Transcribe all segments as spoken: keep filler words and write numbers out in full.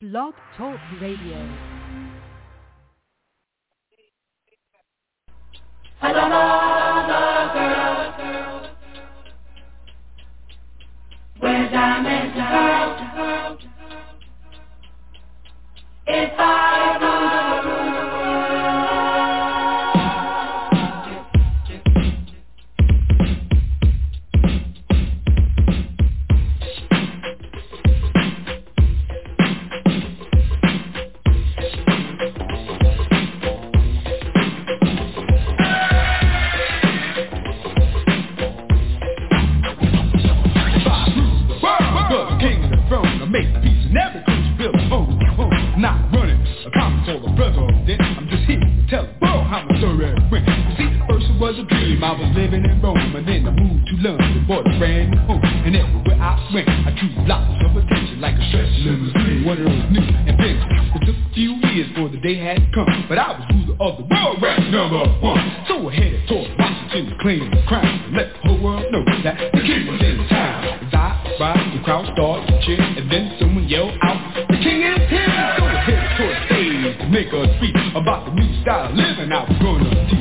Blog Talk Radio. Another girl, where diamonds girl, if I rule the I was living in Rome, and then I moved to London, bought a brand new home. And everywhere I went, I drew lots of attention, like a stretch limousine, one of those new inventions. It took a few years for the day had come, but I was ruler of the world, ranked number one. So I headed toward Washington to claim the crown, and let the whole world know that the king was in town. As I arrived, the crowd started to cheer, and then someone yelled out, "The king is here!" So I headed toward the stage to make a speech about the new style of living I was gonna teach.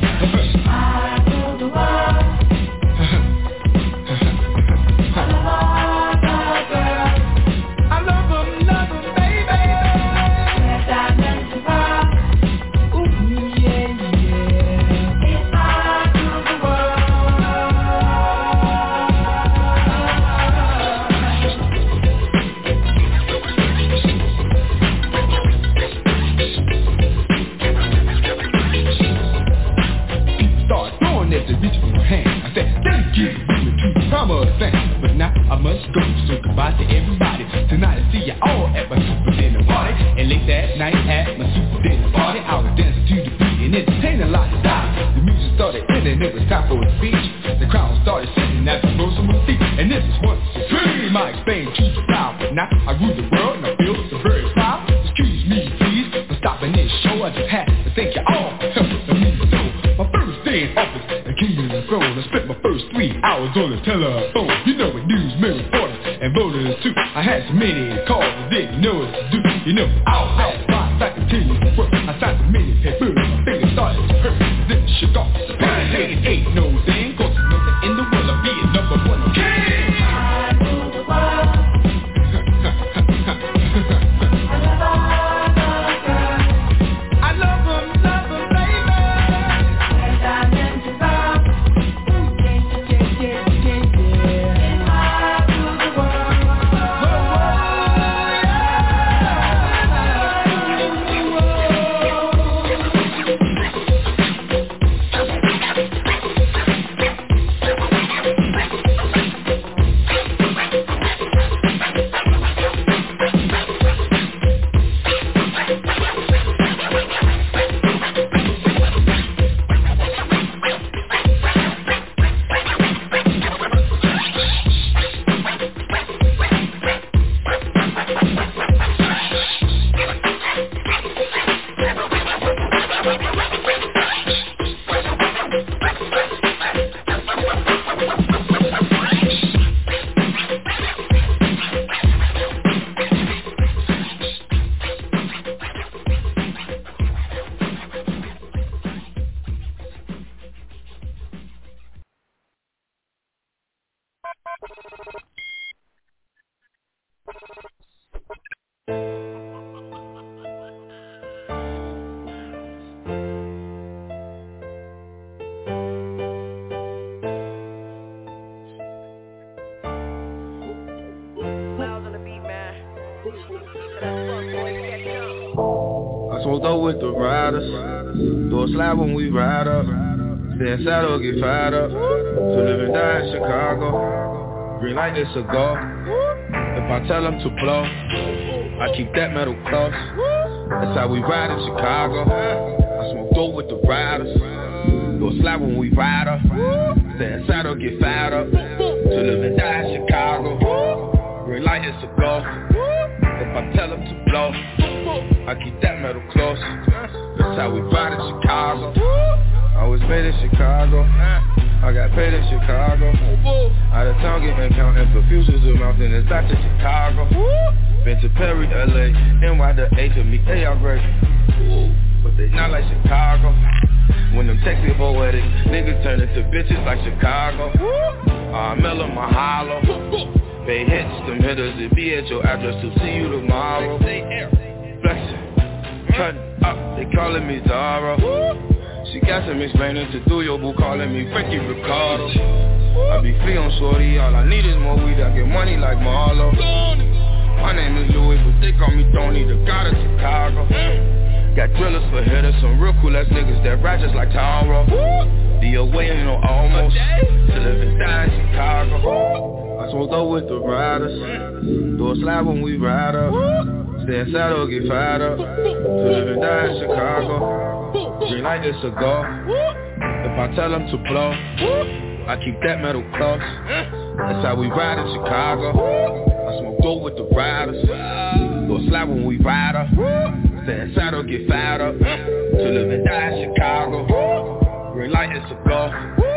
I must go, so goodbye to everybody. Tonight I see you all at my super dinner party. And late that night at my super dinner party, I was dancing to the beat and entertaining a lot of style. The music started ending, it was time for a speech. The crowd started sitting at the rows of my feet. And this is what's supreme, I explained to the crowd. But now I rule the world and I feel so very proud. Excuse me please for stopping this show. I just had to thank you all for helping me so. My first day in office, the king of the throne. I spent my first three hours on the telephone. You know what newsmen, reporters, and voters too. I had so many calls I didn't know what to do. You know, I'll pass by, I continue to work. I signed so many papers, my fingers started to hurt. Then it shook off the pain. Hey, it ain't no thing, cause there's nothing in the world of being number one king. I rule the world. I love them, love them, baby. And I'm into love. Ooh, yeah, yeah, yeah, yeah, yeah. And I rule the world. Smoked up with the riders, do a slap when we ride up. Stay inside or get fired up. To live and die in Chicago. Green light is a go. If I tell them to blow, I keep that metal close. That's how we ride in Chicago. I smoke dope with the riders, do a slap when we ride up. Stay inside or get fired up. To live and die in Chicago. Green light is a go. If I tell them to blow, I keep that metal close. That's how we ride in Chicago. I was made in Chicago. I got paid in Chicago. Out of town getting counting for futures of mountain. It's back to Chicago. Been to Perry, L A, N Y to A to me, they all great. But they not like Chicago. When them Texas poetic niggas turn into bitches like Chicago. Uh, Miller, Mahalo. Bay hits, them hitters, it be at your address to see you tomorrow. Flexing, cutting up, they calling me Zara. She got some explaining to do, your boo calling me Frankie Ricardo. I be free on shorty, all I need is more weed, I get money like Marlo. My name is Louis, but they call me Tony, the god of Chicago. Got drillers for hitters, some real cool ass niggas that ride just like Taro. The away ain't no almost, to live and die in Chicago. I smoked up with the riders, do a slide when we ride up. Stay inside or get fired up, to live and die in Chicago. Drink like this cigar, if I tell them to blow, I keep that metal close. That's how we ride in Chicago. I smoke dope with the riders, do a slide when we ride up. Stay inside or get fired up, to live and die in Chicago. Green light is a go,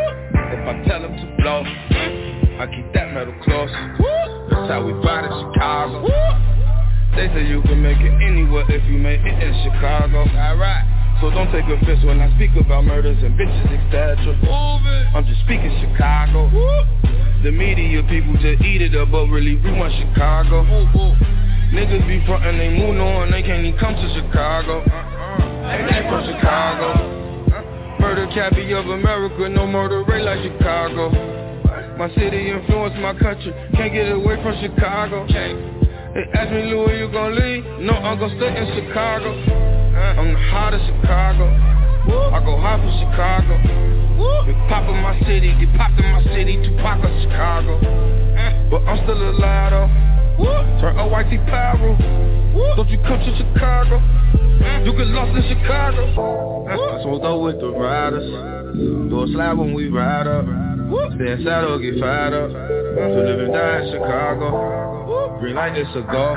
if I tell them to blow, I keep that metal close. That's how we ride in Chicago. They say you can make it anywhere if you make it in Chicago. Alright, so don't take offense when I speak about murders and bitches, et cetera. I'm just speaking Chicago. The media people just eat it up, but really we want Chicago. Niggas be frontin', they move on, they can't even come to Chicago. They ain't from Chicago. Murder cappy of America, no murder rate like Chicago. My city influenced my country, can't get away from Chicago. They ask me, Lou, you gon' leave? No, I'm gon' stay in Chicago. I'm the heart of Chicago. I go hard for Chicago. Big pop in my city, get popped in my city, Tupac of Chicago. But I'm still alive though. Turn O Y T pyro. Don't you come to Chicago? You get lost in Chicago. I smoked up with the riders, do a slide when we ride up. Stay inside or get fired up, to live and die in Chicago. Green light is a go,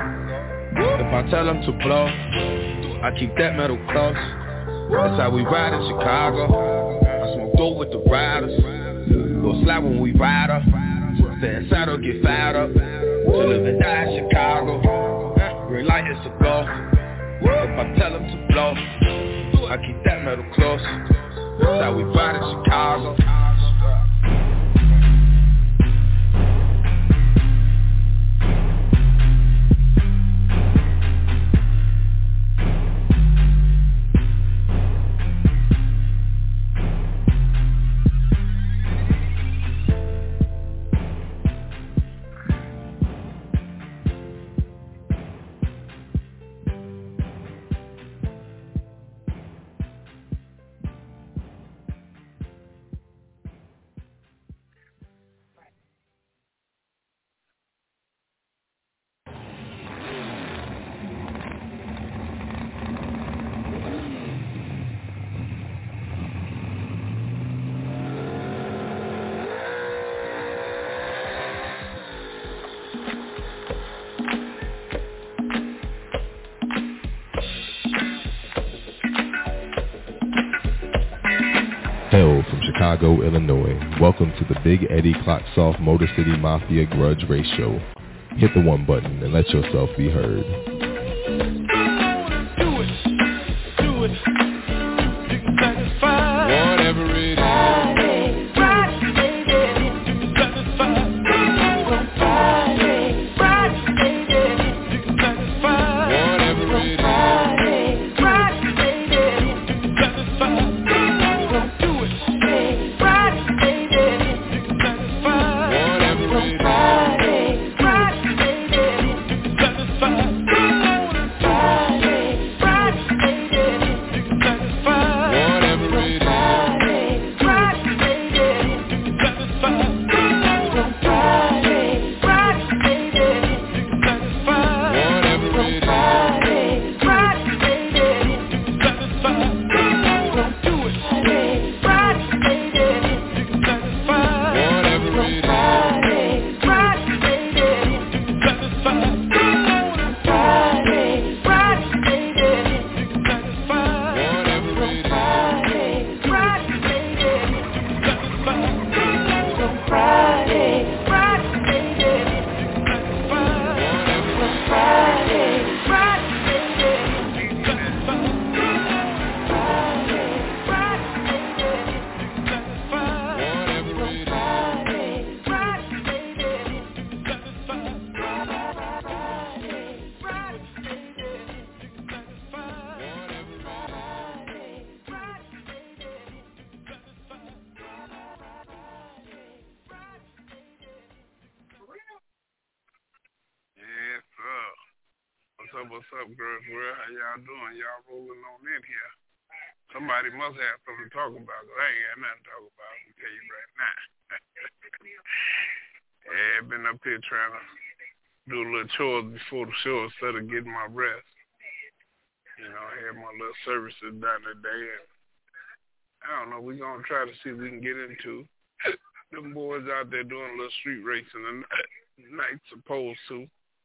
if I tell them to blow, I keep that metal close. That's how we ride in Chicago. I smoke dope with the riders, do a slide when we ride up. Stay inside or get fired up, to live and die in Chicago. Green light is a go, if I tell them to blow, I keep that metal close. That's how we ride in Chicago. Chicago, Illinois. Welcome to the Big Eddie Clock Soft Motor City Mafia Grudge Race Show. Hit the one button and let yourself be heard. Do it, do it. You can satisfy whatever it is. Friday, Friday, baby. You can satisfy Friday, Friday, baby. You can satisfy whatever it is. Friday, Friday, baby. You can satisfy. Friday, Friday, baby. You can satisfy. up? What's up, girls? World? How y'all doing? Y'all rolling on in here. Somebody must have something to talk about, because I ain't got nothing to talk about. I can tell you right now. Yeah, I've been up here trying to do a little chores before the show instead of getting my rest. You know, I had my little services done today, and I don't know, we're going to try to see if we can get into them boys out there doing a little street racing tonight, supposed to.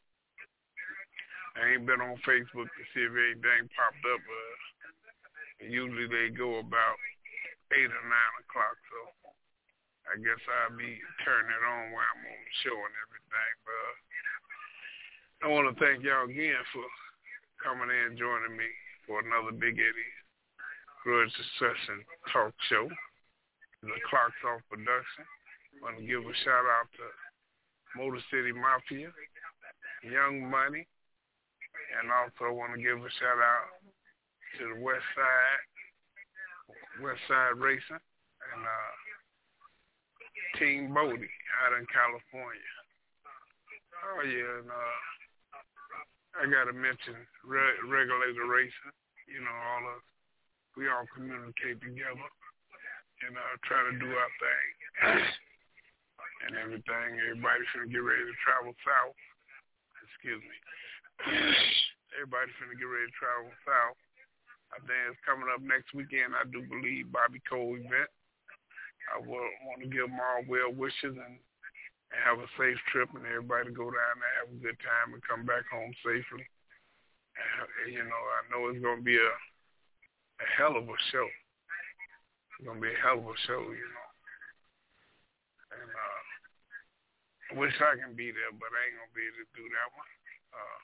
I ain't been on Facebook to see if anything popped up. Uh, usually they go about eight or nine o'clock, so I guess I'll be turning it on while I'm on the show and everything. But I want to thank y'all again for coming in and joining me for another Big Eddie Grudge Discussion talk show. The Clocks Off production. I want to give a shout out to Motor City Mafia, Young Money, and also want to give a shout out to the West Side, West Side Racing, and uh, Team Bodie out in California. Oh yeah, and uh, I gotta mention re- Regulator Racing. You know, all of we all communicate together and uh, try to do our thing and everything. Everybody's finna get ready to travel south. Excuse me. Everybody's finna get ready to travel south. I think it's coming up next weekend, I do believe, Bobby Cole event. I will want to give them all well wishes and, and have a safe trip, and everybody go down there, have a good time, and come back home safely. And, you know, I know it's going to be a, a hell of a show. It's going to be a hell of a show, you know. And uh, I wish I can be there, but I ain't going to be able to do that one. Uh,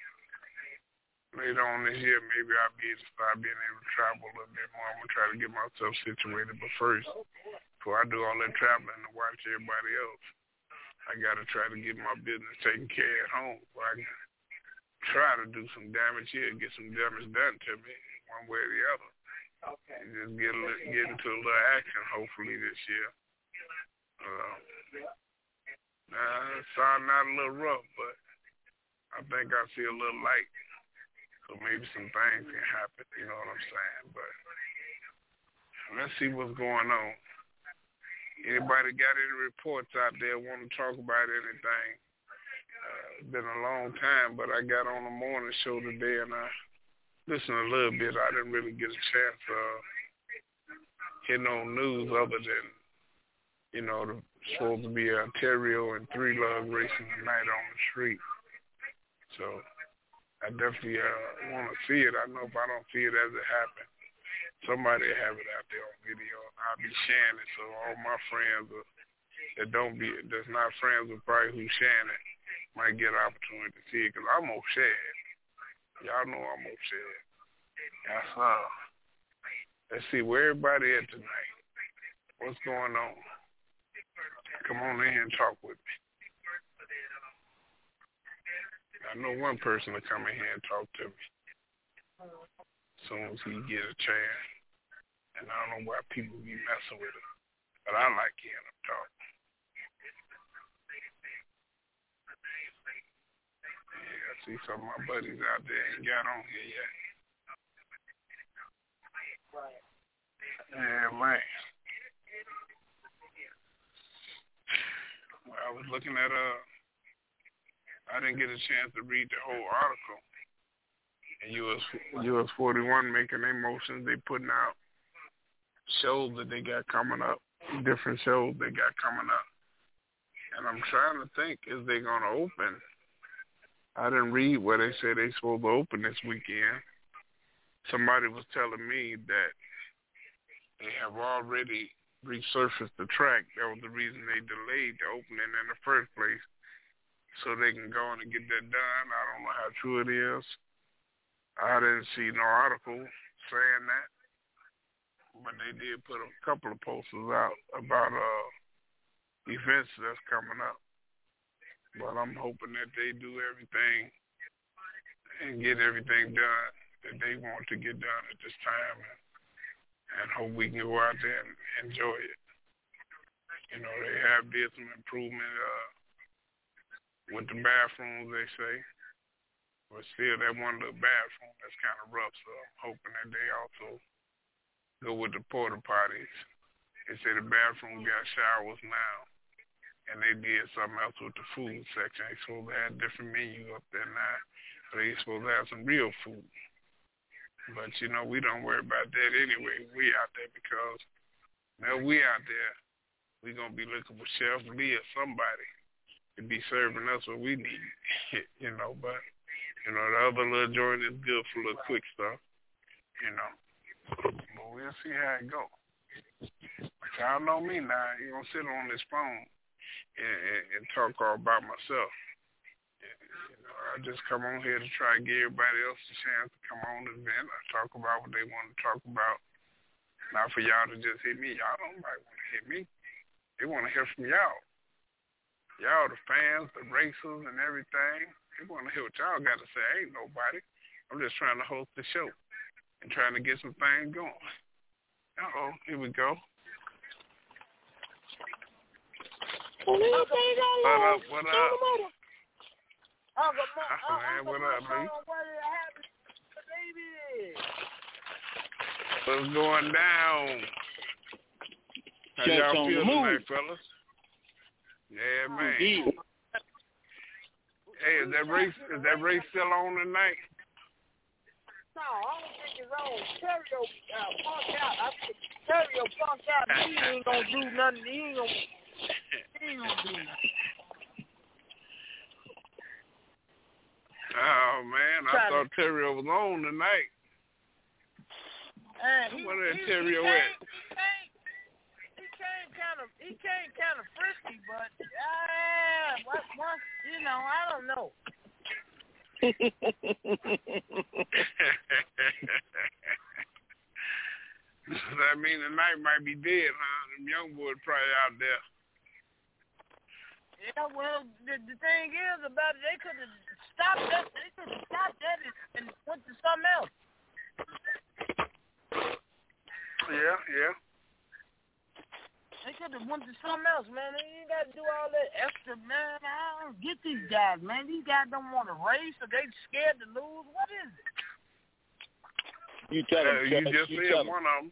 Later on this year, maybe I'll be able to start being able to travel a little bit more. I'm going to try to get myself situated. But first, before I do all that traveling to watch everybody else, I got to try to get my business taken care of at home so I can try to do some damage here, get some damage done to me one way or the other. Okay. And just get, a little, get into a little action, hopefully, this year. Uh, uh, it sounds not a little rough, but I think I see a little light. So maybe some things can happen, you know what I'm saying? But let's see what's going on. Anybody got any reports out there want to talk about anything? Uh, it's been a long time, but I got on the morning show today and I listened a little bit. I didn't really get a chance of hitting on news other than, you know, there's supposed to be a Ontario and three lug racing tonight on the street. So I definitely uh, want to see it. I know if I don't see it as it happens, somebody will have it out there on video. I'll be sharing it, so all my friends are, that don't be, that's not friends with probably who's sharing it, might get an opportunity to see it, because I'm going to share it. Y'all know I'm going to share it. That's uh, let's see where everybody at tonight. What's going on? Come on in and talk with me. I know one person to come in here and talk to me as soon as he get a chance. And I don't know why people be messing with him, but I like hearing him talk. Yeah, I see some of my buddies out there ain't got on here yet. Yeah, man. Well, I was looking at uh. I didn't get a chance to read the whole article. And U S U S forty-one making their motions. They putting out shows that they got coming up, different shows they got coming up. And I'm trying to think, is they going to open? I didn't read where they said they supposed to open this weekend. Somebody was telling me that they have already resurfaced the track. That was the reason they delayed the opening in the first place, so they can go in and get that done. I don't know how true it is. I didn't see no article saying that, but they did put a couple of posters out about uh, events that's coming up. But I'm hoping that they do everything and get everything done that they want to get done at this time, and, and hope we can go out there and enjoy it. You know, they have did some improvement uh, with the bathrooms, they say. But still, that one little bathroom, that's kind of rough, so I'm hoping that they also go with the porta potties. They say the bathroom got showers now, and they did something else with the food section. They supposed to have a different menu up there now, but they supposed to have some real food. But, you know, we don't worry about that anyway. We out there because now we out there, we going to be looking for Chef Lee or somebody to be serving us what we need, you know, but... You know, the other little joint is good for little quick stuff, you know. But we'll see how it goes. But y'all know me now. You don't sit on this phone and, and, and talk all by myself. You know, I just come on here to try to give everybody else a chance to come on the event. I talk about what they want to talk about. Not for y'all to just hit me. Y'all don't want to hit me. They want to hear from y'all. Y'all, the fans, the racers, and everything. They want to hear what y'all got to say. I ain't nobody. I'm just trying to host the show and trying to get some things going. Uh-oh, here we go. What up, what up? Oh, man, what up, Lee? What's going down? How y'all feel tonight, fellas? Yeah, man. Hey, is that race is that race still on tonight? No, I don't think it's on. Terrio uh, punked out. I think Terrio punked out. He ain't gonna do nothing. He ain't gonna. He ain't gonna do nothing. Oh man, I thought Terrio was on tonight. Uh, he, Where that he, Terrio he at? He came kind of. He came kind of frisky, but uh, what? What? You know, I don't know. Does that mean the night might be dead, huh? Them young boys probably out there. Yeah, well, the, the thing is about it, they could have stopped that. They could have stopped that and, and went to something else. Yeah, yeah. They could have went to something else, man. They ain't got to do all that extra, man. I don't get these guys, man. These guys don't want to race or they scared to lose. What is it? You tell them. Uh, you just you said one of them.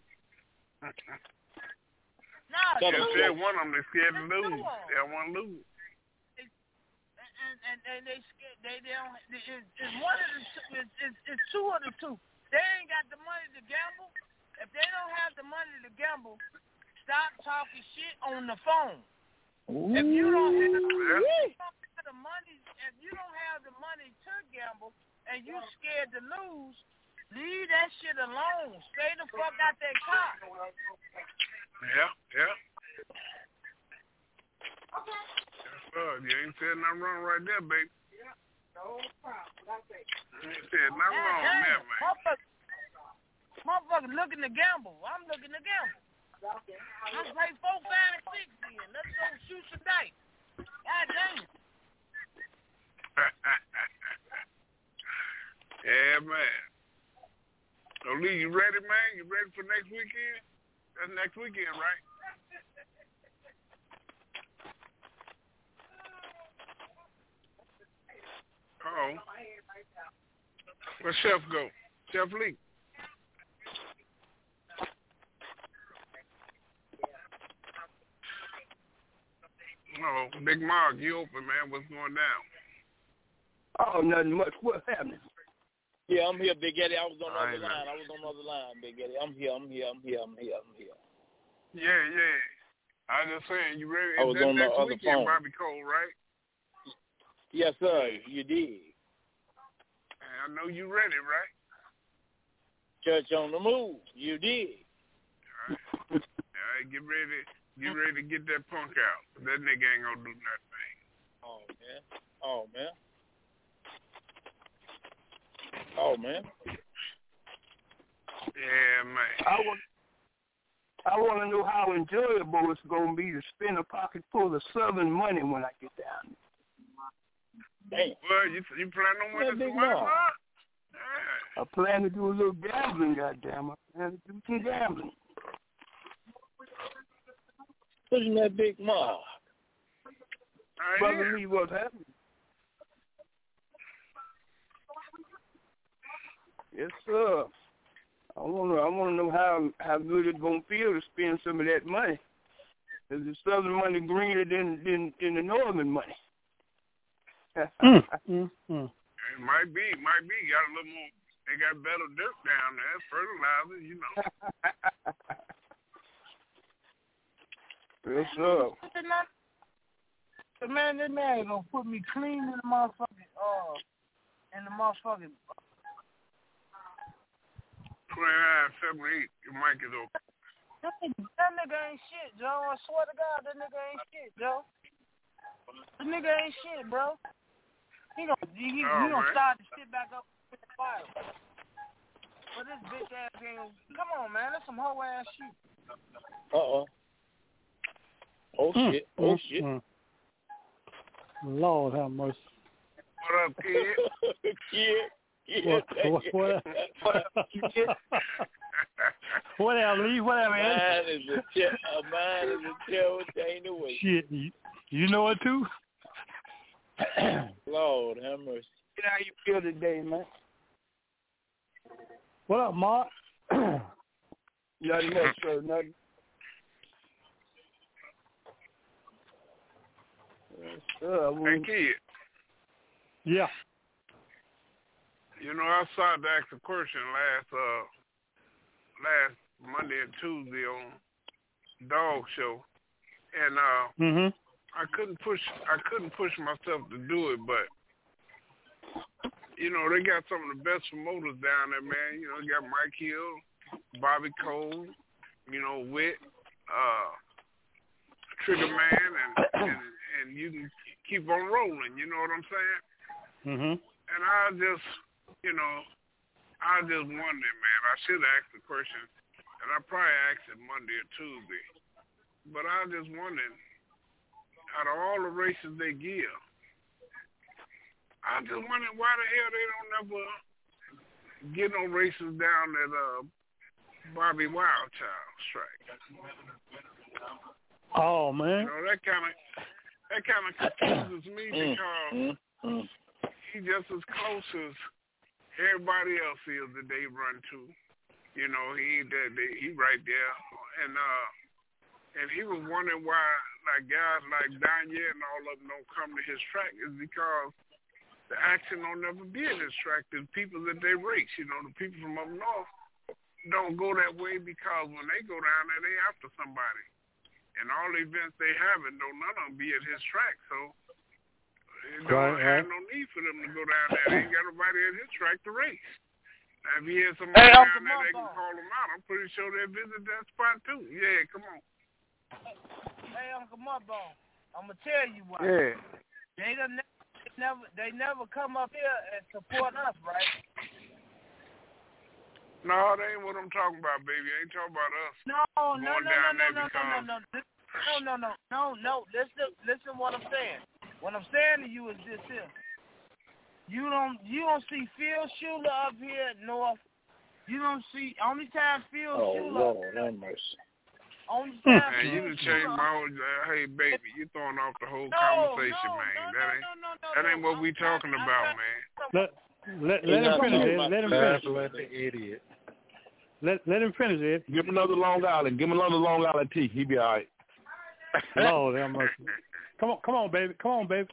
Nah, you just said one of them. They scared to lose. They don't want to lose. And, and, and they scared. They, they don't. It's, it's one of the two. It's, it's, it's two of the two. They ain't got the money to gamble. If they don't have the money to gamble, stop talking shit on the phone. Ooh. If you don't have, if you don't have the money, if you don't have the money to gamble and you scared to lose, leave that shit alone. Stay the fuck out that car. Yeah, yeah. Okay. Yes, sir. You ain't said nothing wrong right there, baby. Yeah, no problem. You ain't said nothing man, wrong damn, there, man. Motherfucker, motherfucker looking to gamble. I'm looking to gamble. Let's play four, five, and six then. Let's go shoot some dice. God damn it. Yeah, man. So, Lee, you ready, man? You ready for next weekend? That's next weekend, right? Uh-oh. Where Chef go? Chef Lee. Oh, Big Mark, you open, man. What's going down? Oh, nothing much. What happened? Yeah, I'm here, Big Eddie. I was on the I other know. line. I was on the other line, Big Eddie. I'm here. I'm here. I'm here. I'm here. I'm here. Yeah, yeah. I was just saying, you ready? I was that on the next other weekend, phone. Bobby Cole, right? Yes, sir. You did. I know you ready, right? Church on the move. You did. All right. All right, get ready. Get ready to get that punk out. That nigga ain't gonna do nothing. Oh, man. Oh, man. Oh, man. Yeah, man. I want, I want to know how enjoyable it's going to be to spend a pocket full of Southern money when I get down there. Damn. Well, you, you plan on winning some money, Mark? Yeah. I plan to do a little gambling, goddamn. I plan to do some gambling. Pushing that big mark. Brother Lee, what's happening? Yes, sir. I want to. I want to know how how good it's gonna feel to spend some of that money. Is the southern money greener than than, than the northern money? mm, mm, mm. It might be, might be. Got a little more. They got better dirt down there, fertilizer, you know. Yes, sir. The man, this man gonna put me clean in the motherfucking uh in the motherfucking twenty-nine seventy-eight. Your mic is open. That nigga, that nigga ain't shit, Joe. I swear to God, that nigga ain't shit, Joe. That nigga ain't shit, bro. He gonna he, he, oh, he gonna man. start to sit back up with the fire. But this bitch ass game, come on, man, that's some hoe ass shit. Uh oh. Oh Mm, shit. Oh mm, shit. Mm. Lord have mercy. What up, kid? kid. What, what, what, whatever, Lee, whatever. Mine is a chair. Uh, mine is a chair ain't the way. Shit, you, you know it too? Lord have mercy. How you feel today, man? What up, Mark? Nothing much, sir. Nothing. Yes, sir. Hey, kid. Yeah. You know, I started to ask a question last uh last Monday and Tuesday on Dog Show, and uh, mhm. I couldn't push I couldn't push myself to do it, but you know they got some of the best promoters down there, man. You know, they got Mike Hill, Bobby Cole, you know, Witt, uh, Trigger Man, and, and and you can keep on rolling. You know what I'm saying? Mhm. And I just, you know, I just wondering, man. I should have asked the question, and I probably asked it Monday or Tuesday. But I was just wondering, out of all the races they give, I just wondering why the hell they don't never get no races down at uh, Bobby Wildchild strike. Oh man. You know, that kind of that kind of confuses me because he just as close as everybody else is that they run to. You know, he that they, he right there, and uh, and he was wondering why like guys like Danye and all of them don't come to his track is because the action don't never be at his track. The people that they race, you know, the people from up north don't go that way because when they go down there, they after somebody. And all the events they having, don't none of them be at his track, so it don't right, have right. no need for them to go down there. They ain't got nobody at his track to race. Now, if he had somebody hey, down Uncle there they can Mumbo. call them out, I'm pretty sure they'll visit that spot too. Yeah, come on. Hey, Uncle Mudbone, I'm gonna tell you why. Yeah. They done never, they never, they never come up here and support us, right? No, that ain't what I'm talking about, baby. I ain't talking about us. No, no, no, going no, down no, there no, no, because- no, no, no, no, no, no, no. Listen, listen, what I'm saying. What I'm saying to you is this here. You don't, you don't see Phil Schuler up here at North. You don't see. Only time Phil Oh Schuler. Lord have mercy. Only time. Man, you Phil done changed Schuler- my whole. Uh, hey, baby, you throwing off the whole No, conversation, no, man. no, that no, ain't no, no, no, that no. ain't what we I'm talking trying- about, I'm man. Let let, let him finish it. Let him finish. the idiot. Let let him finish it. Give him another Long Island. Give him another Long Island tea. He be all right. Lord have mercy. Come on, come on, baby. Come on, baby.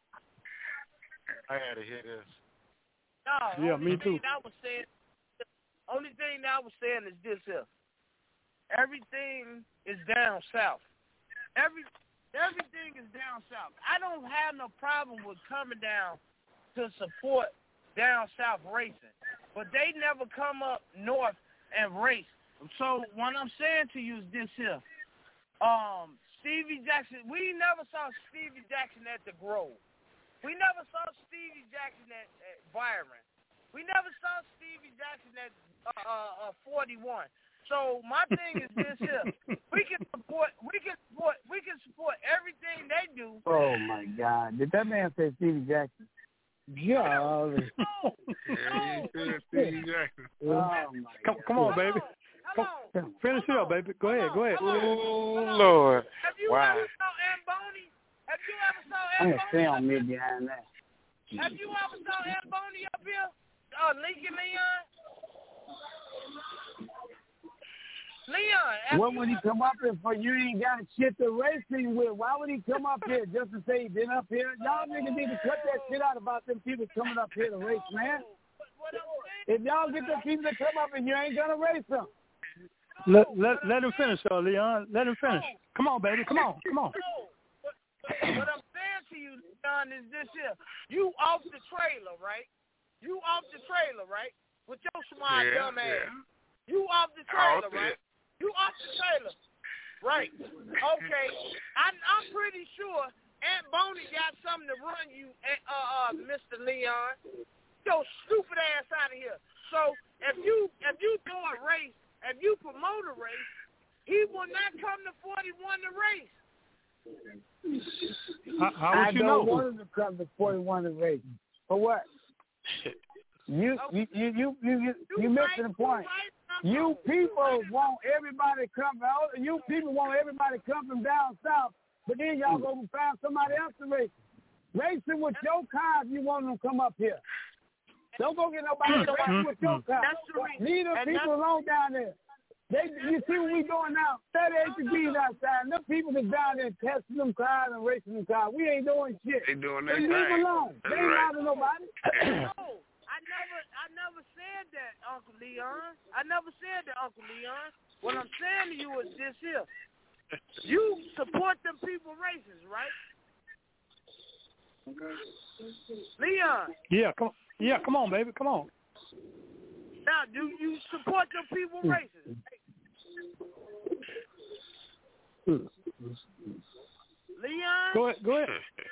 I had to hear this. No, Yeah, only me too. thing I was saying, only thing that I was saying is this here. Everything is down south. Every everything is down south. I don't have no problem with coming down to support down south racing, but they never come up north and race. So what I'm saying to you is this here. Um, Stevie Jackson, we never saw Stevie Jackson at the Grove. We never saw Stevie Jackson at, at Byron. We never saw Stevie Jackson at uh, uh, uh, forty-one. So my thing is this here: we can support, we can support, we can support everything they do. Oh my God! Did that man say Stevie Jackson? Yeah. No, Yeah, he said Stevie Jackson. Oh my Come, God. come on, baby. Come, finish it up, baby. Go ahead, go ahead. Oh Lord! Have you Wow. ever saw Amboni? Have you ever saw I'm gonna stay Amboni? on me behind that. Have you ever saw Amboni up here? Uh, Lincoln Leon? What would he come up here for? You ain't got shit to race him with. Why would he come up here just to say he been up here? Y'all niggas need to cut that shit out about them people coming up here to race, man. If y'all get the people to come up and you ain't gonna race them. Let let let him finish, uh, Leon. Let him finish. Come on, baby. Come on. Come on. What I'm saying to you, Leon, is this here. You off the trailer, right? You off the trailer, right? With your smart yeah, dumb ass. Yeah. You off the trailer, off right? it. You off the trailer. Right. Okay. I, I'm pretty sure Aunt Boney got something to run you, uh, uh, Mister Leon. Your stupid ass out of here. So if you if you do a race, if you promote a race, he will not come to forty-one to race. How, how would I you don't know? want him to come to forty-one to race. For what? You you you you you you, you missing the point. You people want everybody to come. You people want everybody to come from down south, but then y'all go and find somebody else to race. Racing with your car if you want them to come up here. Don't go get nobody to race with your car. Leave them people alone down there. They, you see what we doing now? thirty-eight degrees outside. Them people that's down there testing them cars and racing them cars. We ain't doing shit. They doing so their leave them thing. alone. That's they ain't right. bothering nobody. No, I never, I never said that, Uncle Leon. I never said that, Uncle Leon. What I'm saying to you is this here. You support them people races, right? Leon. Yeah, come. Yeah, come on, baby. Come on. Now, do you support them people races? Leon? Go ahead. Go ahead.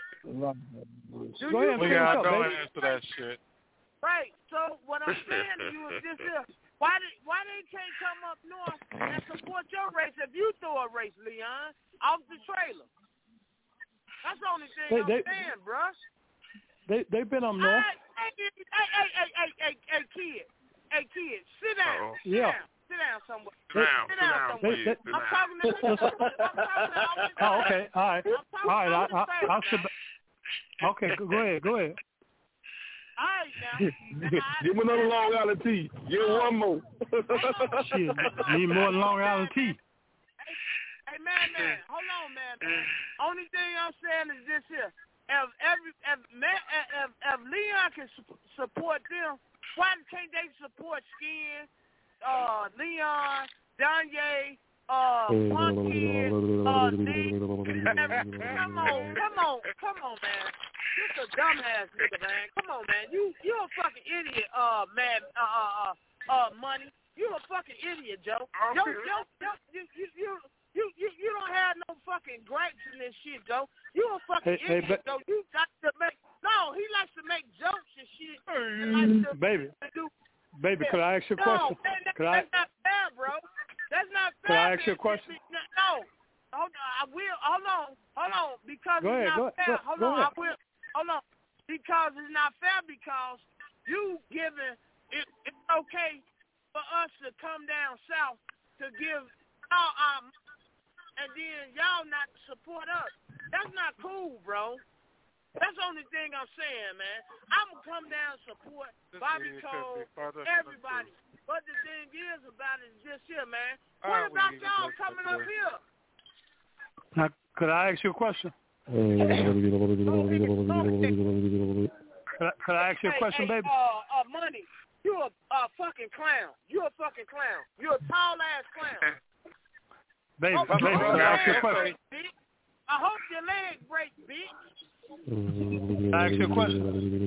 Do Go you ahead. Leon, Up, don't baby. answer that shit. Right. So what I'm saying to you is this here. Why did why they can't come up north and support your race if you throw a race, Leon, off the trailer? That's the only thing Hey, I'm they- saying, bruh. They they've been up north. Hey, hey, hey, hey, hey, hey, hey, hey, kid. Hey, kid, sit down. Uh-oh. Sit Yeah. down. Sit down somewhere. Sit down, Sit sit down down, somewhere. They- they- Sit I'm down. talking to I'm talking to all this Oh, okay. All right. I'm talking All right. I, to all I, this I'll face sit now. back. Okay. Go go ahead. Go ahead. All right, now. Give me another Long Island tea. Give me one more. Shit. Need more than Long Island tea. Hey, man, man, hold on, man, man. Only thing I'm saying is this here. If every if man, if, if Leon can su- support them, why can't they support Skin, uh, Leon, Danye, uh, One Kid, uh, Lee? Come on, come on, come on, man. You're a dumbass nigga, man. Come on, man. You you a fucking idiot, uh, man, uh, uh, uh, uh Money. You a fucking idiot, Joe. Yo, yo, yo, you, you, you. You, you you don't have no fucking gripes in this shit, Joe. You a fucking Hey, hey, idiot, ba- Joe. You got to make no. He likes to make jokes and shit. He likes to, Baby. to do, Baby, could I ask you a no, question? man, that, Could I? that's not fair, bro. That's not fair. Could I ask you a man. question? No. Hold on. I will. Hold on. Hold on. Because Go it's ahead, not go- fair. go- hold go on. ahead. I will. Hold on. Because it's not fair. Because you giving it. It's okay for us to come down south to give all our. And then y'all not support us. That's not cool, bro. That's the only thing I'm saying, man. I'm going to come down and support Bobby Cole, everybody. But the thing is about it is this here, man. What about y'all coming up here? Now, could I ask you a question? Could I, could I ask you a question, hey, baby? Uh, uh, Money, you a uh, fucking clown. You a fucking clown. You a tall-ass clown. Baby, Hope baby, your could I ask you a leg question? break, bitch. I hope your leg break, bitch. Could I ask you a question?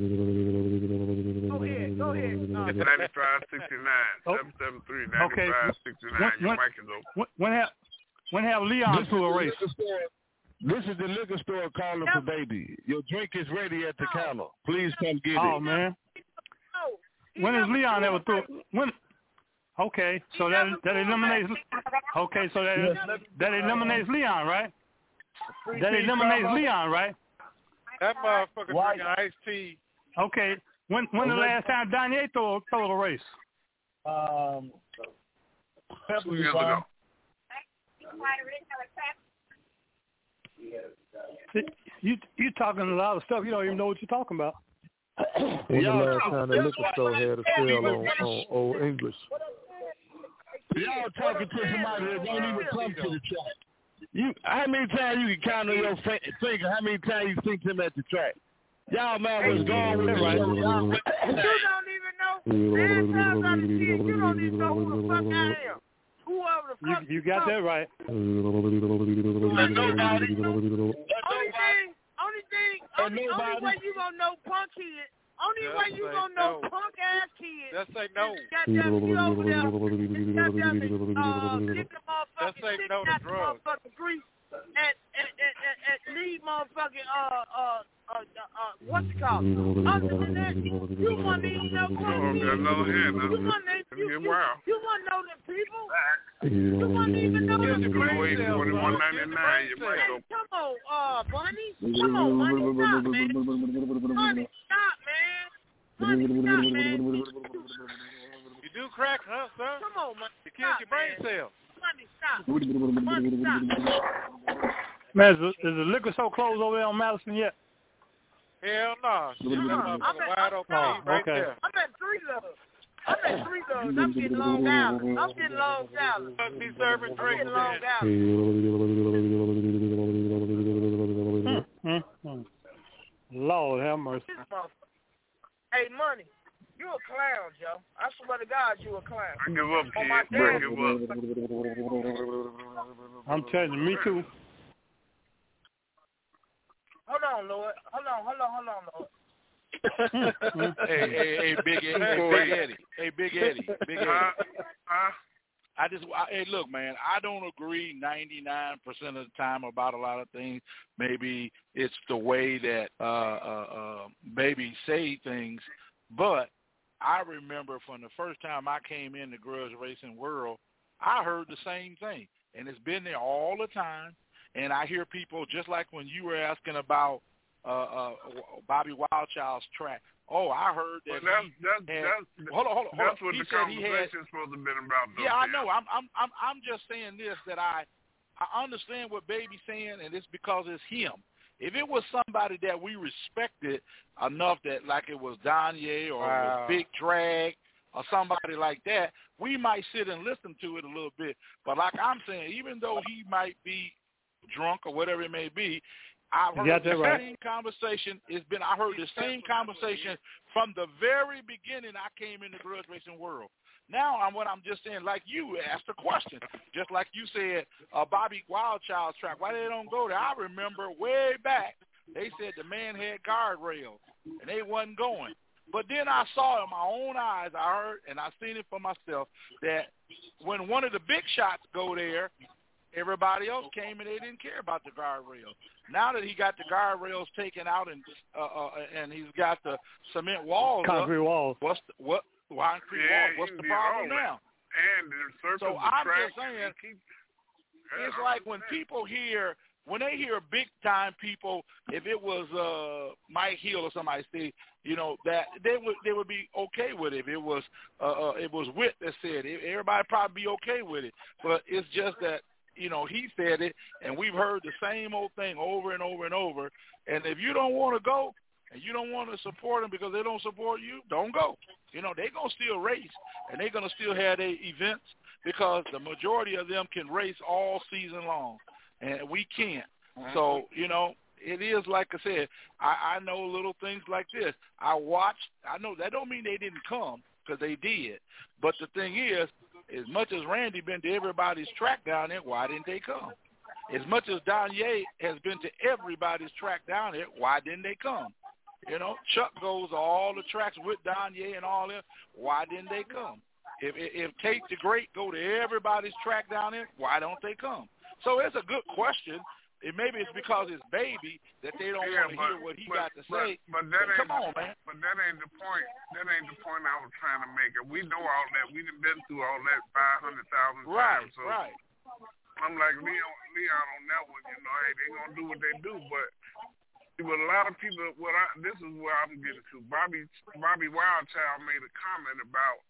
Go ahead, go ahead. Uh, ninety-five sixty-nine, Oh. seven seven three, Okay. ninety-five sixty-nine. When, Your when, mic is open. when, when have when have Leon to a race? This is the liquor store calling for baby. Your drink is ready at the counter. Please come get Oh it. man, no, he when has never Leon threw ever a threw? race. When? Okay, so that that eliminates. Okay, so that that eliminates Leon, right? That eliminates Leon, right? That motherfucker Why? drinking iced tea. Okay. When when the last time Danye threw threw a race? Um, Two years ago. See, you you talking a lot of stuff. You don't even know what you're talking about. When the last time the liquor store had a sale on, on Old English? Y'all talking to somebody that won't even come to the track. You, how many times you can count on your finger? How many times you think them at the track? Y'all man was gone with the show. Y'all, you don't even know. Man, times out of ten, you don't even know who the fuck I am. Whoever the fuck. You, you got that right. Only thing, only thing, only, only way you gonna know punk kid. Only Just way you gonna know no. punk ass kid. Just say no. Goddamn, you over there. Goddamn, uh, get the Just say motherfucking no to drugs. motherfucking grease and and and and, and leave motherfucking uh uh uh uh what's it called? Other than that, you want to even know punk kid. You want to you you want to know the people. You want to even know the people. forty-one ninety-nine, you might go. Come on, uh, Bunny. Come on, Bunny. Stop, man. Bunny, stop, man. Bunny, stop, man. You do crack, huh, sir? Come on, man. You kill your brain cells. Bunny, stop. Bunny, stop. Man, is the, is the liquor store closed over there on Madison yet? Hell no. Nah. I'm at, wide open oh, right okay. there. I'm at three levels. I'm at three levels. I'm getting Long Island. I'm getting Long Island. Must be serving drinks, Long man. Island. Hmm, hmm. Lord have mercy. Hey, Money, you a clown, Joe. I swear to God, you a clown. I give up, On my kid. I dad. give up. I'm telling you, me too. Hold on, Lord. Hold on, hold on, hold on, Lord. hey, hey, hey, Big Eddie, hey, Big Eddie, hey, Big Eddie, Big Eddie. Uh, uh, I just, I, hey, look, man, I don't agree ninety-nine percent of the time about a lot of things. Maybe it's the way that uh, uh, uh, baby say things, but I remember from the first time I came in the grudge racing world, I heard the same thing, and it's been there all the time. And I hear people, just like when you were asking about uh, uh, Bobby Wildchild's track. Oh, I heard that. Well, that's, he that's, had, that's, hold on, hold on. that's hold on. what He the said he conversation's had, supposed to have been about. Though, yeah, I yeah. know. I'm, I'm, I'm, I'm just saying this, that I, I understand what Baby's saying, and it's because it's him. If it was somebody that we respected enough, that like it was Donye or wow. it was Big Drag or somebody like that, we might sit and listen to it a little bit. But like I'm saying, even though he might be drunk or whatever it may be, I've heard the right. same conversation. It's been I heard the same conversation from the very beginning I came in the grudge racing world. Now I'm what I'm just saying, like you asked a question, just like you said, uh, Bobby Wildchild's track. Why they don't go there? I remember way back they said the man had guardrails and they wasn't going. But then I saw in my own eyes, I heard and I seen it for myself that when one of the big shots go there, everybody else came and they didn't care about the guardrails. Now that he got the guardrails taken out and uh, uh, and he's got the cement walls, concrete up, walls. What's the, what? Concrete yeah, walls. What's the problem now? And the surface so of I'm track, just saying, keep, it's like when people hear when they hear big time people. If it was uh, Mike Hill or somebody say, you know, that they would they would be okay with it. If it was uh, uh, it was Witt that said it, everybody probably be okay with it. But it's just that. You know, he said it, and we've heard the same old thing over and over and over. And if you don't want to go and you don't want to support them because they don't support you, don't go. You know, they're going to still race, and they're going to still have their events because the majority of them can race all season long, and we can't. Mm-hmm. So, you know, it is like I said, I, I know little things like this. I watched. I know that don't mean they didn't come because they did. But the thing is, as much as Randy been to everybody's track down there, why didn't they come? As much as Donye has been to everybody's track down there, why didn't they come? You know, Chuck goes to all the tracks with Donye and all that. Why didn't they come? If if Kate the Great go to everybody's track down there, why don't they come? So it's a good question. It maybe it's because it's Baby that they don't yeah, want to but, hear what he but, got to say. But, but that but ain't, come on, man. But that ain't the point. That ain't the point I was trying to make. We know all that. We done been through all that five hundred thousand right, times. So right. I'm like Leon, Leon on that one. You know, hey, they gonna do what they do. But with a lot of people, what I this is where I'm getting to. Bobby Bobby Wildchild made a comment about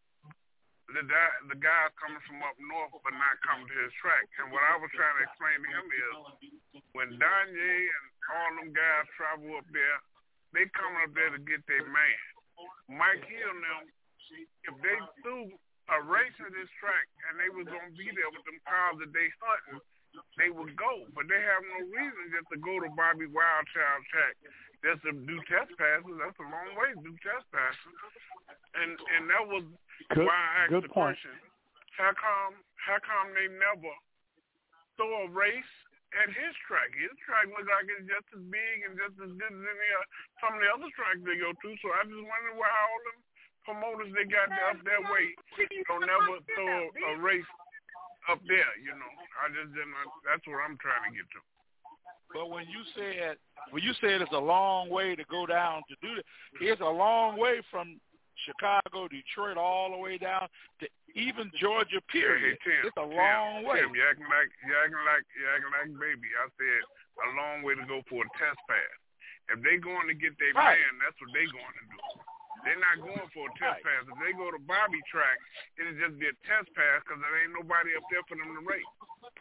the the guys coming from up north but not coming to his track. And what I was trying to explain to him is when Donye and all them guys travel up there, they coming up there to get their man. Mike Hill and them, if they threw a race at this track and they was gonna be there with them cars that they hunting, they would go. But they have no reason just to go to Bobby Wildchild track just to do test passes. That's a long way to do test passes. And and that was good, why I asked the point. question: How come how come they never throw a race at his track? His track looks like it's just as big and just as good as any uh, some of the other tracks they go to. So I just wonder why all them promoters they got up that way don't never throw a race up there. You know, I just didn't. That's what I'm trying to get to. But when you said when you said it's a long way to go down to do that, it's a long way from Chicago, Detroit, all the way down to even Georgia. Period. Hey, Tim, it's a Tim, long way. Tim, you acting like you acting like you acting like baby. I said a long way to go for a test pass. If they going to get their right. man, that's what they going to do. They're not going for a test right. pass. If they go to Bobby track, it'll just be a test pass because there ain't nobody up there for them to race.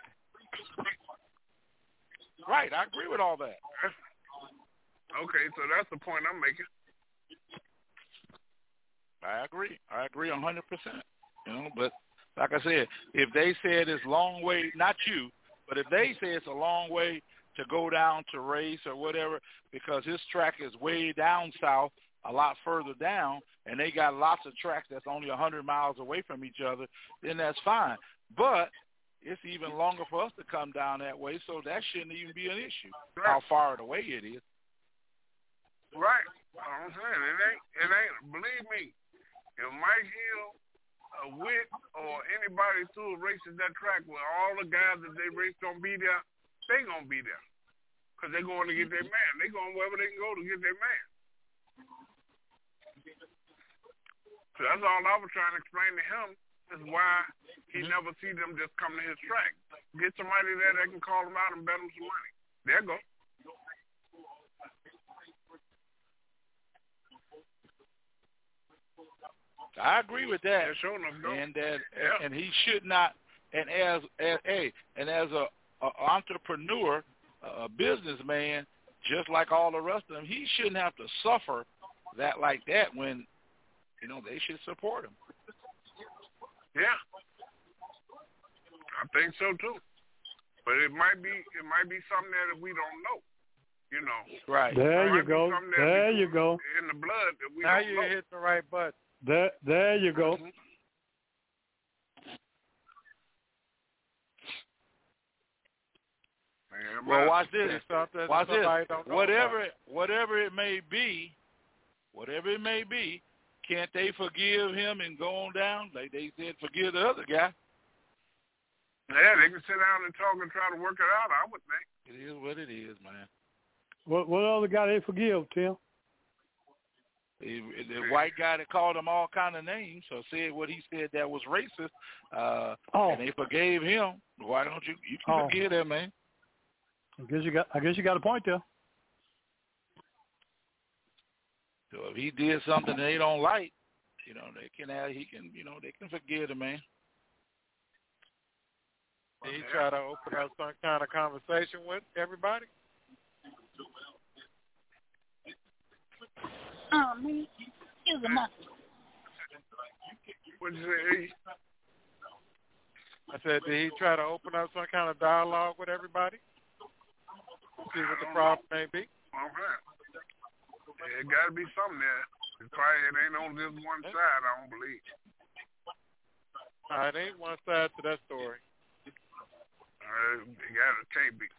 Right, I agree with all that. Okay, so that's the point I'm making. I agree. I agree a hundred percent. You know, but like I said, if they said it's a long way, not you, but if they say it's a long way to go down to race or whatever, because his track is way down south, a lot further down, and they got lots of tracks that's only a hundred miles away from each other, then that's fine. But it's even longer for us to come down that way, so that shouldn't even be an issue. Right. How far away it is. Right. I'm saying it ain't. It ain't. Believe me, if Mike Hill, uh, Witt, or anybody through races that track where all the guys that they race gonna be there, they gonna be there, cause they going to get their man. They going wherever they can go to get their man. So that's all I was trying to explain to him. Is why he never see them just come to his track. Get somebody there that can call him out and bet him some money. There you go. I agree with that. Yeah, sure enough, no. And that, yeah. and he should not. And as as a and as a, a entrepreneur, a businessman, just like all the rest of them, he shouldn't have to suffer that like that. When you know they should support him. Yeah, I think so too. But it might be it might be something that we don't know. You know. Right. There you go. There you go. In the blood that we now don't you know. hit the right button. There, there you go. Mm-hmm. Man, well, watch this. Something watch this. Don't know whatever, about. whatever it may be, whatever it may be, can't they forgive him and go on down? Like they said, forgive the other guy. Yeah, they can sit down and talk and try to work it out, I would think. It is what it is, man. What what other guy they forgive, Tim? The, the white guy that called him all kind of names, or said what he said that was racist, uh, oh. and they forgave him. Why don't you? You can oh. forgive that man. I guess you got. I guess you got a point there. So if he did something they don't like, you know, they can have, he can, you know, they can forgive the man. Did he try to open up some kind of conversation with everybody? Oh, man. Here's a mess. What'd you say? I said, did he try to open up some kind of dialogue with everybody? See what the problem may be? Okay. Yeah, it got to be something there. It's probably, it ain't on just one side, I don't believe. Uh, it ain't one side to that story. Uh, it got to can't be.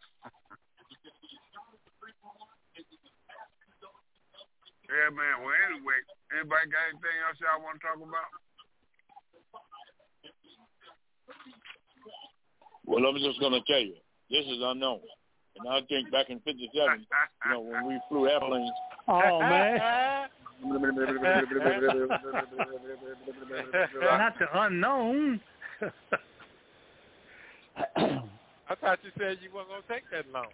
Yeah, man. Well, anyway, anybody got anything else y'all want to talk about? Well, I'm just going to tell you, this is unknown. And I think back in fifty-seven, you know, when we flew airplanes. Oh, man. Not the unknown. I thought you said you weren't going to take that long.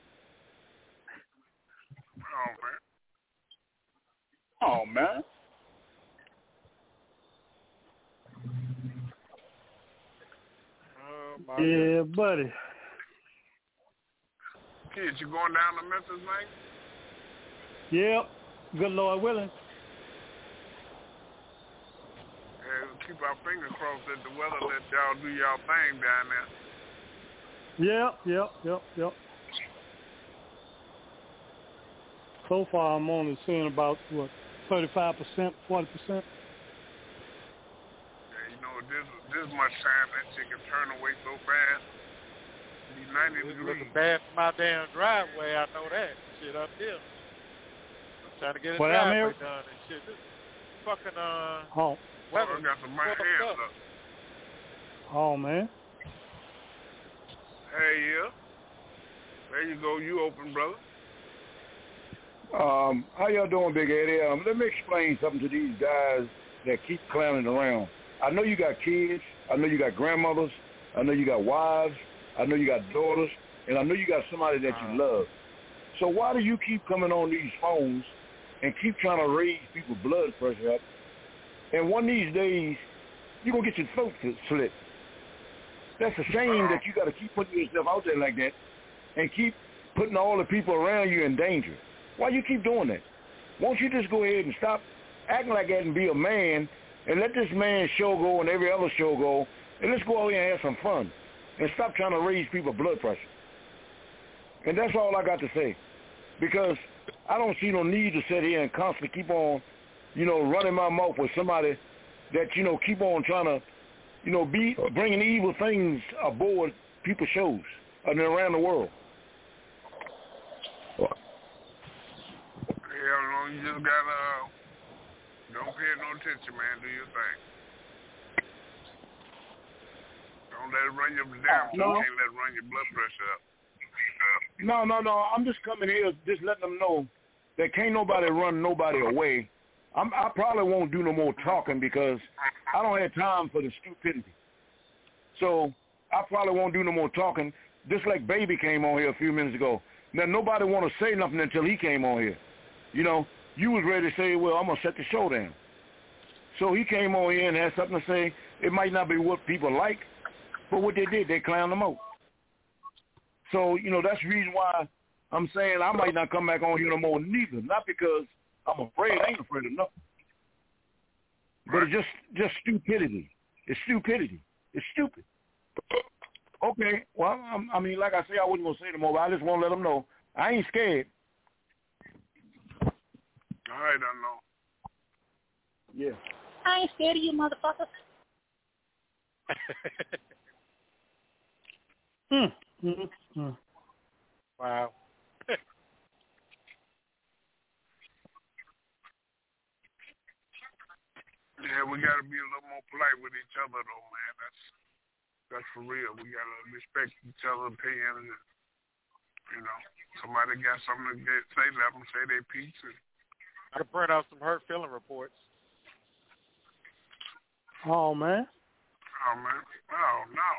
Oh, man. Oh, man. Oh, my yeah, God. buddy. Kids, you going down to Memphis, Mike? Yep. Good Lord willing. Yeah, keep our fingers crossed that the weather let y'all do y'all thing down there. Yep, yep, yep, yep. So far, I'm only seeing about, what, thirty-five percent, forty percent? Yeah, you know, this this much time, that shit can turn away so fast. Be ninety It's degrees. looking bad for my damn driveway, I know that. Shit up here. I'm trying to get a Well, driveway I'm done and shit. This fucking, uh, Oh. weather. I got some my hands up. Oh, man. Hey, yeah. There you go. You open, brother. Um, how y'all doing, Big Eddie? Um, let me explain something to these guys that keep clowning around. I know you got kids. I know you got grandmothers. I know you got wives. I know you got daughters. And I know you got somebody that you love. So why do you keep coming on these phones and keep trying to raise people's blood pressure up? And one of these days, you're going to get your throat slit. That's a shame that you got to keep putting yourself out there like that and keep putting all the people around you in danger. Why you keep doing that? Won't you just go ahead and stop acting like that and be a man and let this man's show go and every other show go, and let's go out here and have some fun and stop trying to raise people's blood pressure. And that's all I got to say, because I don't see no need to sit here and constantly keep on, you know, running my mouth with somebody that, you know, keep on trying to, you know, be bringing evil things aboard people's shows and around the world. Yeah, no, you just gotta, uh, don't pay no attention, man. Do your thing. Don't let it run your damn, no. You can't let it run your blood pressure up. No, no, no. I'm just coming here, just letting them know that can't nobody run nobody away. I'm, I probably won't do no more talking because I don't have time for the stupidity. So I probably won't do no more talking, just like Baby came on here a few minutes ago. Now, nobody want to say nothing until he came on here. You know, you was ready to say, well, I'm going to shut the show down. So he came on here and had something to say. It might not be what people like, but what they did, they clowned him out. So, you know, that's the reason why I'm saying I might not come back on here no more neither. Not because I'm afraid. I ain't afraid of nothing. But it's just, just stupidity. It's stupidity. It's stupid. Okay, well, I'm, I mean, like I say, I wasn't going to say no more, but I just want to let them know I ain't scared. All right, I know. Yeah. I ain't scared of you, motherfuckers. mm. Mm-hmm. Wow. Yeah, we got to be a little more polite with each other, though, man. That's that's for real. We got to respect each other's opinions. And, you know, somebody got something to get, say, let them say their piece. And, I could print out some hurt feeling reports. Oh, man. Oh, man. Oh, no.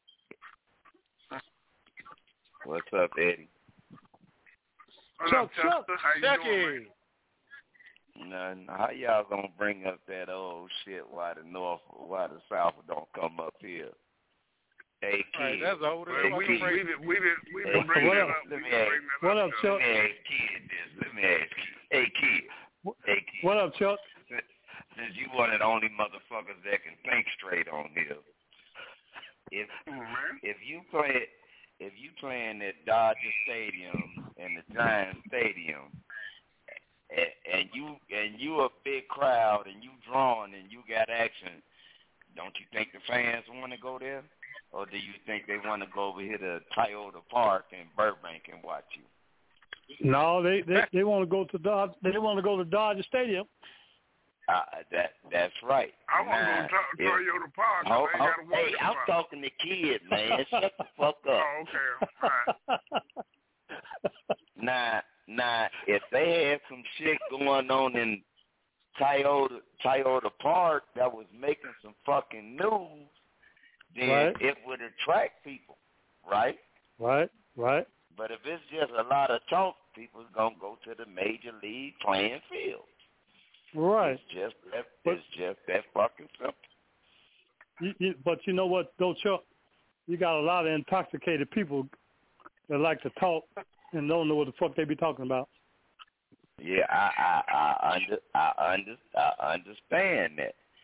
What's up, Eddie? What's Chuck, up, Chester? How you Chucky. doing, man? Nothing. How y'all gonna bring up that old shit? Why the North, why the South don't come up here? Hey, kid. Right, that's old as Well, we, fucking we, crazy. did, we, did, we Hey, didn't bring what that up? up. Let We me didn't ask- bring that What up. up, Chuck. Chuck? Let me ask kid this. Let me ask you. Hey, kid. Hey, kid. What up, Chuck? Since you one of the only motherfuckers that can think straight on here, if Mm-hmm. if you play if you playing at Dodger Stadium and the Giants Stadium, and, and you and you a big crowd and you drawing and you got action, don't you think the fans want to go there, or do you think they want to go over here to Toyota Park in Burbank and watch you? No, they they, they want to go to Dodge. They want to go to Dodger Stadium. Uh, that that's right. I want Now, to go to if- Toyota Park. Oh, I ain't oh, got to walk hey, that I'm far. talking to kids, man. Shut the fuck up. Oh, okay. All right. Now, now, if they had some shit going on in Toyota Toyota Park that was making some fucking news, then Right. it would attract people, right? Right, right. But if it's just a lot of talk, people's gonna go to the major league playing field. Right. It's just that. But- It's just that fucking simple. You, you, but you know what, though, Chuck? You got a lot of intoxicated people that like to talk and don't know what the fuck they be talking about. Yeah, I I I, under, I, under, I understand that.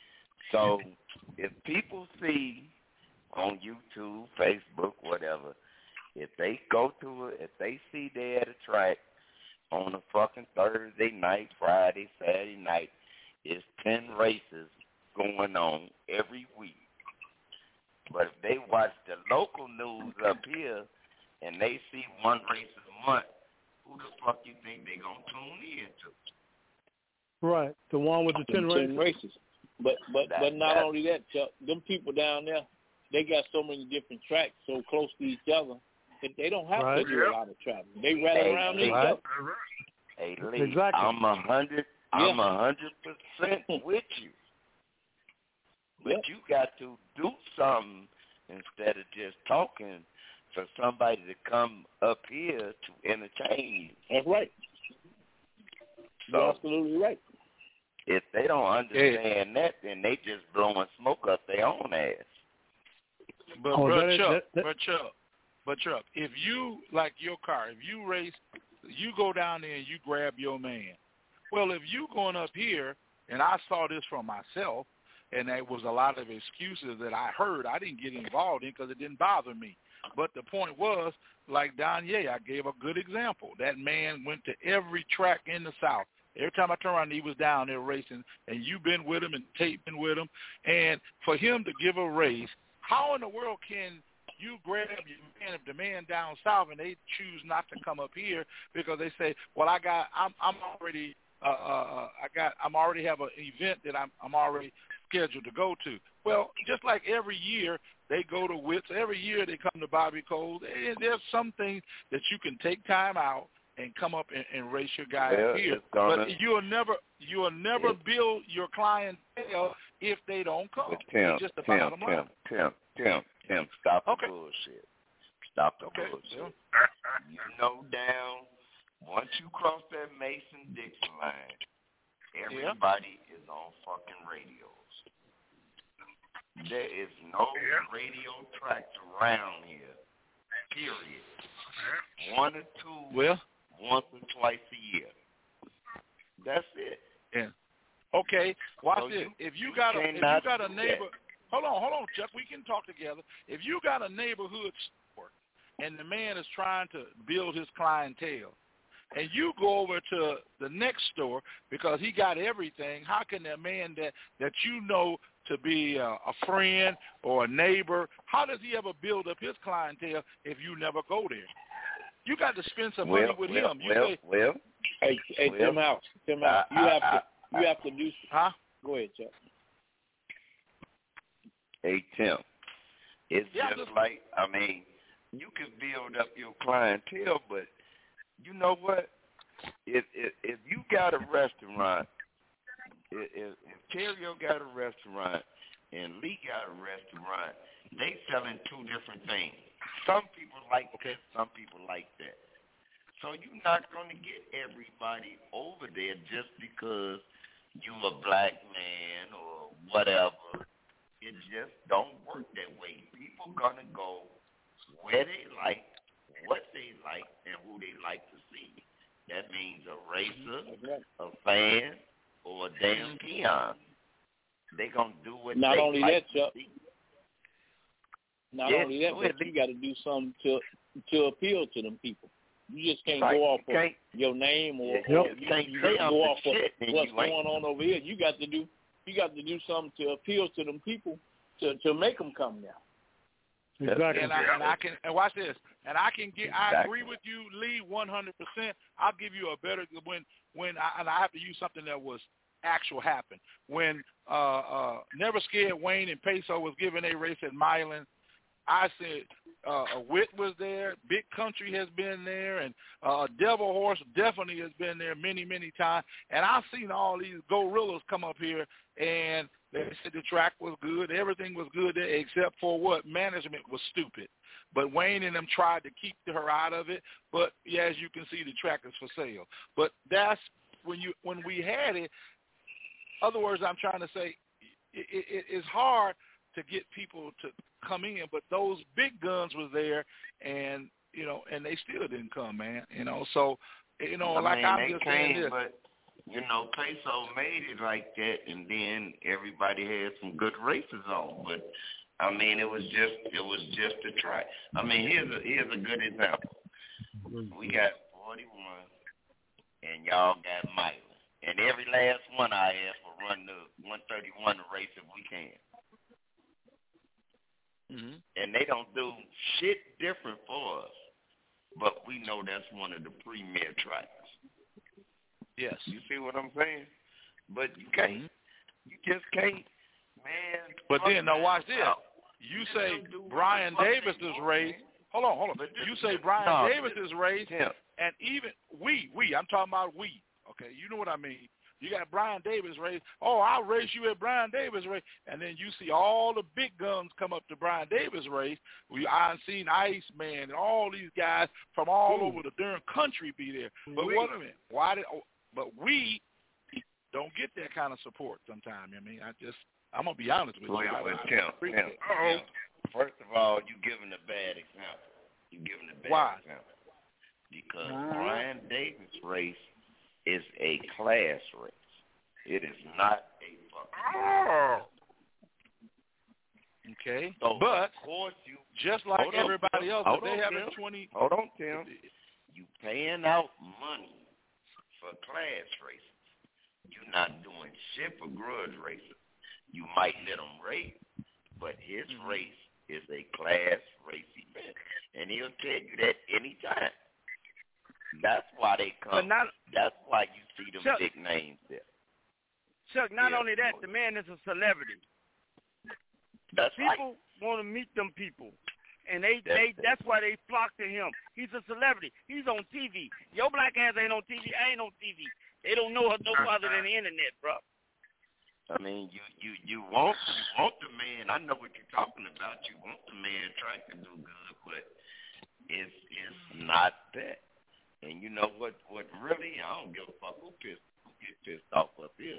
So if people see on YouTube, Facebook, whatever, if they go to it, if they see they at a track on a fucking Thursday night, Friday, Saturday night, it's ten races going on every week. But if they watch the local news up here and they see one race a month, who the fuck you think they gonna tune in to? Right, the one with the ten, ten races. races. But but that, but not that, only that, Chuck, them people down there, they got so many different tracks so close to each other that they don't have right. to do a lot of traveling. They rattle hey, around hey, each other. Hey, Lee, exactly. I'm a hundred. I'm a hundred percent with you. But yep. you got to do something instead of just talking for somebody to come up here to entertain you. That's right. So, You're absolutely right. If they don't understand yeah. that, then they just blowing smoke up their own ass. But, oh, bro, that, Chuck, that, that, but Chuck, but Chuck, if you, like your car, if you race, you go down there and you grab your man. Well, if you going up here, and I saw this for myself, and there was a lot of excuses that I heard, I didn't get involved in because it didn't bother me. But the point was, like Donye, I gave a good example. That man went to every track in the South. Every time I turn around, he was down there racing, and you've been with him and Tate been with him. And for him to give a race, how in the world can you grab your man if the man down south and they choose not to come up here because they say, well, I got, I'm, I'm already, uh, uh, I got, I'm already have an event that I'm, I'm already scheduled to go to. Well, just like every year they go to Wits, every year they come to Bobby Cole's, and there's some things that you can take time out and come up and, and race your guy well, up here. Gonna, but you'll never, you'll never it, build your clientele if they don't come. Tim, it's just the Tim, bottom line. Tim, Tim, Tim, Tim, stop the okay. bullshit. Stop the okay. bullshit. You know down, once you cross that Mason-Dixon line, everybody yeah. is on fucking radios. There is no yeah. radio tracks around here, period. Yeah. One or two, well, once or twice a year. That's it. Yeah. Okay, watch so this. You, if you got a if you got a neighbor, that. hold on, hold on, Chuck. We can talk together. If you got a neighborhood store and the man is trying to build his clientele, and you go over to the next store because he got everything, how can that man that, that you know to be a, a friend or a neighbor, how does he ever build up his clientele if you never go there? You got to spend some well, money with well, him. You well, say, well, hey, hey well, Tim House, Tim House, you I, have I, to, I, you have to do. Huh? Go ahead, Chuck. Hey Tim, it's yeah, just just, like I mean, you can build up your clientele, but you know what? If if, if you got a restaurant, if, if, if Terrio got a restaurant and Lee got a restaurant, they selling two different things. Some people like this, some people like that. So you're not going to get everybody over there just because you a black man or whatever. It just don't work that way. People going to go where they like, what they like, and who they like to see. That means a racer, a fan, or a damn peon. They going to do what not they only like that, to Chuck. see. Not yes, only that, but you got to do something to to appeal to them people. You just can't like, go off of your name or, yeah, or you you, can't you say go off of what's you going ain't. on over here. You got to do you got to do something to appeal to them people to to make them come now. Exactly. And I, and I can and watch this. And I can get. Exactly. I agree with you, Lee, one hundred percent. I'll give you a better when when I, and I have to use something that was actual happen when uh, uh, Never Scared Wayne and Peso was giving a race at Milan. I said uh, a Wit was there, Big Country has been there, and uh, Devil Horse definitely has been there many, many times. And I've seen all these gorillas come up here, and they said the track was good, everything was good there, except for what? Management was stupid. But Wayne and them tried to keep her out of it. But yeah, as you can see, the track is for sale. But that's when you when we had it. Other words, I'm trying to say, it, it, it's hard to get people to come in, but those big guns was there, and you know, and they still didn't come, man. You know, so you know, I like mean, I'm they just came, saying this. But you know, Peso made it like that, and then everybody had some good races on. But I mean, it was just it was just a try. I mean, here's a here's a good example. We got forty-one, and y'all got Milan, and every last one I ask will run the one thirty-one race if we can. Mm-hmm. And they don't do shit different for us, but we know that's one of the premier tracks. Yes. You see what I'm saying? But you can't. You just can't, man. But then, now watch this. You say Brian Davis's race. Hold on, hold on. You say Brian no, Davis's race, yeah. and even we, we, I'm talking about we. Okay, you know what I mean. You got Brian Davis race. Oh, I'll race you at Brian Davis race. And then you see all the big guns come up to Brian Davis race. We I've seen Iceman and all these guys from all Ooh. over the darn country be there. But We. what a minute. Why did oh, but we don't get that kind of support sometimes. I mean, I just I'm gonna be honest with Well, you. I, well, I, Tim, I appreciate Tim, it. Tim, First of all, you giving a bad example. You giving a bad Why? example. Because Brian Davis race is a class race. It is not a fucking oh. Okay, so but of course you, just like hold on, everybody else, hold if they on, have Tim. a twenty. Hold on, Tim. You paying out money for class races. You're not doing shit for grudge races. You might let them race, but his Mm-hmm. race is a class race event, and he'll tell you that anytime. That's why they come. But not, That's why you see them Chuck, big names there. Chuck, not Yeah, only that, the man is a celebrity. That's people right. want to meet them people, and they That's they it. that's why they flock to him. He's a celebrity. He's on T V. Your black ass ain't on T V. I ain't on T V. They don't know her no other than the internet, bro. I mean, you you you want you want the man. I know what you're talking about. You want the man trying to do good, but it's it's not that. And you know what? What really? I don't give a fuck who pissed who get pissed off up here.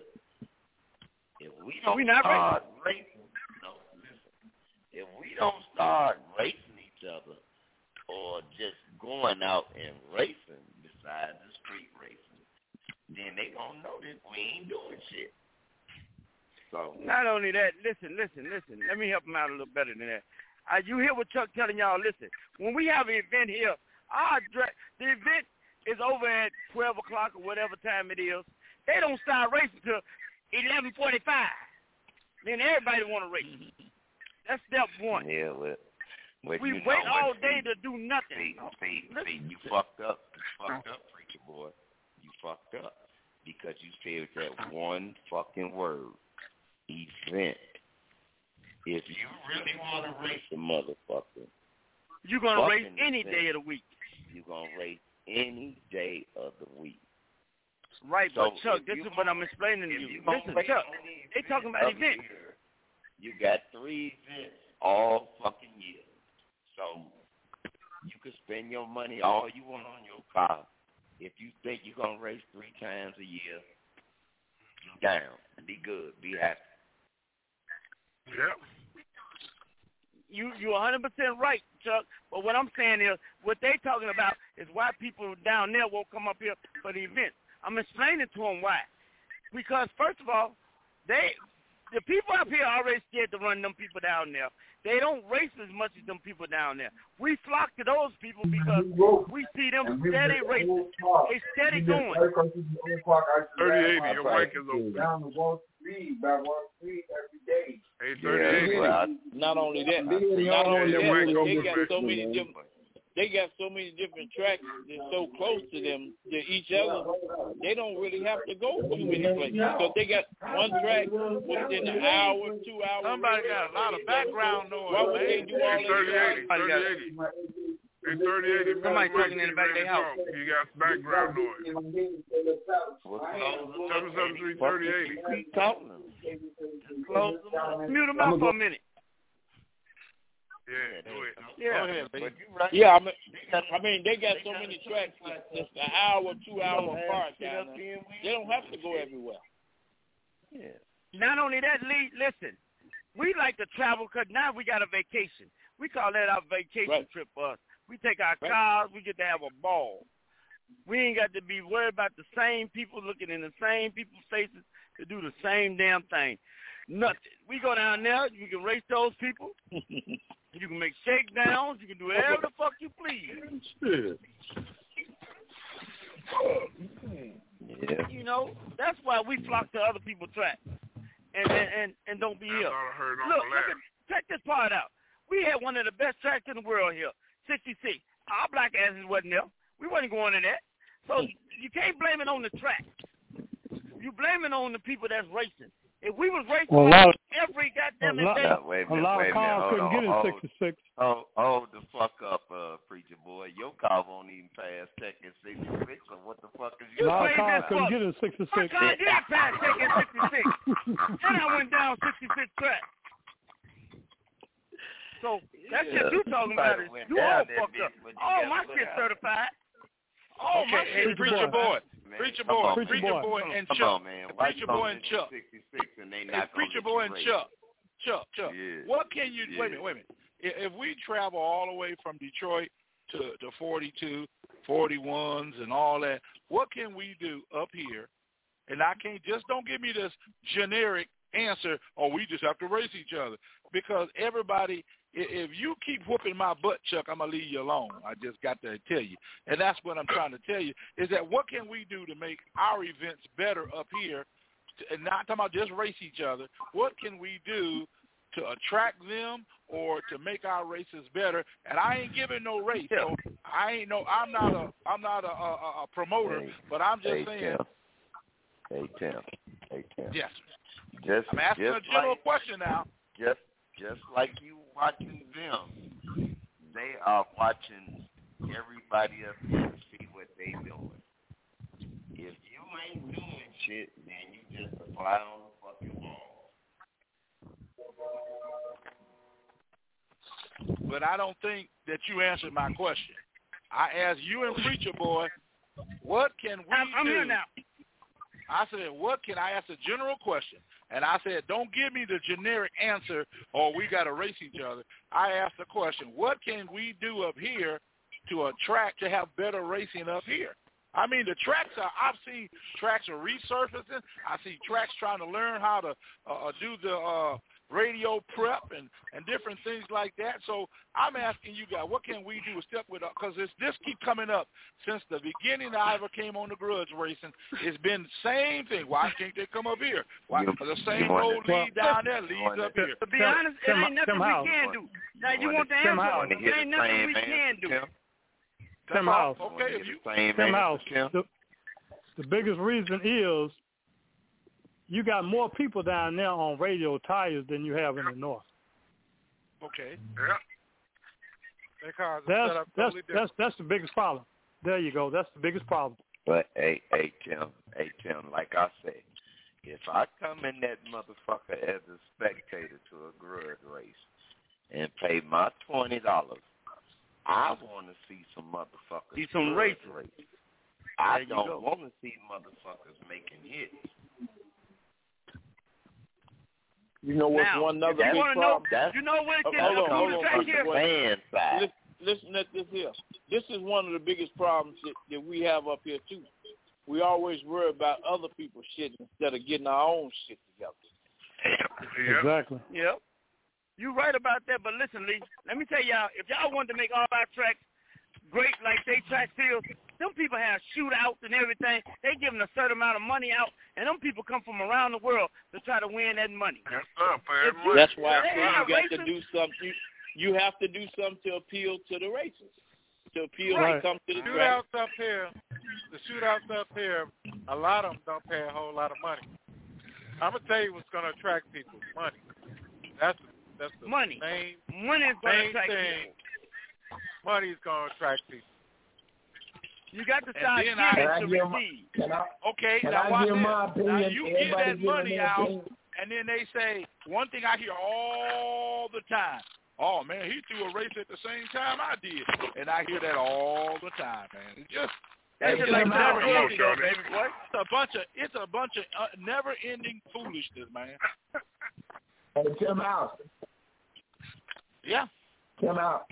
If we don't We not start racing, no, listen. If we don't start racing each other, or just going out and racing besides the street racing, then they gonna know that we ain't doing shit. So Not only that, listen, listen, listen. Let me help him out a little better than that. Uh, you hear what Chuck telling y'all? Listen, when we have an event here, our dra- the event is over at twelve o'clock or whatever time it is. They don't start racing till eleven forty-five. Then everybody want to race. That's step one. yeah, well, well we you wait know all what, day see, to do nothing. See, see, see, you fucked up. You fucked up, preacher boy. You fucked up because you said that one fucking word. Event. If you really want to race a motherfucker, You're going to race fucking any event, day of the week. you're going to race any day of the week. Right, So but Chuck, if this you is what I'm explaining to if you. you gonna Listen, race Chuck, any they talking about of events. year, you got three events all fucking year. So you can spend your money all you want on your car. If you think you're going to race three times a year, you down. Be good. Be happy. Yep. You you're one hundred percent right, Chuck. But what I'm saying is, what they talking about is why people down there won't come up here for the event. I'm explaining to them why. Because first of all, they the people up here are already scared to run them people down there. They don't race as much as them people down there. We flock to those people because we see them steady racing. They steady going. thirty eighty, your mic is open. Down to Wall Street, by Wall Street every day. Hey, thirty eighty. Yeah, well, Not only that, Not not only your that, mic they open, got man. so many different. They got so many different tracks that's so close to them, to each other, they don't really have to go too many places. So they got one track within an hour, two hours. Somebody got a lot of background noise. Why would man. they do all Hey, this? thirty eighty, thirty eighty. Hey, thirty eighty. Somebody talking in the back of their house. You got background noise. seven seven three, thirty eighty. Keep talking. Close them up. Mute them out for a minute. Yeah, go ahead. Yeah. Go ahead, baby. Yeah, I mean, I mean, they got so many tracks that's an hour, two hours apart down there. They don't have to go everywhere. Yeah. Not only that, Lee, listen, we like to travel because now we got a vacation. We call that our vacation Right. trip for us. We take our Right. cars, we get to have a ball. We ain't got to be worried about the same people looking in the same people's faces to do the same damn thing. Nothing. We go down there, you can race those people. You can make shakedowns. You can do whatever the fuck you please. Yeah. You know, that's why we flock to other people's tracks and and, and, and don't be here. Look, look at, check this part out. We had one of the best tracks in the world here, sixty-six. Our black asses wasn't there. We wasn't going to that. So you can't blame it on the track. You blame it on the people that's racing. If we was racing well, like every goddamn a lot, day, wait a a minute, lot wait of cars a couldn't minute. get in hold, sixty-six. Hold, hold the fuck up, uh, preacher boy. Your car won't even pass checking sixty-six. So what the fuck is A you? lot of cars couldn't get in sixty-six. my car did pass checking sixty-six. And I went down sixty-six track. So that Yeah. shit you talking about is you all fucked up. Oh, my shit certified. Oh, okay, my hey, shit preacher boy, Man, preacher come boy, on, preacher Preacher boy, boy. and Come Chuck, on, man. Why preacher you boy gonna and get Chuck, sixty-six and they hey, not gonna preacher let boy you and race? Chuck, Chuck, Chuck. Yeah. What can you? Yeah. Wait a minute, wait a minute. If, if we travel all the way from Detroit to to forty-two, forty-ones, and all that, what can we do up here? And I can't just don't give me this generic answer. Oh, we just have to race each other because everybody. If you keep whooping my butt, Chuck, I'm going to leave you alone. I just got to tell you. And that's what I'm trying to tell you, is that what can we do to make our events better up here, and not talking about just race each other. What can we do to attract them or to make our races better? And I ain't giving no race. So I ain't no, I'm not a, I'm not a, a, a promoter, Hey, but I'm just hey, saying. Tim. Hey, Tim. Hey, Tim. Yes. Just, I'm asking just a general like, question now. Just, just like you watching them, they are watching everybody up here to see what they doing. If you ain't doing shit, then you just a fly on the fucking wall. But I don't think that you answered my question. I asked you and Preacher Boy, what can we I'm, I'm do? here now. I said, what can I ask a general question? And I said, don't give me the generic answer, or we got to race each other. I asked the question, what can we do up here to attract, to have better racing up here? I mean, the tracks are, I've seen tracks are resurfacing. I see tracks trying to learn how to uh, do the uh, radio prep and, and different things like that. So I'm asking you guys, what can we do to step with, because this, this keep coming up since the beginning that I ever came on the grudge racing. It's been the same thing. Why can't they come up here? Why You- the same you want road to- lead down there leads up here? To be Tim- honest, it Tim- ain't nothing Tim we House. can do. Now, you You want the Tim answer? House. It ain't nothing we can do. Tim? Tim House. Okay, if you Same Tim answer, House. Tim? The, the biggest reason is you got more people down there on radio tires than you have in the north. okay. Yeah. Their cars are That's set up that's totally that's different. that's the biggest problem. There you go. That's the biggest problem. But, hey, hey, Tim, hey, Tim, like I said, if I come in that motherfucker as a spectator to a grudge race and pay my twenty dollars, I want to see some motherfuckers See some grudge racing. race. I There you don't go. want to see motherfuckers making hits. You know what's Now, one other if you big want to know, problem? you know what Oh, can hold on, come hold to on, track Mister here? Boy. Fan side. Listen, listen at this here. This is one of the biggest problems that, that we have up here too. We always worry about other people's shit instead of getting our own shit together. Yep. Exactly. Yep. You right about that, but listen, Lee, let me tell y'all, if y'all want to make all our tracks great like they track fields, them people have shootouts and everything. They giving a certain amount of money out, and them people come from around the world to try to win that money. That's up, man. If you- That's why I They say you have got to racing. do something. You have to do something to appeal to the racers, to appeal Right. to come to the track. Shootouts up here, the shootouts up here, a lot of them don't pay a whole lot of money. I'm gonna tell you what's gonna attract people: money. That's that's the Money. main Money is going to main attract thing. people. Money is gonna attract people. You got to And start then I- giving Can I to give my- receive. Can I, Okay, can now I watch give this. my Now opinion? you give Everybody that giving money their out, opinion? and then they say, one thing I hear all the time, oh, man, he threw a race at the same time I did. And I hear that all the time, man. It's just, That's it's just just like never John ending. Wilson, baby boy. It's a bunch of, it's a bunch of uh, never-ending foolishness, man. Hey, Tim House. Yeah. Tim House.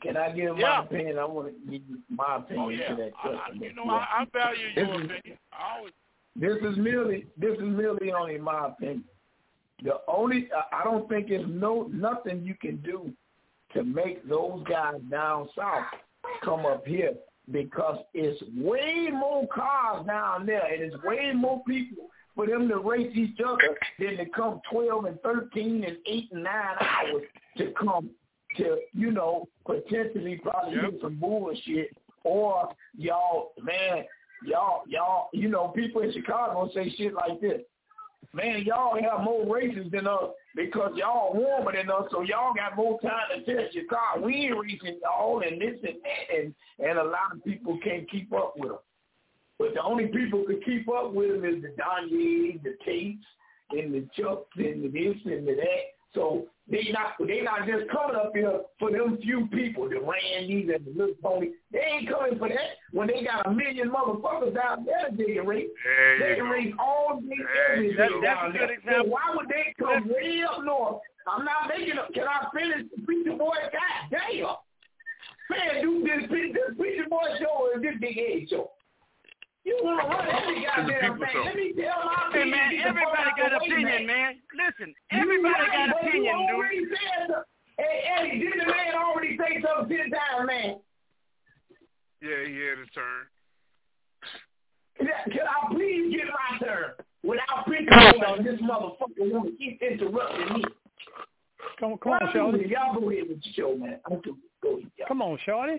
Can I give Yeah. my opinion? I want to give you my opinion Oh, yeah. to that question. I, you know, I, I value This your is- opinion. I always. This is merely this is merely only my opinion. The only I don't think there's no nothing you can do to make those guys down south come up here, because it's way more cars down there and it's way more people for them to race each other than to come twelve and thirteen and eight and nine hours to come to, you know, potentially probably Yep. do some bullshit. Or y'all, man, y'all, y'all, you know, people in Chicago say shit like this. Man, y'all have more races than us because y'all warmer than us, so y'all got more time to test your car. We ain't racing y'all and this and that, and, and a lot of people can't keep up with them. But the only people who can keep up with them is the Donnies, the Tates, and the Chucks, and the this and the that. So they not they not just coming up here for them few people, the Randys and the Little Pony. They ain't coming for that when they got a million motherfuckers down there that they can race. There They you can go. race all day, every day There you go. down That's a good there. example. So why would they come way up north? I'm not making a, can I finish the Preacher Boy? God damn. Man, do this, this Preacher Boy show or this Big Ed show? You want to run every goddamn thing. Let me tell my Hey, man, people, everybody get got the fuck out the way, opinion, man. Listen, everybody You right, got but opinion, you dude. already said, hey, Eddie, didn't the man already say something ten times, man? Yeah, he had his turn. Can I, can I please get my turn without picking on this motherfucker want to keep interrupting me? Come, come on, Shorty. Y'all go ahead with the show, man. I'm too, go ahead, y'all. Come on, Shorty.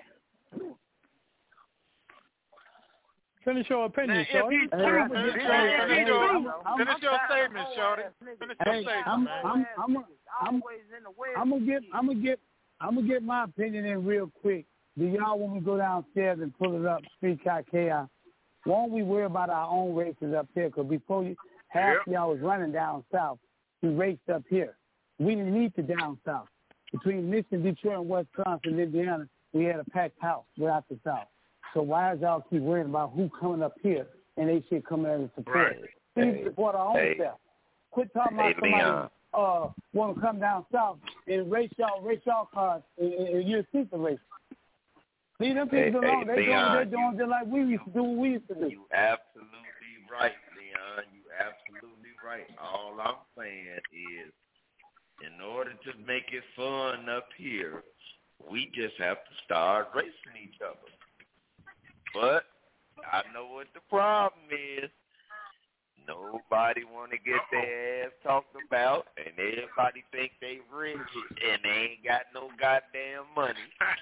Finish your opinion, Now, if Shorty. he's Hey, true, finish if your, he's finish true, your, I'm- finish your I'm- statement, Shorty. Finish your Hey, statement, I'm, man. I'm, I'm, I'm, I'm gonna get, I'm gonna get, I'm gonna get my opinion in real quick. Do y'all want me to go downstairs and pull it up, Street Cat Chaos? Won't we worry about our own races up here? Because before you, half Yep. y'all was running down south. We raced up here. We didn't need to down south. Between Michigan, Detroit, and Wisconsin, Indiana, we had a packed house without the south. So why does y'all keep worrying about who coming up here and they should come in and support? Right. Please Hey, support our own hey. self. Quit talking Hey, about somebody Leon. uh want to come down south and race y'all race y'all cars and, and, and you'll see the race. Leave them Hey, people hey, alone. They doing what Leon, they're doing just like we used to do what we used to do. You absolutely right, Leon. You absolutely right. All I'm saying is, in order to make it fun up here, we just have to start racing each other. But I know what the problem is. Nobody want to get their ass talked about, and everybody think they rich, and they ain't got no goddamn money.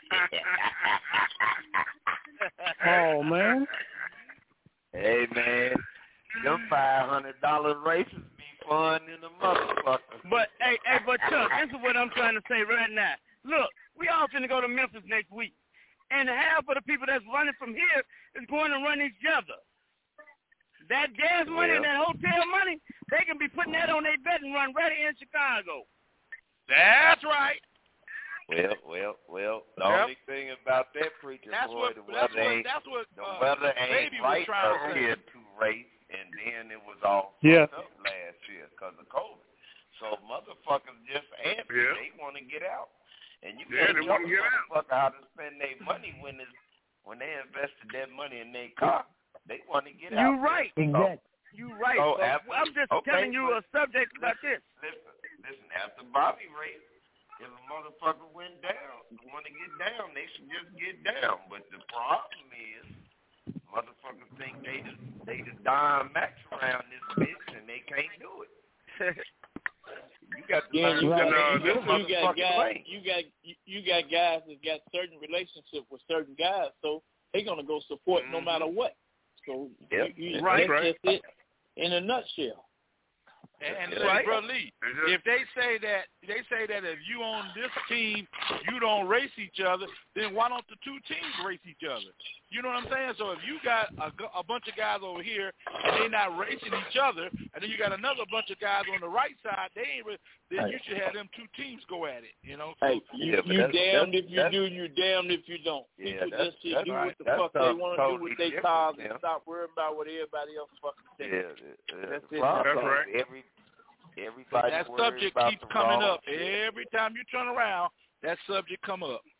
Oh, man. Hey, man, them five hundred dollar races be fun in a motherfucker. But hey, hey, but Chuck, this is what I'm trying to say right now. Look, we all finna go to Memphis next week, and half of the people that's running from here is going to run each other. That gas money and that hotel money, they can be putting that on their bet and run right here in Chicago. That's right. Well, well, well. The Yep. only thing about that preacher That's boy, what. the That's weather what. ain't That's what. the Uh, weather ain't Baby right was trying up to say. here to race, and then it was all Yeah. fucked up last year because of COVID. So motherfuckers just antsy. Yeah. They want to get out, and you Yeah, can't they tell wanna a get out. motherfucker how to spend their money when it's when they invested that money in their car. They want to get out. You right. Exactly. You right. So but after- I'm just okay, telling you a but- subject about this. Listen, listen. After Bobby raced, if a motherfucker went down, want to get down, they should just get down. But the problem is, motherfuckers think they the they the Don Max around this bitch, and they can't do it. You got to Yeah, learn you, to got- live uh, in your this you got motherfucking guys. lane. You got you, you got guys that got certain relationship with certain guys, so they're gonna go support no Mhm. matter what. So Yep. you, you, Right, that's right. just it in a nutshell. And, and Right. Bro Lee, It's just- if they say that they say that if you on this team, you don't race each other, then why don't the two teams race each other? You know what I'm saying? So if you got a, gu- a bunch of guys over here and they're not racing each other, and then you got another bunch of guys on the right side, they ain't. Re- then you should have them two teams go at it. You know? So, Hey, you, Yeah, but you that's- damned that's- if you that's- do, you damned if you don't. Yeah, People that's- just should that's do right. what the That's fuck they something want to do totally with their different, cars yeah. and stop worrying about what everybody else fucking Yeah, thinks. yeah, That's the it. problem That's is right. Every everybody that worries subject about keeps the coming wrong up shit. every time you turn around. That subject come up.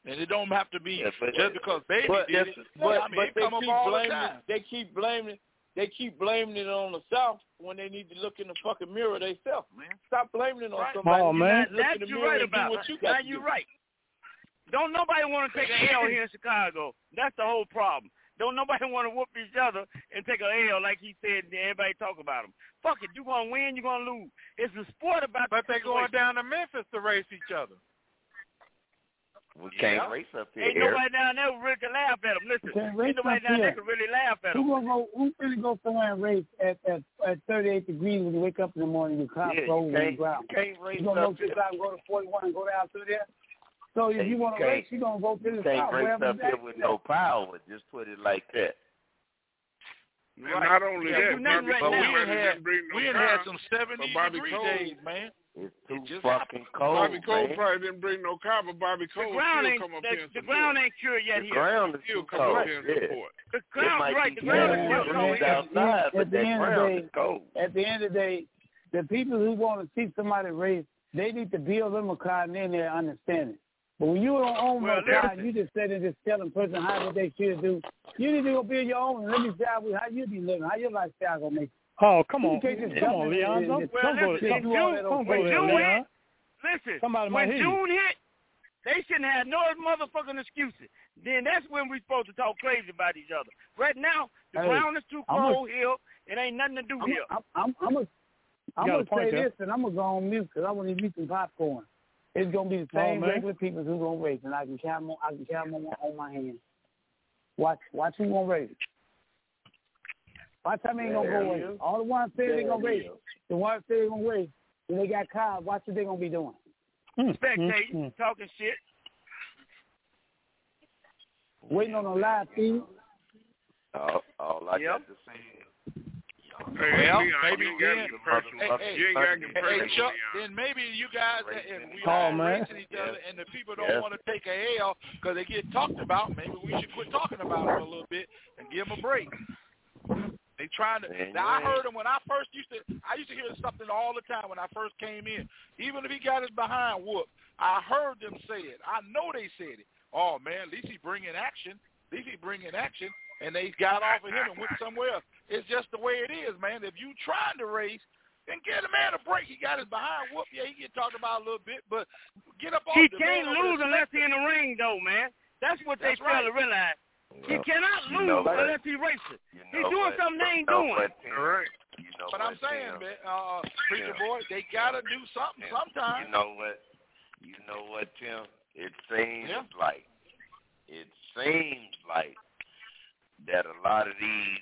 And it don't have to be yeah, but, just because baby but, did it. But, I mean, but it they come keep up all blaming the it. time. They keep blaming. They keep blaming it on the South when they need to look in the fucking mirror themselves, man. Stop blaming it on Right. somebody. Oh, You man. need to look That's in the you mirror right and do about. what you Now got to you're do. right. Don't nobody want to take an L here in Chicago. That's the whole problem. Don't nobody want to whoop each other and take an L like he said and everybody talk about him. Fuck it. You're going to win, you're going to lose. It's a sport about But the they're going down to Memphis to race each other. We can't Yeah. race up here. Ain't nobody down there who really can laugh at him. Listen, Can't ain't race nobody up down there here. can really laugh at Who him. gonna go? Who's gonna go somewhere and race at at, at thirty-eight degrees when you wake up in the morning? Your car Yeah, frozen you on the can't, ground. you can't race You gonna go up to the here. side and go to forty-one and go down through there? So if Hey, you want to you race, can't- you gonna go to the You can't south. race wherever up it's here at. with no power. Just put it like that. And not only Yeah, that, do nothing Bobby right Cole now. we didn't had bring no we had, power, had some seventy but Bobby degree Cole, days, man. It's It too just fucking cold, Bobby Cole man. probably didn't bring no car, but Bobby The Cole ground still ain't come up the, here and the support. ground ain't cured yet The here. ground is Still too come up cold. here and Yeah. support. The It ground, might right? be The ground ten is Yeah, still man, cold degrees here. outside, at but the that end of the ground day- is cold. At the end of the day, the people who want to see somebody race, they need to build them a car and then they understand it. But when you don't own Well, no car, listen. you just sit and just telling person how what they should do. You need to go build your own and let me see how, how you be living, how your lifestyle gonna make. Oh, come on. You can't just Come jump on, in Leon. and Don't, just- Well, don't go listen, there. in Don't, do all June, that don't old go when there, June Leon. hit, listen, Somebody might when hear you. June hit, they shouldn't have no motherfucking excuses. Then that's when we supposed to talk crazy about each other. Right now, the Hey, ground is too I'm cold here. It ain't nothing to do I'm here. I'm I'm I'm gonna I'm got a gonna point say there. this, and I'm gonna go on mute because I want to eat some popcorn. It's gonna be the Oh, same man. regular people who gonna race, and I can count them on, I can count them on, on my hand. Watch watch who gonna race. Watch how many gonna There go it race. is. All the ones say they There gonna it race. is. The ones say they gonna race, and they got cars. Watch what they gonna be doing. Mm, Spectating, mm, mm. talking shit. Waiting on a live feed. All, all I Yep. got to say is, Hey, Well, Leon, maybe you ain't got to then- get personal. Hey, hey, you ain't got to get Hey, personal, Chuck, Leon. then maybe you guys, if we Oh, all man. racing each other Yes. and the people don't Yes. want to take a L because they get talked about, maybe we should quit talking about them a little bit and give them a break. They trying to. Man, Now, I you heard ain't- him when I first used to. I used to hear something all the time when I first came in. Even if he got his behind whooped, I heard them say it. I know they said it. Oh man, at least he bringing action. At least he bringing action, and they got off of him and went somewhere else. It's just the way it is, man. If you trying to race, then get a man a break. He got his behind whooped. Yeah, he get talked about a little bit, but get up off He the can't man over lose the unless he in the ring, though, man. That's what they That's fail right. to realize. He Well, cannot you lose know what? unless he races. You He's know doing what? something they ain't You know doing. what, Tim? All right. You know But what, I'm saying, Tim? man, uh, preacher Yeah. boy, they gotta do something Yeah. sometime. You know what? You know what, Tim? It seems Yeah. like it seems like that a lot of these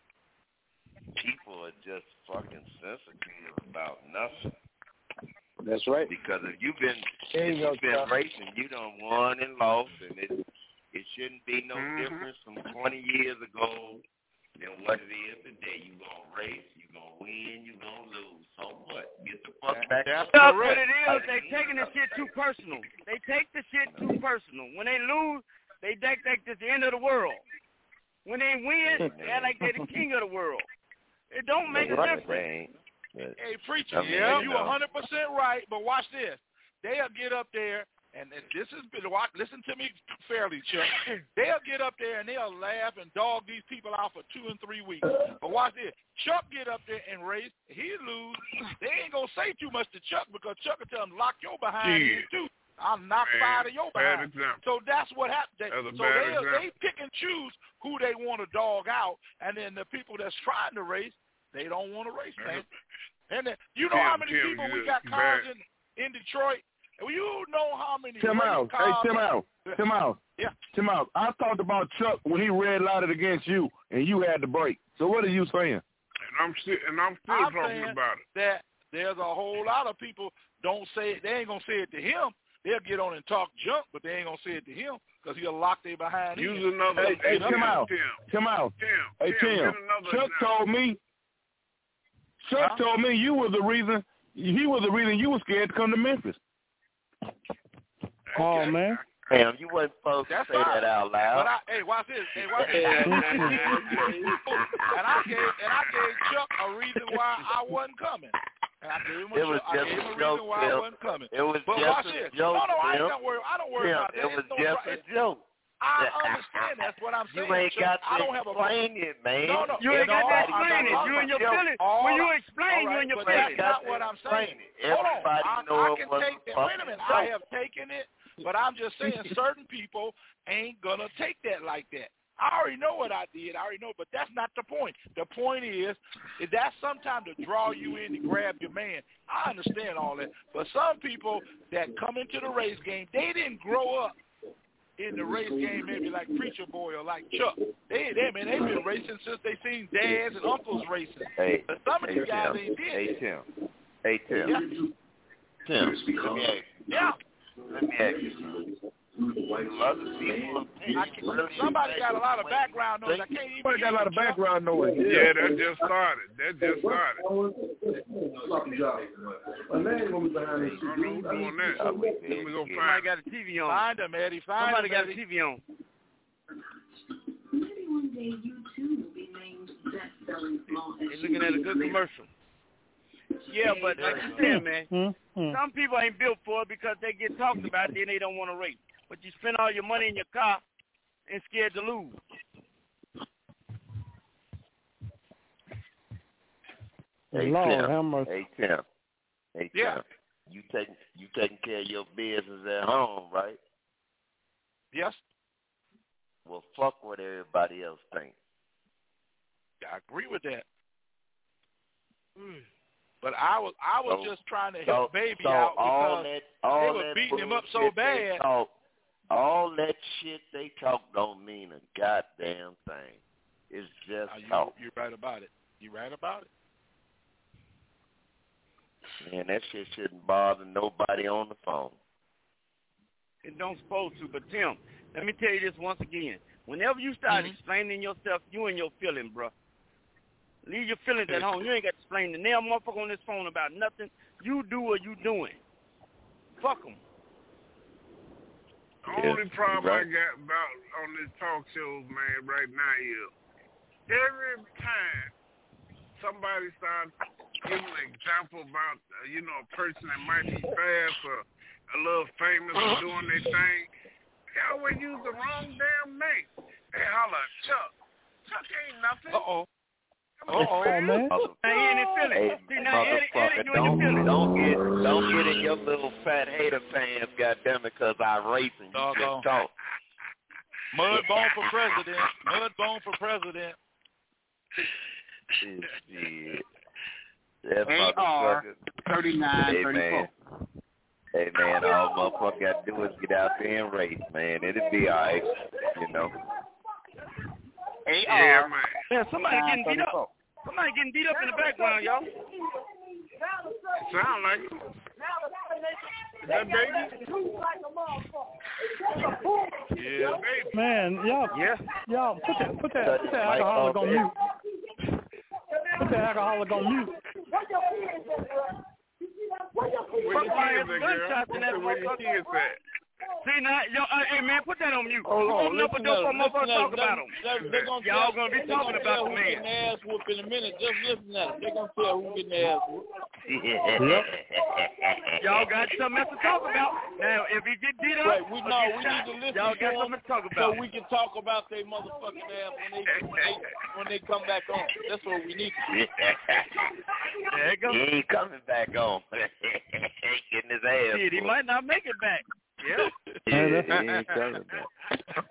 people are just fucking sensitive about nothing. That's right. Because if you've been There if you go, you've been Chuck. racing, you done won and lost, and it it shouldn't be no Mhm. difference from twenty years ago than what it is today. You gonna race, you gonna win, you gonna lose. So what? Get the fuck back. That's up. That's correct. what it is. They taking the shit too personal. They take the shit too personal. When they lose, they act like it's the end of the world. When they win, they act like they're the king of the world. It don't make a Right, difference. they ain't. But, Hey, preacher, I mean, yeah, you you know. one hundred percent right, but watch this. They'll get up there, and, and this is, watch, listen to me fairly, Chuck. They'll get up there, and they'll laugh and dog these people out for two and three weeks. But watch this. Chuck get up there and race. He lose. They ain't going to say too much to Chuck because Chuck will tell him, lock your behind in, Shit. too. I'll knock Man, five of your bad behind. example. So that's what happened. They, That's a so bad they example. they pick and choose who they want to dog out, and then the people that's trying to race, they don't want to race, man. And then, you know Tim, how many Tim, people you we just got cars bad. in, in Detroit? You know how many Tim race out. Hey, cars. Tim out. Tim out. Yeah. Tim out. I talked about Chuck when he red lighted against you, and you had the break. So what are you saying? And I'm still and I'm still I'm talking saying about it. that there's a whole lot of people don't say it. They ain't gonna say it to him. They'll get on and talk junk, but they ain't gonna say it to him because he'll lock their behind. Use in. another. Hey, hey, Tim, Tim out. Tim, Tim out. Tim, Hey, Tim, Tim. get another Chuck example. told me. Chuck Huh? told me you was the reason. He was the reason you was scared to come to Memphis. Oh, man. Damn, you wasn't supposed to That's say fine. that out loud. But I, hey, watch this. Hey, watch this. and I gave and I gave Chuck a reason why I wasn't coming. And I gave him a, It was I just gave him a a joke, reason why Tim. I wasn't coming. It was but just watch a this. joke, No, no, I ain't Tim. gonna worry. I don't worry Tim, about that. it was It's no just pro- a joke. I understand. That's what I'm saying. You ain't Chuck. got to I don't have a explain it, man. No, no. You ain't got to no, explain it. You and your feelings. When you explain, you and your but feelings. that's not what I'm saying. Hold on. I, I can take that. Wait a minute. I have taken it, but I'm just saying certain people ain't gonna take that like that. I already know what I did. I already know, but that's not the point. The point is, is that's sometimes to draw you in to grab your man. I understand all that, but some people that come into the race game, they didn't grow up in the race game, maybe like Preacher Boy or like Chuck. They, they man, they've been racing since they seen dads and uncles racing. Hey, but some of hey, these guys Tim. ain't did Hey, it. Tim. Hey, Tim. Yeah. Tim, let me ask you. Yeah. Let me ask you. Other people, I can, somebody got a lot of background noise. I can't even. Somebody got a lot of background noise. Yeah, that just started. That just started. I don't know who's doing that. Let me go Somebody find got a T V on. Find him, Eddie. Find Somebody him, got Eddie. a T V on. Maybe one day you too will be named best-selling small They're looking at a good commercial. Yeah, but like you said, man, Mm-hmm. some people ain't built for it because they get talked about, then they don't want to race. But you spend all your money in your car and scared to lose. Hey, Lord Tim. have mercy. Hey, Tim. Hey, Tim. Yeah. You taking you taking care of your business at home, right? Yes. Well, fuck what everybody else thinks. I agree with that. But I was I was So- just trying to so- help baby so out all because that, all they were that beating him up so bullshit they bad. Talk, all that shit they talk don't mean a goddamn thing. It's just Uh, you, talk. you're right about it. You're right about it. Man, that shit shouldn't bother nobody on the phone. It don't supposed to, but Tim, let me tell you this once again. Whenever you start Mm-hmm. explaining yourself, you and your feeling, bro. Leave your feelings at home. You ain't got to explain the nail motherfucker on this phone about nothing. You do what you doing. Fuck them. The only problem I got about on this talk shows, man, right now is every time somebody starts giving an example about, uh, you know, a person that might be fast or a little famous or doing their thing, they always use the wrong damn name. They holler, Chuck. Chuck ain't nothing. Uh-oh. Uh-oh, man. Now, he in his feelings. Hey, See, now, Eddie, Eddie, motherfucker, you in your don't, feelings. don't get don't get in your little fat hater fans, goddammit, because I race and you Doggone. just talk. Mudbone for president. Mudbone for president. Shit. That A R motherfucker. thirty-nine Hey, thirty-four. man. Hey, man, all motherfucker got to do is get out there and race, man. It'll be all right, you know. A Yeah, R man. Yeah, somebody getting beat up. Somebody getting beat up in the background, y'all. Sound like it. Is that baby? Yeah. Baby. Man, y'all, Yeah. y'all put that put that put that alcoholic on mute. Put that alcoholic on mute. Where your kids at, girl? Where your kids at? See now, yo, uh, hey man, put that on mute. Hold on, Open up a listen door to for them, motherfuckers listen talk to about them. him. They- they gonna Y'all tell- gonna be they talking gonna about tell the who man. getting their ass whooped in a minute. Just listen at them. They gonna tell who getting their ass whooped. Y'all got something else to talk about. Now, if he get beat up, Right, we or know get we shot, need to listen y'all to got them something to talk so about. we can talk about their motherfucking ass when they when they when they come back on. That's what we need to do. There it goes. He ain't coming back on. He ain't getting his ass Shit, he whooped. might not make it back. Yeah. Yeah, he ain't coming back.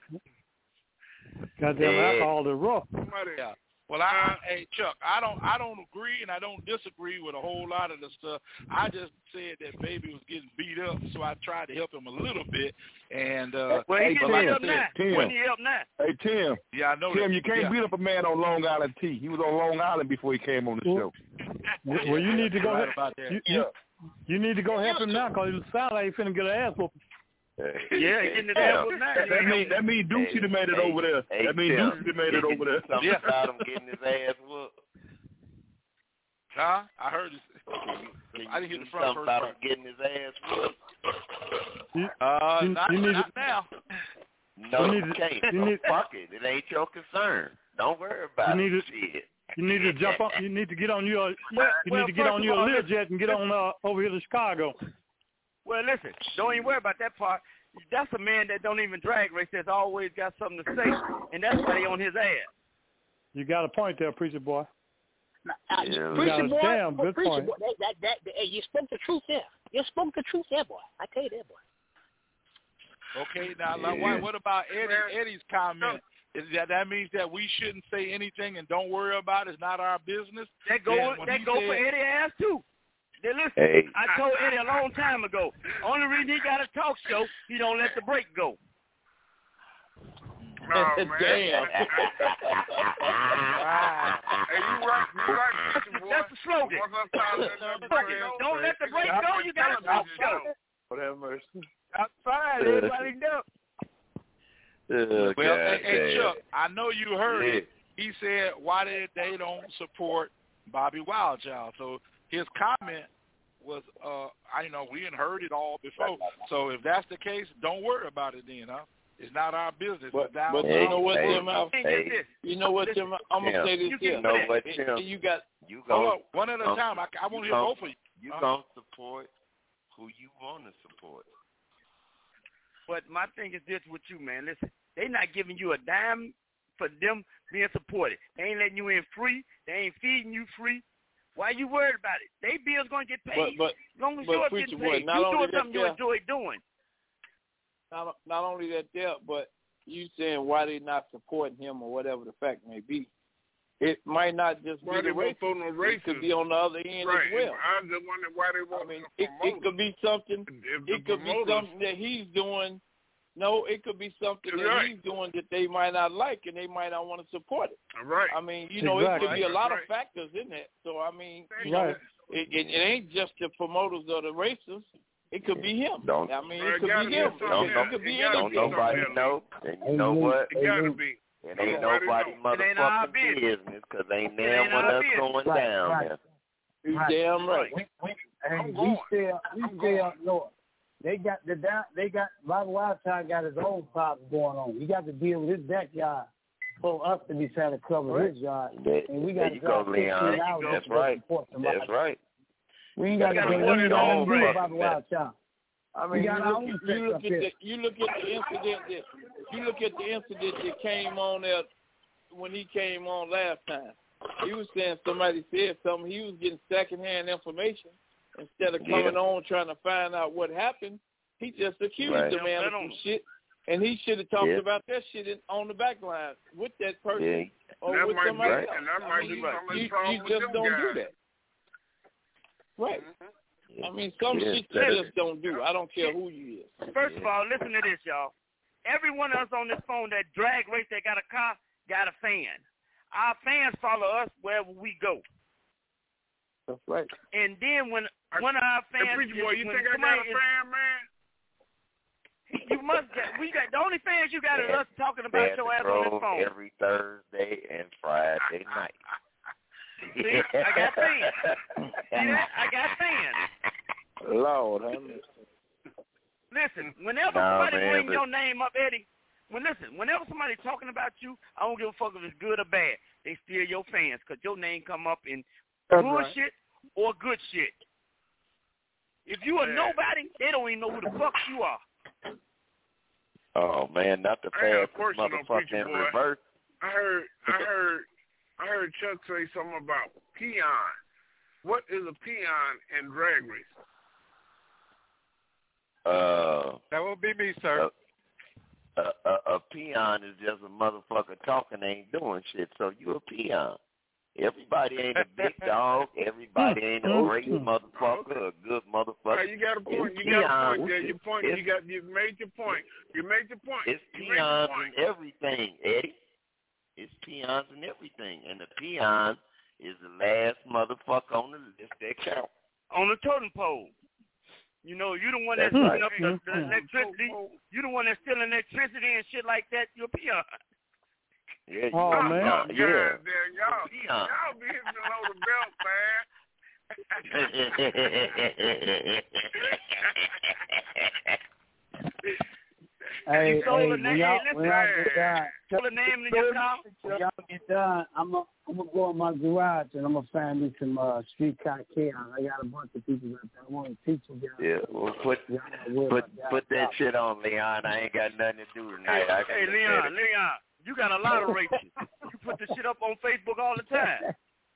Goddamn Yeah. alcohol is rough. Yeah. Well, I, I, hey Chuck, I don't, I don't agree and I don't disagree with a whole lot of the stuff. I just said that baby was getting beat up, so I tried to help him a little bit. And uh, Well, he Hey, getting Tim, beat up now. Tim. When he help now? Hey, Tim. yeah, I know Tim, that. you can't yeah. beat up a man on Long Island T. He was on Long Island before he came on the show. Well, you need to go Right ahead. about that. You, you, you need to go help him now because it sounds like he's finna get an ass whooping. Yeah, he getting the Yeah. ass whooped now. That mean that mean Doochie done made it Hey, over there. hey, That mean Tim, Doochie done made it over there. Something about him getting his ass whooped. Huh? I heard it. Can you I didn't hear do the front something first about part. him getting his ass whooped? You, Uh, you, not, you need not to, now. No, You you, need to- can't. you So need- fuck it. It ain't your concern. Don't worry about You need it. to- Shit. You need to jump on. You need to get on your. You well, need to get on your all, Learjet and get on uh, over here to Chicago. Well, listen, don't even worry about that part. That's a man that don't even drag race. That's always got something to say, and that's why they on his ass. You got a point there, preacher boy. Uh, Yeah. Preacher boy, damn good preacher point. boy, that, that, that, that, hey, you spoke the truth there. You spoke the truth there, boy. I tell you that, boy. Okay, now, now what, what about Eddie? Eddie's comment? Is that that means that we shouldn't say anything and don't worry about it? It's not our business. That go Then when that he go said, for Eddie ass too. Then listen, Hey. I told Eddie a long time ago. Only reason he got a talk show, he don't let the break go. No, man. Damn. Hey, you right, you right, That's, boy. that's the slogan. Once I start letting that break go, Don't let the break go. You got a talk show. Lord have mercy. That's fine. Everybody know. Oh, well, God hey, hey, damn. Chuck, I know you heard Yeah. it. He said, why did they don't support Bobby Wildchild? So his comment was, uh, I know we hadn't heard it all before. So if that's the case, don't worry about it then, huh? It's not our business. But, down but hey, you know what, hey, Tim? I, hey. you know what, Tim? I'm gonna Tim, say this you here. You know what, It- Tim? You got. You Hold go. on, one at a um, time. I, I want to you hear gon- both of you. You Uh, gonna support who you want to support. But my thing is this with you, man. Listen, they not giving you a dime for them being supported. They ain't letting you in free. They ain't feeding you free. Why you worried about it? They bills gonna get paid. But, but as long as but you're preacher getting boy, paid, not you only doing that something you there- enjoy doing. not not only that there, but you saying why they not supporting him or whatever the fact may be. It might not just Why be they the won't race. throw no It races? could be on the other end Right. as well. I just wonder why they I won't mean, the it, it promoters. could be something. If the It could be promoters- something that he's doing. No, it could be something that Right. he's doing that they might not like and they might not want to support it. Right. I mean, you know, it could be a Exactly. lot Right. of factors in that. So I mean, you Right. know, it, it, it ain't just the promoters or the racers. It could be him. Don't- I mean, Well, it it could gotta be be him. something Don't It, know. it could be It gotta Don't be anything. nobody something know. And you know what? It gotta be. It ain't Nobody nobody know. It ain't our motherfucking business. business because ain't It damn ain't what our us business. going Right, down right. there. You Right. damn right. We, we, I'm and going. we still, we I'm still going. know. They got the down. They got Bobby Wildchild got his own problems going on. He got to deal with his backyard for us to be trying to cover Right. his yard, There, and we there got to you go, Leon. That's right. That's right. We ain't got to gotta do support nothing his to own do with brand. Bobby Wildchild. I We mean, you got look, our own you sex look up at here. the you look at the incident that you look at the incident that came on there when he came on last time. He was saying somebody said something. He was getting secondhand information instead of coming Yeah. on trying to find out what happened. He just accused Right. the man of some shit, and he should have talked Yeah. about that shit in, on the back line with that person Yeah. or That with might be, somebody right. else. and that I might mean, be you, some of the you, problem you with just them don't guys. do that. Right. I mean, some Yeah, shit you that- just don't do. I don't care who you is. First of all, listen to this, y'all. Every one of us on this phone that drag race that got a car got a fan. Our fans follow us wherever we go. That's right. And then when one of our Hey, fans, preacher boy, you when think I got somebody a is- fan, man? you must get. We got the only fans you got is Yeah. us talking about Bad your ass on this Patrol phone. every Thursday and Friday night. See, I got fans. See that? I got fans. Lord, have mercy. Listen, whenever Nah, somebody man, bring but- your name up, Eddie, when listen, whenever somebody talking about you, I don't give a fuck if it's good or bad. They still your fans because your name come up in That's bullshit or good shit. If you a Yeah. nobody, they don't even know who the fuck you are. Oh man, not the I got a fast question on motherfucker Preacher in Boy. reverse. I heard, I heard, I heard Chuck say something about peon. What is a peon in drag race? Uh, That will be me, sir. a, a, a peon is just a motherfucker talking, ain't doing shit. So you a peon. Everybody ain't a big dog. Everybody ain't a great motherfucker, a good motherfucker. Hey, you got a point. It's You got a peons. point. Yeah, your point. It's, You got. You made your point. You made your point. it's You made your peons point. in everything, Eddie. It's peons in everything, and the peon is the last motherfucker on the list that count. On the totem pole. You know, you the one that's That's stealing right. up the, the electricity. You the one that's stealing electricity and shit like that. You're a peon. Yeah, Oh, you man. know, God, yeah. damn, y'all, Peon. y'all be hitting below the belt, man. Hey, You sold hey, a when name. y'all, Hey, when listen, y'all get down, Sold a name in your car. when y'all get get done, I'm gonna I'm gonna go in my garage and I'm gonna find me some uh, street car chaos. I got a bunch of people that I want to teach them. Yeah, well, put put put that shit on, Leon. I ain't got nothing to do tonight. Hey, I hey Leon, Leon, you got a lot of races. You put this shit up on Facebook all the time.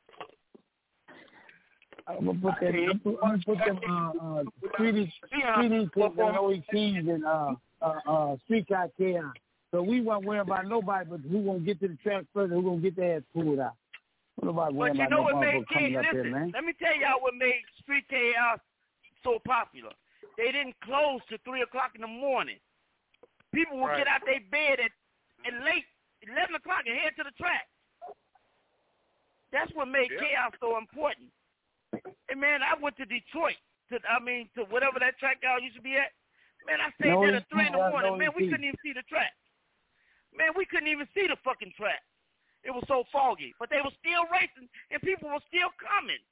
I'm gonna put that. I'm gonna put them uh, uh, three D clips and O E Ts and uh, uh, uh, street car chaos. So we won't worry about nobody, but who gonna get to the track first? Who gonna get their ass pulled out? Nobody worry But you about know no what made motherfucker coming K- up listen, there, man. let me tell y'all what made Street Chaos so popular. They didn't close till three o'clock in the morning. People would Right. get out their bed at, at late eleven o'clock and head to the track. That's what made Yeah. Chaos so important. And man, I went to Detroit. To I mean, to whatever that track y'all used to be at. Man, I stayed No, there at it's three in the not. morning. No, Man, it's we not. couldn't even see the track. Man, we couldn't even see the fucking track. It was so foggy. But they were still racing, and people were still coming.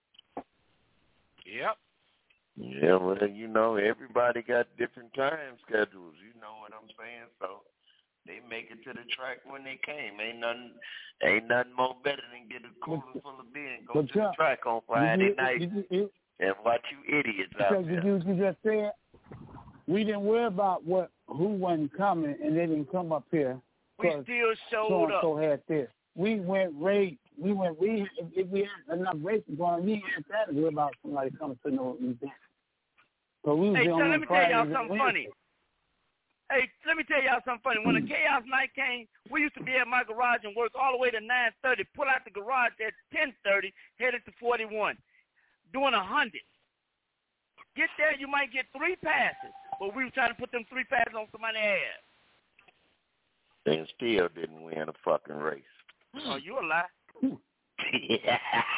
Yep. Yeah, well, you know, everybody got different time schedules. You know what I'm saying? So they make it to the track when they came. Ain't nothing, ain't nothing more better than get a cooler full of beer and go But to the Chuck, track on Did Friday you, night did you, did, and watch you idiots out because there. you, you just said we didn't worry about what who wasn't coming, and they didn't come up here. We still So showed and up. so had this. We went race. We went. We if, if we had enough races going, we had that to worry about somebody coming to no event. So we was Hey, there Chuck, on let me tell y'all Fridays and something Wednesdays. funny. Hey, let me tell y'all something funny. When the Chaos night came, we used to be at my garage and work all the way to nine thirty, pull out the garage at ten thirty, headed to forty-one, doing a hundred. Get there, you might get three passes, but we were trying to put them three passes on somebody's ass. And still didn't win a fucking race. Oh, you a lie. you a,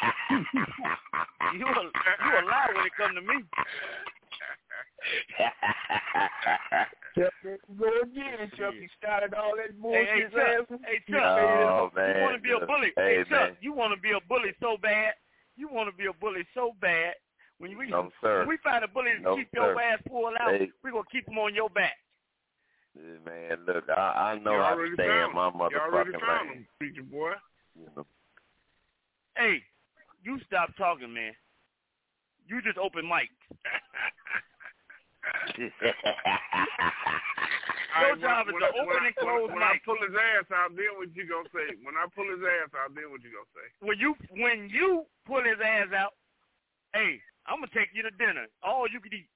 you a lie when it come to me. Chuck, there you go again, Chuck. You started all that bullshit. Hey, hey, Chuck, ass. hey, Chuck, Oh, you man. want to be a bully. Hey, Hey, Chuck, man. you want to be a bully so bad. You want to be a bully so bad. When we, No, sir. when we find a bully to No, keep sir. your ass pulled out, Hey. we're going to keep him on your back. Man, look, I, I know You how to already stay in found my him. You already motherfucking found lane. him, preacher boy. You know? Hey, you stop talking, man. You just open mic. All Your right, job when, is to when, open when, and close when, when I mic. pull his ass out, then what you gonna say? When I pull his ass out, then what you gonna say? When you when you pull his ass out, hey, I'm gonna take you to dinner. All you can eat.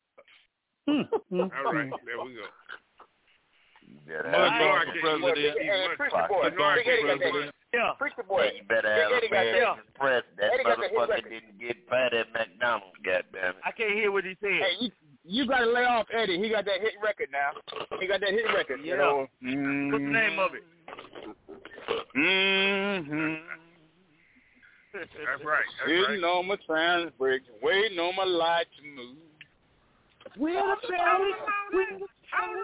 All right, there we go. Yeah, Mud Rock president. Hey, Preacher Boy. Big Eddie got that. Yeah. Preacher Boy. You better have Big a Eddie got man that. express. That Eddie got the hit motherfucker record. didn't get fat at McDonald's, goddammit. I can't hear what he said. Hey, you, you got to lay off Eddie. He got that hit record now. He got that hit record. Yeah. You know. What's the name of it? Mm-hmm. That's right. That's Sitting right. on my transbrake, waiting on my light to move. With a belly, with a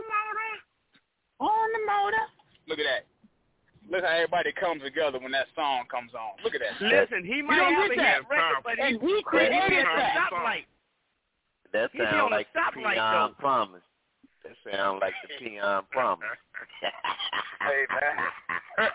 on the motor. Look at that. Look how everybody comes together when that song comes on. Look at that. Listen, he might don't have get a that. hit record, but he, And he he created be at the that. stoplight. That He be on sound the like the stoplight, Peon though. Promise. That sound like the Peon Promise. Hey, man.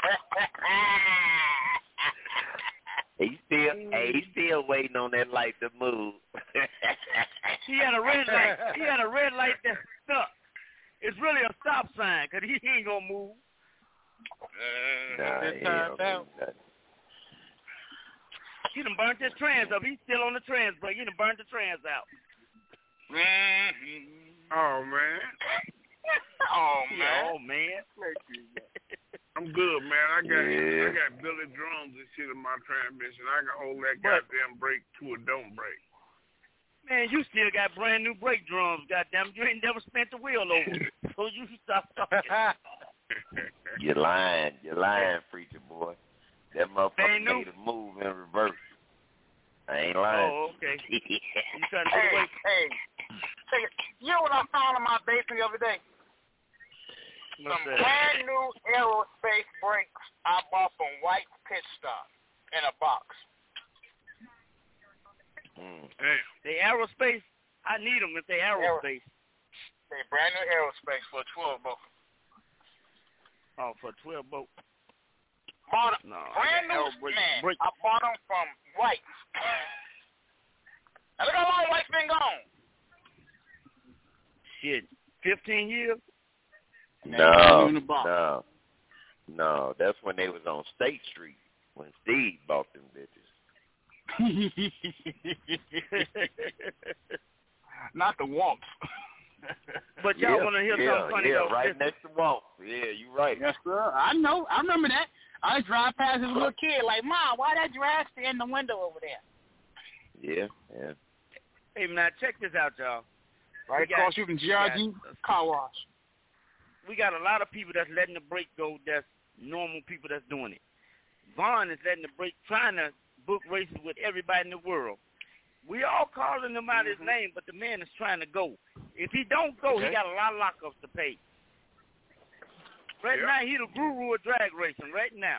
He still, hey, he still waiting on that light to move. He had a red light. He had a red light that stuck. It's really a stop sign because he ain't gonna move. Nah, That he time don't down. do that. He done burnt his trans up. He's still on the trans break. He done burnt the trans out. Oh man. Oh, Yeah, man. oh man. I'm good, man. I got Yeah. I got Billy drums and shit in my transmission. I can hold that But- goddamn brake to a don't brake. Man, you still got brand new brake drums, goddamn. You ain't never spent the wheel over. So you stop talking. You're lying. You're lying, preacher boy. That motherfucker Ain't no- made a move in reverse. I ain't lying. Oh, okay. You trying to get Hey, away? hey. Check it. You know what I found in my basement the other day? What's Some that? brand new aerospace brakes I bought from White Pit Stop in a box. Mm. Damn. They aerospace. I need them if they aerospace. They brand new aerospace for twelve bucks. Oh, for twelve boat. Bought a No, brand new break, man. break. I bought them from White. Now look how long White's been gone. Shit, fifteen years? No, no, no. That's when they was on State Street when Steve bought them bitches. Not the Wumps. But y'all yeah, want to hear yeah, something funny yeah, though? right Listen. next to Walt. Yeah, you right. Yes, sir. I know. I remember that. I drive past this little kid like, Mom, why that giraffe stay in the window over there? Yeah, yeah. Hey, now check this out, y'all. Right We got- across you from G R G car wash. We got a lot of people that's letting the break go. That's normal people that's doing it. Vaughn is letting the break, trying to book races with everybody in the world. We all calling him out his name, but the man is trying to go. If he don't go, Okay. he got a lot of lockups to pay. Right Yep. now, he the guru of drag racing. Right now,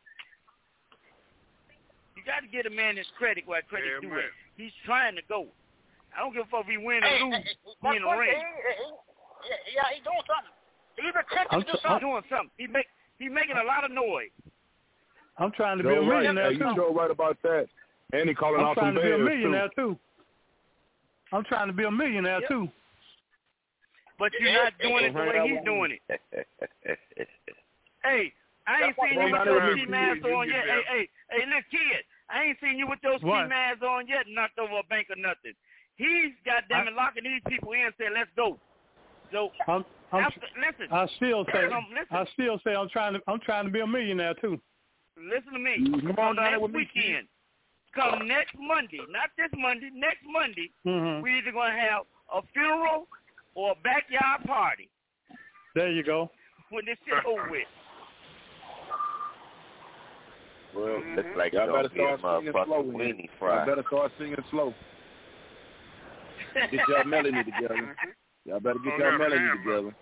you got to get a man his credit where credit Yeah, due man. at. He's trying to go. I don't give a fuck if he win or Hey, lose. hey, He in the one ring. thing, he- he- Yeah, he doing something. He's attempting I'm to do tr- something. doing something. He make he making a lot of noise. I'm trying to be Joe a right. millionaire Hey, too. you Joe right about that. And he calling I'm out trying some to be a bears millionaire too. too. I'm trying to be a millionaire Yep. too. But you're not doing it the way he's doing it. Hey, I ain't seen you with your ski mask on yet. Hey, hey, hey, look, kid, I ain't seen you with those ski What? masks on yet, knocked over a bank or nothing. He's goddamn it locking these people in and saying, let's go. So, I'm, I'm, after, listen, I still say um, listen, I still say I'm trying to I'm trying to be a millionaire too. listen to me. Mhm. Come on Come down there next with me, weekend, come next Monday, not this Monday, next Monday, Mhm. we either going to have a funeral or a backyard party There you go. when this shit over with. Well, Looks like y'all it's better gonna be a start singing slow. motherfucking then. weenie Y'all fry. better start singing slow. Get y'all melody together. Y'all better get Oh, y'all yeah, melody man. together.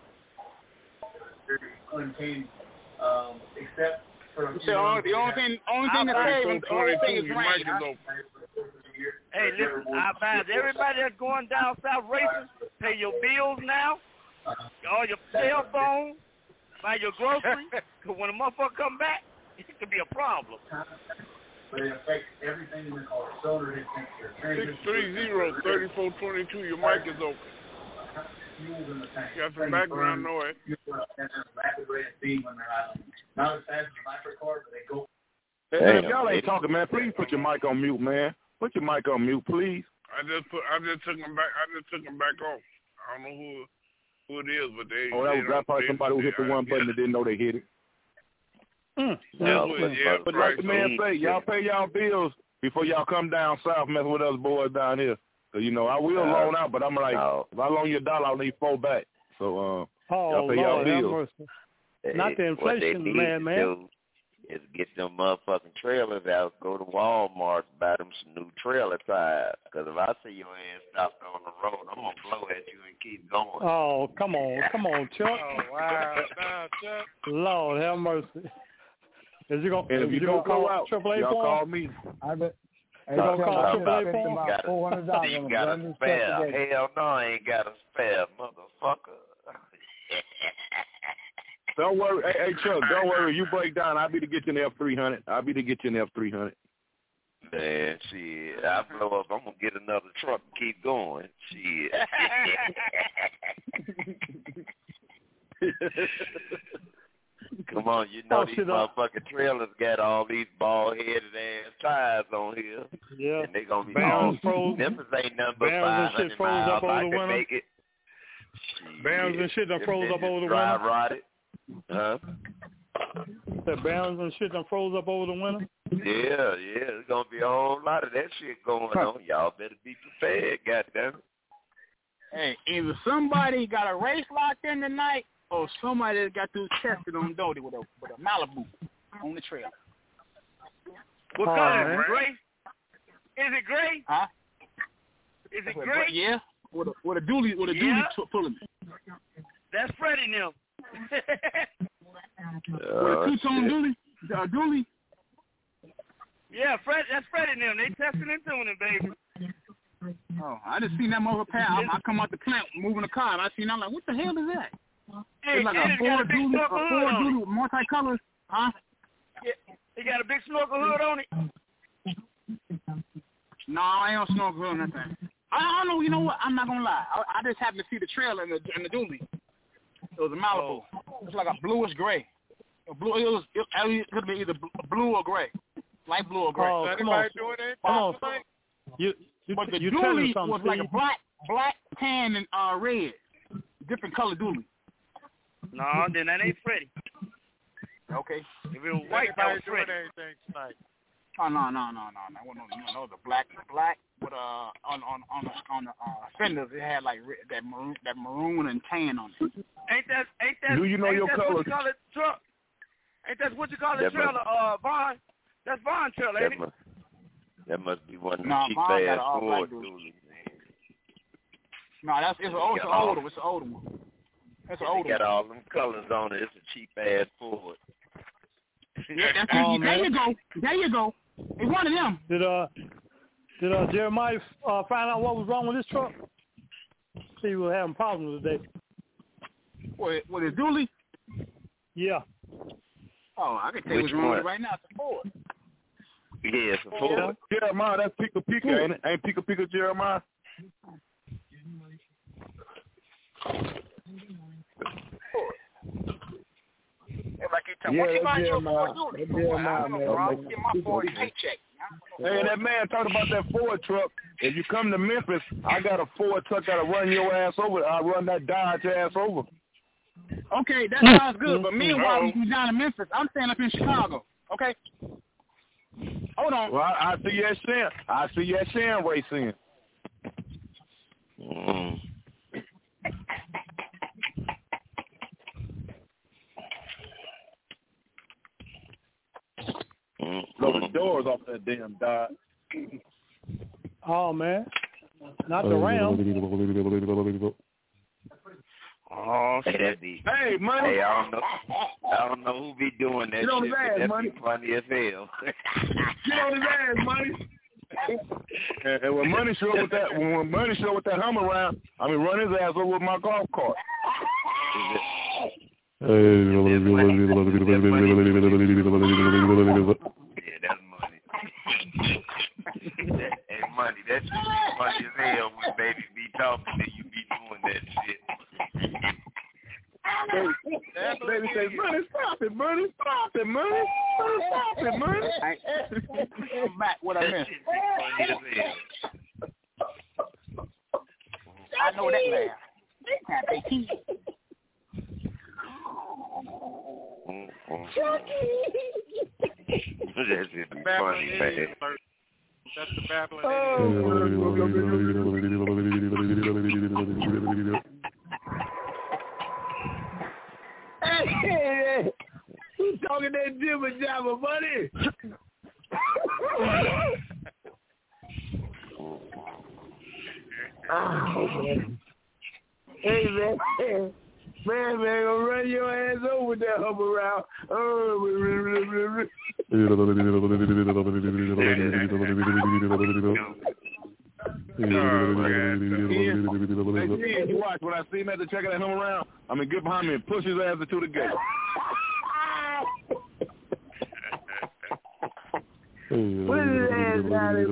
Contained, um, except for You say only, the only thing, only thing that's saving, the only thing is Your rain. mic is huh? open. Hey, listen, I advise everybody that's going down south racing, pay your bills now, all your cell phones, buy your groceries, because when a motherfucker come back, it could be a problem. but it affects everything in the car. Solar hit temperature. six three zero, three four two two, your mic is open. Fuels in the tank. You got some background noise. Rapid rate of speed when they're out. Not as fast as electric cars, but they go. Hey, Damn, if y'all ain't lady. talking, man, please put your mic on mute, man. Put your mic on mute, please. I just put, I just took them back. I just took them back off. I don't know who who it is, but they. Oh, that they was don't- that probably they- somebody who hit the they- one button that didn't know they hit it. Mm. No, That's what- but- yeah, But right. like the man say, y'all pay y'all bills before y'all come down south messing with us boys down here. Cause you know I will No. loan out, but I'm like, No. if I loan you a dollar, I'll need four back. So uh, Oh y'all pay y'all Lord, have bills. mercy. Not the Hey, what they inflation, need man, to man. do is get them motherfucking trailers out, go to Walmart, buy them some new trailer tires. Because if I see your ass stopped on the road, I'm going to blow at you and keep going. Oh, come on, come on, Chuck. Oh, wow. Now, Chuck. Lord, have mercy. Is you gonna And if you you don't gonna go call out, Triple A y'all for call him? me. I bet. Hey, You gonna Chuck, call I Triple A spent for him? about four hundred dollars You on a got brand a new spare. truck today. Hell no, I ain't got a spare, motherfucker. Don't worry, hey, hey Chuck, don't worry. You break down, I'll be to get you an F three hundred. I'll be to get you an F three hundred. Man, shit, I blow up. I'm going to get another truck and keep going. Shit. Come on, you know Oh, these shit, uh, motherfucking trailers got all these bald-headed ass tires on here. Yeah. And they going to be Barrels all, froze. them ain't nothing but Barrels and five shit hundred froze miles. up over I the can winter. make it. Barrels and shit done Them froze up bitches over the dry winter. rotted. Huh? The barrels and shit done froze up over the winter. Yeah, yeah. There's going to be a whole lot of that shit going on. Y'all better be prepared, goddammit. Hey, either somebody got a race locked in tonight, or somebody that got through tested on Doty with a with a Malibu on the trailer. What Oh, color is man. it? Gray? Is it gray? Huh? Is it But, gray? yeah, with a with a dually with a Yeah. dually t- pulling it. That's Freddie now. With a Oh, two tone shit. dually, a dually. Yeah, Fred. That's Freddie now. They testing and tuning, baby. Oh, I just seen that mother pal. I come out the plant moving a car, and I seen. I'm like, what the hell is that? Hey, It's like and a it's got a Ford big dually, a purple hood Ford on it. dually with multicolors. Huh? Yeah, He got a big snorkel hood on it. No, I ain't on snorkel hood or nothing. I don't know. You know what? I'm not gonna lie. I, I just happened to see the trailer in the in the dually. It was a Malibu. It's like a bluish gray. A blue. It was. It, it could be either blue or gray, light blue or gray. Oh, come on. Come on. You, you, but the you dually something, was like a Steve. black, black, tan, and uh, red. Different color dually. No, then that ain't Freddie. Okay. If it was white, that was doing Freddie. anything tonight. Oh no no no no no no no no the black black with uh on on on the on the uh, fenders it had like red, that maroon that maroon and tan on it. Ain't that ain't that? Do you know ain't your that colors? What you call it, truck? Ain't that what you call it, That trailer? must- Uh, Vaughn. That's Vaughn trailer, ain't That it? must, that must be one of the Nah, cheap mine got ass an all Ford black dually. dualies. No, that's it's, a, oh, it's an older it's an older one. It's an They older got one. all them colors on it. It's a cheap ass Ford. Yeah, that's Oh, there man. you go. There you go. It's one of them. Did uh did uh Jeremiah uh, find out what was wrong with his truck? See, we were having problems today. What with his dually? Yeah. Oh, I can tell you Which what's wrong with it one? right now. It's a Ford. Yeah, it's a Ford. Jeremiah, that's Pika Pika, ain't it? Ain't Pika Pika Jeremiah? Everybody keep telling Yeah, what you that's buying your Jeremiah. Ford dually? That's For what? I Jeremiah, don't know, man. bro. I'm getting my Ford paycheck. Hey, that man talking about that Ford truck. If you come to Memphis, I got a Ford truck that'll run your ass over. I'll run that Dodge ass over. Okay, that sounds good. But meanwhile, when you down in Memphis, I'm staying up in Chicago. Okay. Hold on. Well, I, I see you at Shan. I see you at Shan racing. Mm. Blow the doors off that damn Dodge. Oh man. Not the Ram. Oh, shit. Be, hey, money. Hey, I don't know. I don't know who be doing that Get on shit, his but ass, that money. be funny as hell. Get on his ass, money. and, and when money show with that, when money show with that Hummer around, I mean, run his ass over with my golf cart. Yeah, that's money. that, hey, money, that shit be funny as hell when baby be talking and you be doing that shit. Baby, baby say, money, stop it, money, stop it, money, stop it, money. I'm back. What I missed? Funny as hell. I know that laugh. Happy teeth. That shit be funny, man. That's the babbling Hey, who's talking that jibber jabber, buddy? Oh, man. Hey, man. Man, man, gonna run your ass over that hub around. Oh, Hey, you watch when I see him at the checking that him around. I mean, get behind me and push his ass into the gate. Put his ass down there,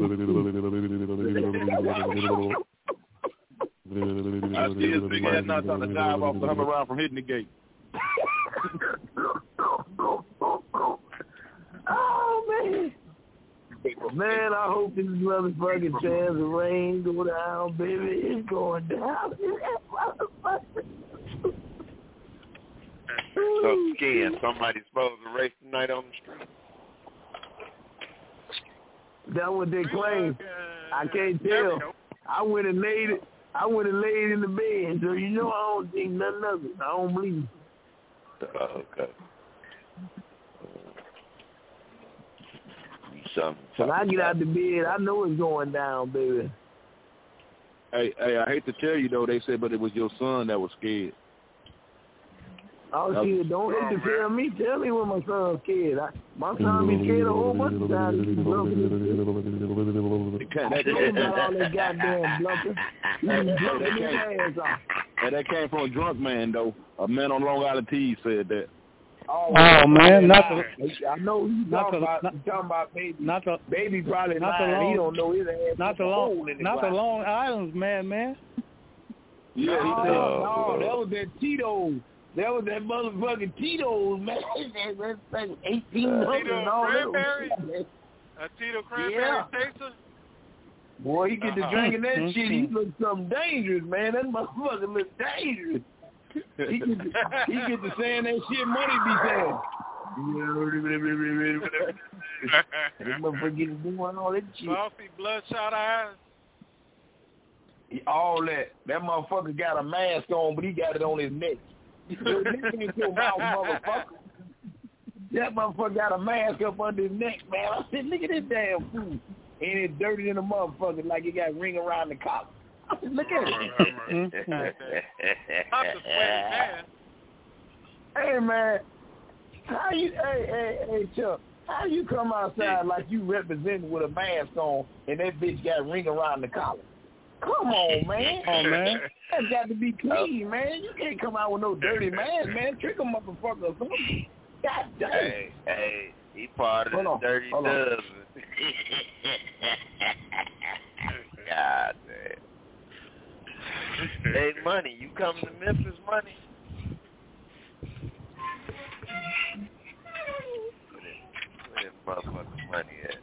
I see his big ass not trying to dive off the hum around from hitting the gate. Oh, man. Man, I hope this motherfucking chance of rain go down, baby. It's going down. So, Ken, somebody's supposed to race tonight on the street. That's what they claim. I can't tell. I went and laid it. I went and laid in the bed, so you know I don't think nothing of it. I don't believe it. Oh, okay. Some, when I get out the bed, I know it's going down, baby. Hey, hey, I hate to tell you though, they said, but it was your son that was scared. Oh shit! Don't hate to tell me. Tell me when my son's scared. I, my son be scared a whole bunch of times. He be bluffing. About all that goddamn bluffing. He be bluffing his ass off. Hey, that came from a drunk man though. A man on Long Island T said that. always. Oh man, not the. I know you not talking the, about. Not, You talking about baby. not the. Baby probably Not the lying. long. He don't know his ass. Not the long. Not the Long Island's man, man. Yeah, No, he said, no, no, that was that Tito's. That was that motherfucking Tito's, man. That's like eighteen hundred and all Cranberry? that. A Tito Cranberry Yeah. chaser? Boy, he get to Uh-huh. drinking that Mm-hmm. shit. He look something dangerous, man. That motherfucker look dangerous. He get to, he get to saying that shit money be saying. This motherfucker get to doing all that shit. Saucy bloodshot eyes. All that. That motherfucker got a mask on, but he got it on his neck. This ain't your mouth, motherfucker. That motherfucker got a mask up under his neck, man. I said, look at this damn fool. And it's dirty than a motherfucker, like it got ring around the collar. I said, look at it. Not the sweaty man. Hey, man. How you, hey, hey, hey, Chuck, how you come outside like you representing with a mask on and that bitch got ring around the collar? Come on, man. Come on, man. That's got to be clean, man. You can't come out with no dirty mask, man. Trick a motherfucker or something. God damn. Hey, hey, he part of Hold the on, dirty hold on. dozen. God damn. Hey, Money, you come to Memphis, Money? Where that motherfucker Money at?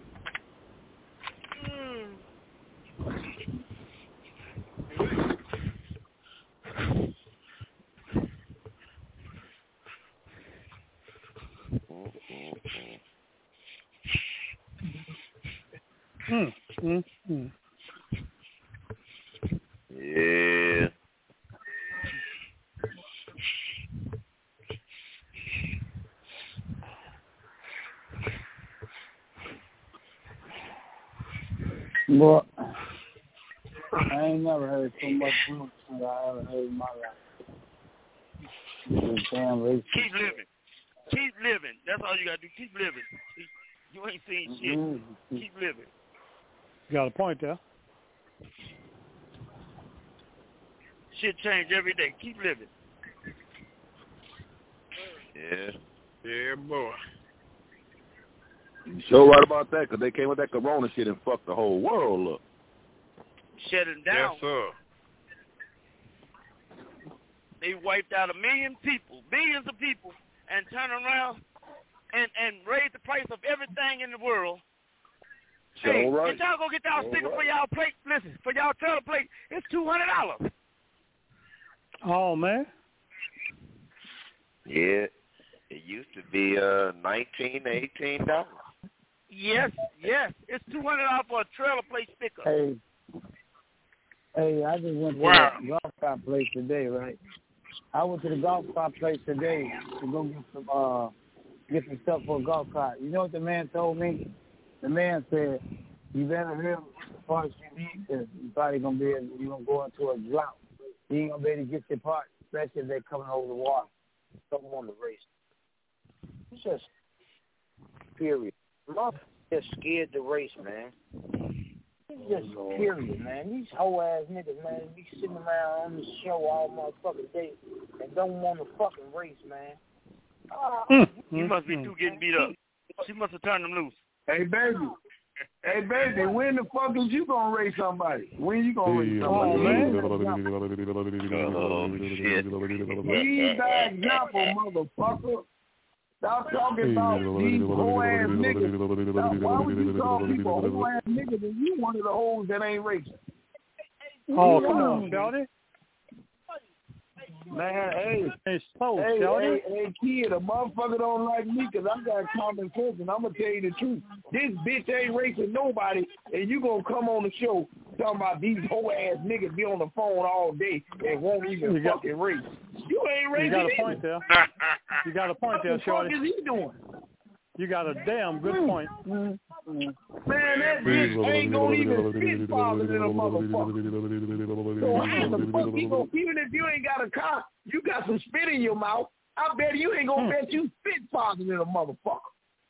Mm, mm, mm. Yeah. Well, I ain't never heard so much blues as I ever heard in my life. This damn race. Keep living. Keep living. That's all you got to do. Keep living. You ain't seen shit. Mm-hmm. Keep living. You got a point there. Shit change every day. Keep living. Yeah. Yeah, boy. You sure right about that, because they came with that corona shit and fucked the whole world up. Shutting down. Yes, sir. They wiped out a million people, billions of people, and turn around and, and raise the price of everything in the world. Sure Hey, right. if y'all go get y'all Sure sticker right. for y'all plate, listen, for y'all trailer plate, it's two hundred dollars. Oh man. Yeah. It used to be uh nineteen, eighteen dollars. Yes, yes. It's two hundred dollars for a trailer plate sticker. Hey, hey, I just went to Wow. the golf cart place today, right? I went to the golf cart place today to go get some uh get some stuff for a golf cart. You know what the man told me? The man said, "You better hurry up with the parts you need, because you're probably gonna be able, you're gonna go into a drought. You ain't gonna be able to get your parts, especially if they're coming over the water. Don't want to race." It's just period. Motherfuckers just scared to race, man. It's just period, man. These whole ass niggas, man, be sitting around on the show all motherfucking day and don't want to fucking race, man. Oh, You must be too getting beat up. She must have turned them loose. hey, baby. Hey, baby, when the fuck is you gonna race somebody? When you gonna race somebody? Oh man. Oh, shit. Lead by example, motherfucker. Stop talking about these whole ass niggas. Stop, why would you call people whole ass niggas and you one of the hoes that ain't racing? Oh come on, Shawty. Man, hey, Hey, so hey, Shawty. hey, hey, kid, a motherfucker don't like me because I got common sense, and I'm going to tell you the truth. This bitch ain't racing nobody, and you going to come on the show talking about these whole-ass niggas be on the phone all day and won't even You got- fucking race. You ain't You racing got a either. point there. You got a point there, What the fuck Shawty. is he doing? You got a damn good point. Man, that bitch ain't gonna even spit farther than a motherfucker. So how the fuck you gonna, even if you ain't got a car, you got some spit in your mouth, I bet you ain't gonna bet you spit farther than a motherfucker.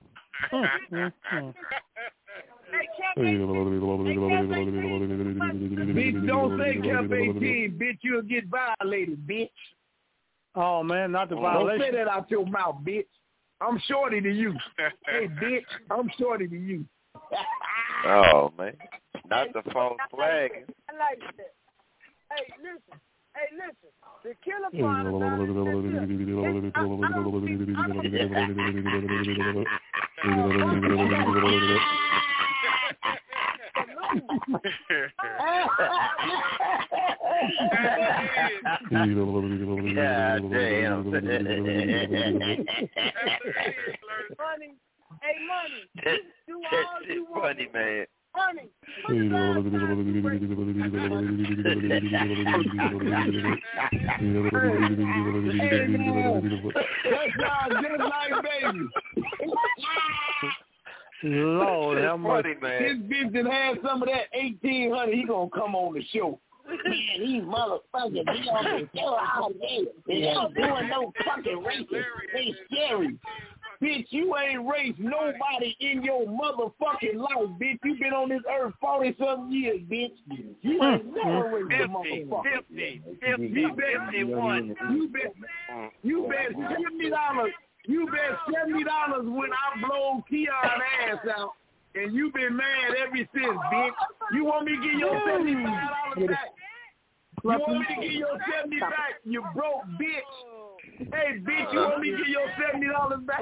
Bitch, don't say Camp eighteen, bitch, you'll get violated, bitch. Oh man, not the Don't violation. say that out your mouth, bitch. I'm shorty to you. Hey, bitch, I'm shorty to you. Oh, man. Not the false flag. I like that. Hey, listen. Hey, listen. The killer part about it is money. Hey, money. Do all you want. Funny, man. Money. That sounds just like baby. Lord, how much? This bitch that had some of that eighteen hundred, he gonna come on the show. Man, these motherfuckers be on the show all day. They ain't doing no fucking racing. They scary. Bitch, you ain't raced nobody in your motherfucking life, bitch. You been on this earth forty-something years, bitch. You ain't never raced a motherfucker. fifty, fifty, You bet, fifty-one. you bet, you bet seventy dollars. You bet seventy dollars when I blow Keon ass out, and you been mad ever since, bitch. You want me to give your seventy-five dollars back? You want me to give your seventy back? You broke bitch. Hey, bitch, you want me to give your seventy dollars back?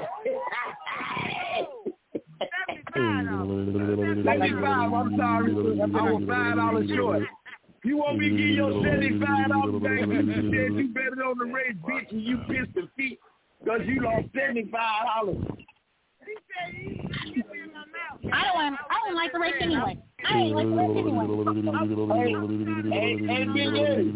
seventy-five, I'm sorry. I was five dollars short. You want me to give your seventy-five dollars back? You said you betted on the race, bitch, and you pissed the feet because you lost seventy-five dollars. I don't want. I don't like the race anyway. I ain't like the race anyway. Hey, hey, Big Eddie.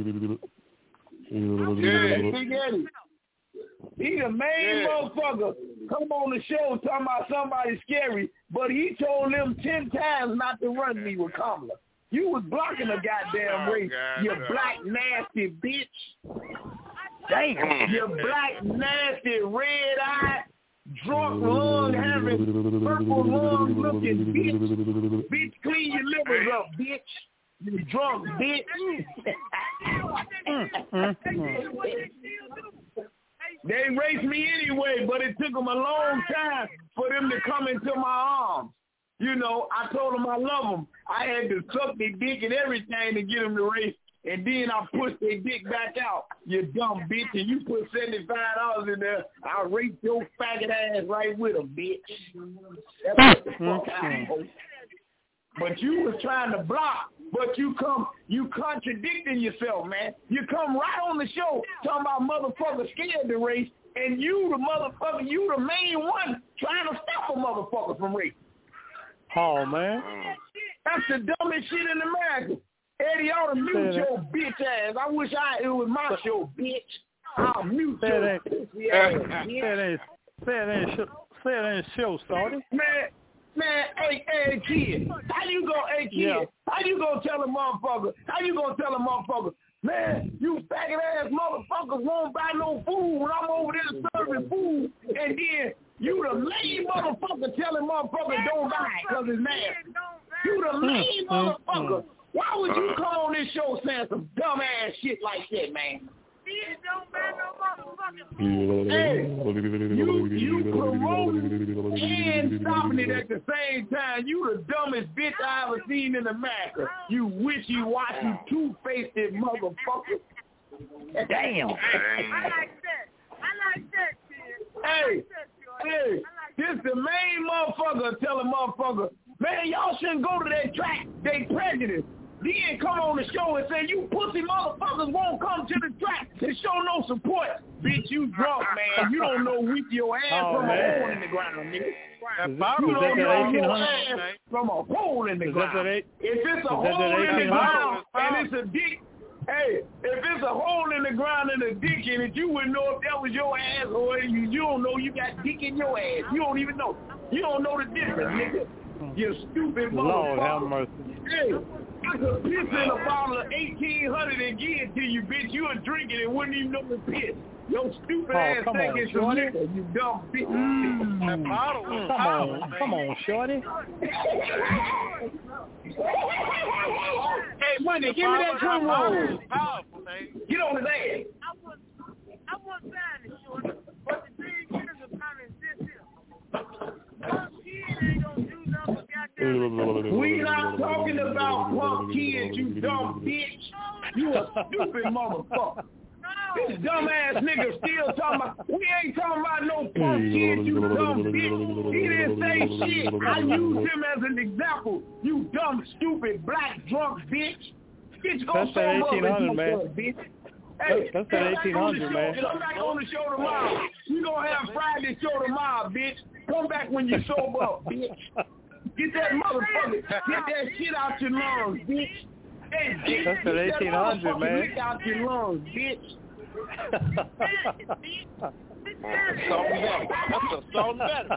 Hey, Big Eddie. He the main yeah. motherfucker come on the show talking about somebody scary, but he told them ten times not to run me with Kamala. You was blocking a goddamn race, oh, you black nasty bitch. Damn. You black nasty red-eyed, drunk lung having, purple lung looking bitch. Bitch, clean your livers up, bitch. You drunk bitch. They raced me anyway, but it took them a long time for them to come into my arms. You know, I told them I love them. I had to suck their dick and everything to get them to race, and then I pushed their dick back out. You dumb bitch, and you put seventy-five dollars in there, I'll race your faggot ass right with them, bitch. That's what the fuck I hope. But you was trying to block, but you come, you contradicting yourself, man. You come right on the show talking about motherfuckers scared to race, and you the motherfucker, you the main one trying to stop a motherfucker from racing. Oh, man. That's the dumbest shit in America. Eddie ought to mute your bitch ass. I wish I it was my show, bitch. I'll mute say your that, pussy ass, bitch. Say that, say that, say that show, Starty. Man. Man, hey, hey, kid, how you go, hey, kid, yeah. how you gonna tell a motherfucker, how you gonna tell a motherfucker, man, you faggot-ass motherfuckers won't buy no food when I'm over there serving food, and then you the lame motherfucker telling motherfuckers don't buy it because it's nasty. You the lame motherfucker. Why would you come on this show saying some dumb-ass shit like that, man? Hey, you, you promoting and stopping it at the same time. You the dumbest bitch I ever seen in America. You wishy-washy, two-faced motherfucker. Damn. I like that. I like that, kid. Hey, hey, this the main motherfucker tell a motherfucker, man, y'all shouldn't go to that track. They prejudice. Then come on the show and say, you pussy motherfuckers won't come to the track and show no support. Bitch, you drunk, man. You don't know weep your ass oh, from man. a hole in the ground, nigga. You don't know your ass from a hole in the is ground. Eight, if it's a hole in the ground and it's a dick, hey, if it's a hole in the ground and a dick in it, you wouldn't know if that was your ass or you, you don't know you got dick in your ass. You don't even know. You don't know the difference, nigga. You stupid motherfucker. Lord have mercy. Hey. I could piss in a bottle of eighteen hundred and give it to you, bitch. You would drink it and wouldn't even know the piss. Your stupid oh, ass thinking some liquor, you dumb bitch. Mm. That bottle was come on, man. Come on, shorty. Hey, money, give me that drum roll. Get on his ass. I was, I was trying to shorty, but the thing is about it this here. We not talking about punk kids, you dumb bitch. You a stupid motherfucker. This dumbass nigga still talking about, we ain't talking about no punk kids, you dumb bitch. He didn't say shit. I used him as an example. You dumb, stupid, black, drunk bitch. Bitch, go That's that eighteen hundred, man. bitch. Hey, that's that eighteen hundred, man. Come back on the show tomorrow. We gonna have Friday show tomorrow, bitch. Come back when you sober up, bitch. Get that motherfucker, get that shit out your lungs, bitch. Hey, bitch, that's that eighteen hundred, man. Get out your lungs, bitch. Salt and better. That's a salt and better.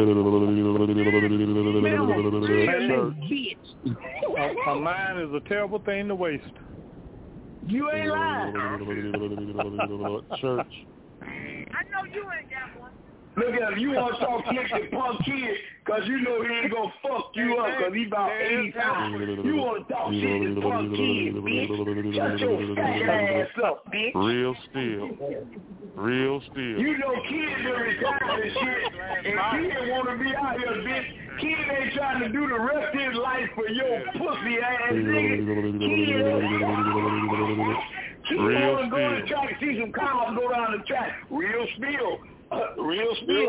a, a mind is a terrible thing to waste. You ain't lying. Church. I know you ain't got one. Look at him. You want to talk slick to punk kid because you know he ain't going to fuck you up because he about eighty-five. You want to talk shit to punk kid, bitch. Shut your fat ass up, bitch. Real still. Real still. You know kids are retired and shit, and kid want to be out here, bitch. Kid ain't trying to do the rest of his life for your pussy ass nigga. Kid, kid want to go on the track and see some cars go down the track. Real spill. Uh, real spill.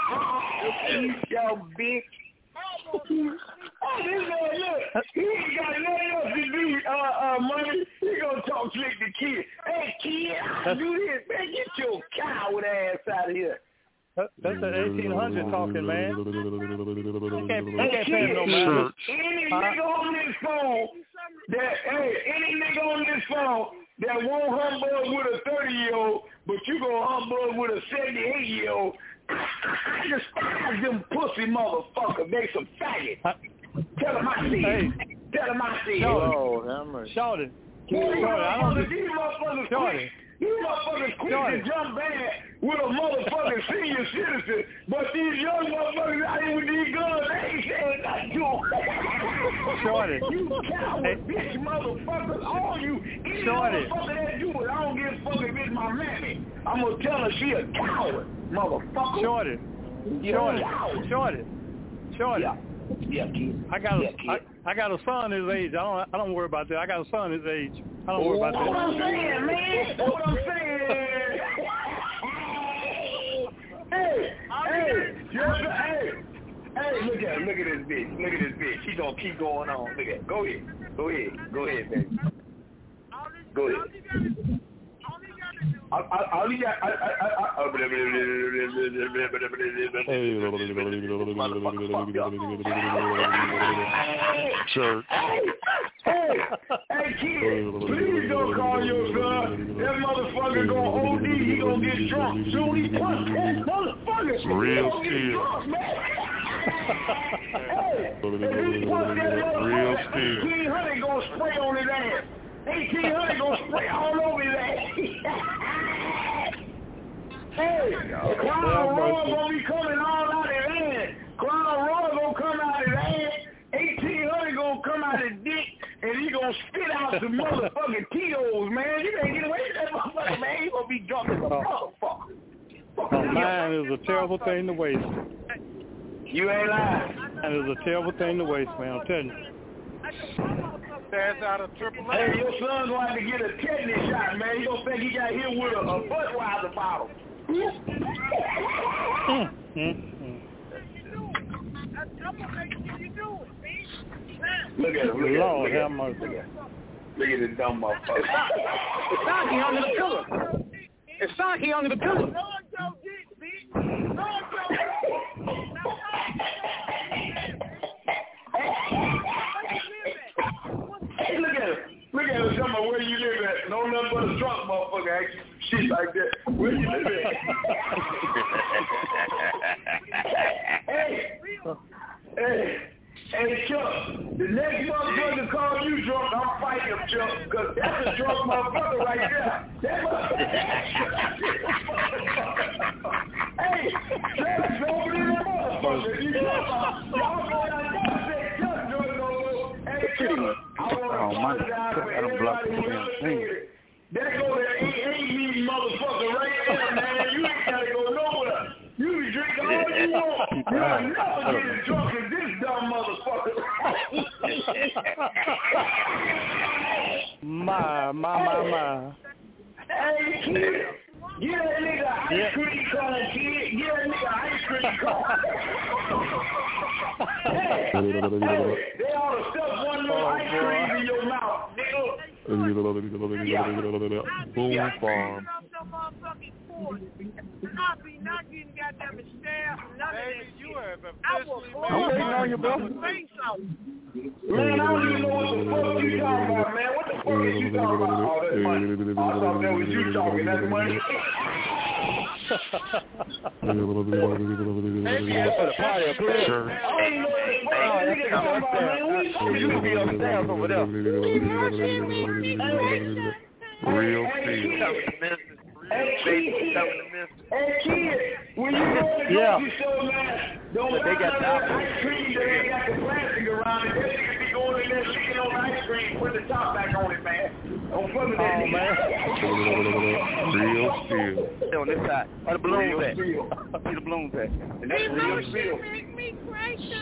Yo, bitch. Oh, this man, look, he ain't got nothing else to do, uh, uh, money. He gonna talk slick to kid. Hey, kid, I do this. Man, get your coward ass out of here. That, that's an eighteen hundred talking, man. I can't, I can't pay him no money. Any nigga on this phone that, hey, any nigga on this phone that won't humbug with a thirty-year-old, but you gonna humbug with a seventy-eight-year-old, I despise them pussy motherfuckers. They some faggots. Tell them I see it. Hey. Tell them I see it. Oh, Shorty. Shorty, I don't think... These motherfuckers quit. These motherfuckers quit to jump bad with a motherfucking senior citizen, but these young motherfuckers out here with these guns, they ain't saying nothing to them. Shorty. You coward hey. bitch motherfuckers, all you. Any Shorty. motherfucker that do it, I don't give a fuck if it's my mammy. I'm going to tell her she a coward, motherfucker. Shorty. Shorty. Shorty. Shorty. Yeah. Yeah, kid. I got a, yeah, kid. I, I got a son his age. I don't I don't worry about that. I got a son his age. I don't worry about that. That's what I'm saying, man. That's what I'm saying. Hey, hey, just, hey, hey, look at look at this bitch. Look at this bitch. She gonna keep going on. Look at Go ahead. Go ahead. Go ahead, baby. Go ahead. All you got, Church. Hey, hey, kid, please don't call your son. That motherfucker gonna O D. He gonna get drunk. Soon he punch that motherfucker. Real still. Hey, if he punch that Real motherfucker, still. eighteen hundred gonna spray on his ass. eighteen hundred gonna spray all over his ass. Hey, Clown Roy gonna be coming all out his hand. Clown Roy gonna come out his hand. eighteen hundred gonna come out his dick, and he gonna spit out some motherfucking Tito's, man. You can't get away with that motherfucker, man. He gonna be drunk as a motherfucker. Oh, man, is a terrible thing to waste. You ain't lying. That is a terrible thing to waste, man. I'm telling you. That's out of triple A. Hey, your son gonna have to get a tetanus shot, man. He gonna think he got hit with a, a Budweiser bottle. mm, mm, mm. Look at him. Look Lord, at have him. mercy. Look at this dumb motherfucker. It's Saki under the pillar. It's Saki under the pillar. Hey, look at him. Look at him. Tell me where you live at. No nothing but a drunk motherfucker ask you shit like that. Where you live at? hey, hey, hey, Chuck. The next motherfucker call you drunk, I'm fighting him, Chuck, because that's a drunk motherfucker right there. That hey, Chuck's over in that motherfucker. You y'all go down there and say, Chuck, Chuck, no more. Hey, Chuck, I want to apologize for everybody who understood. That go that ain't me motherfucker right there, man. You ain't gotta go nowhere. You can drink all you want. You'll never get as drunk as this dumb motherfucker. My, my, my, my. Hey, kid. Get that nigga ice Yeah. cream cone, kid. Get that nigga ice cream cone. hey, hey, they ought to stuff one little ice cream in your mouth, nigga. Boom farm. I'll be not getting goddamn staff, none of that You shit. have I will officially go made on your your brother. face off. Man, I don't even know what the fuck you talking about, man. What the fuck is you talking about? Oh, that's money. I thought that was you talking. That's money. Sure. You be upstairs over there. Real steel. Hey, kid, hey, kid, when you go to the Yeah. grocery store, man, don't buy They got none the of that ice cream that ain't got the plastic around it. That nigga be going in there licking on the ice cream, put the top back on it, man. Don't fuck with that Oh, nigga. Real steel. Stay on this side. Where the balloons Real at? steel. See the balloons at? And that's real steel. Make me crazy.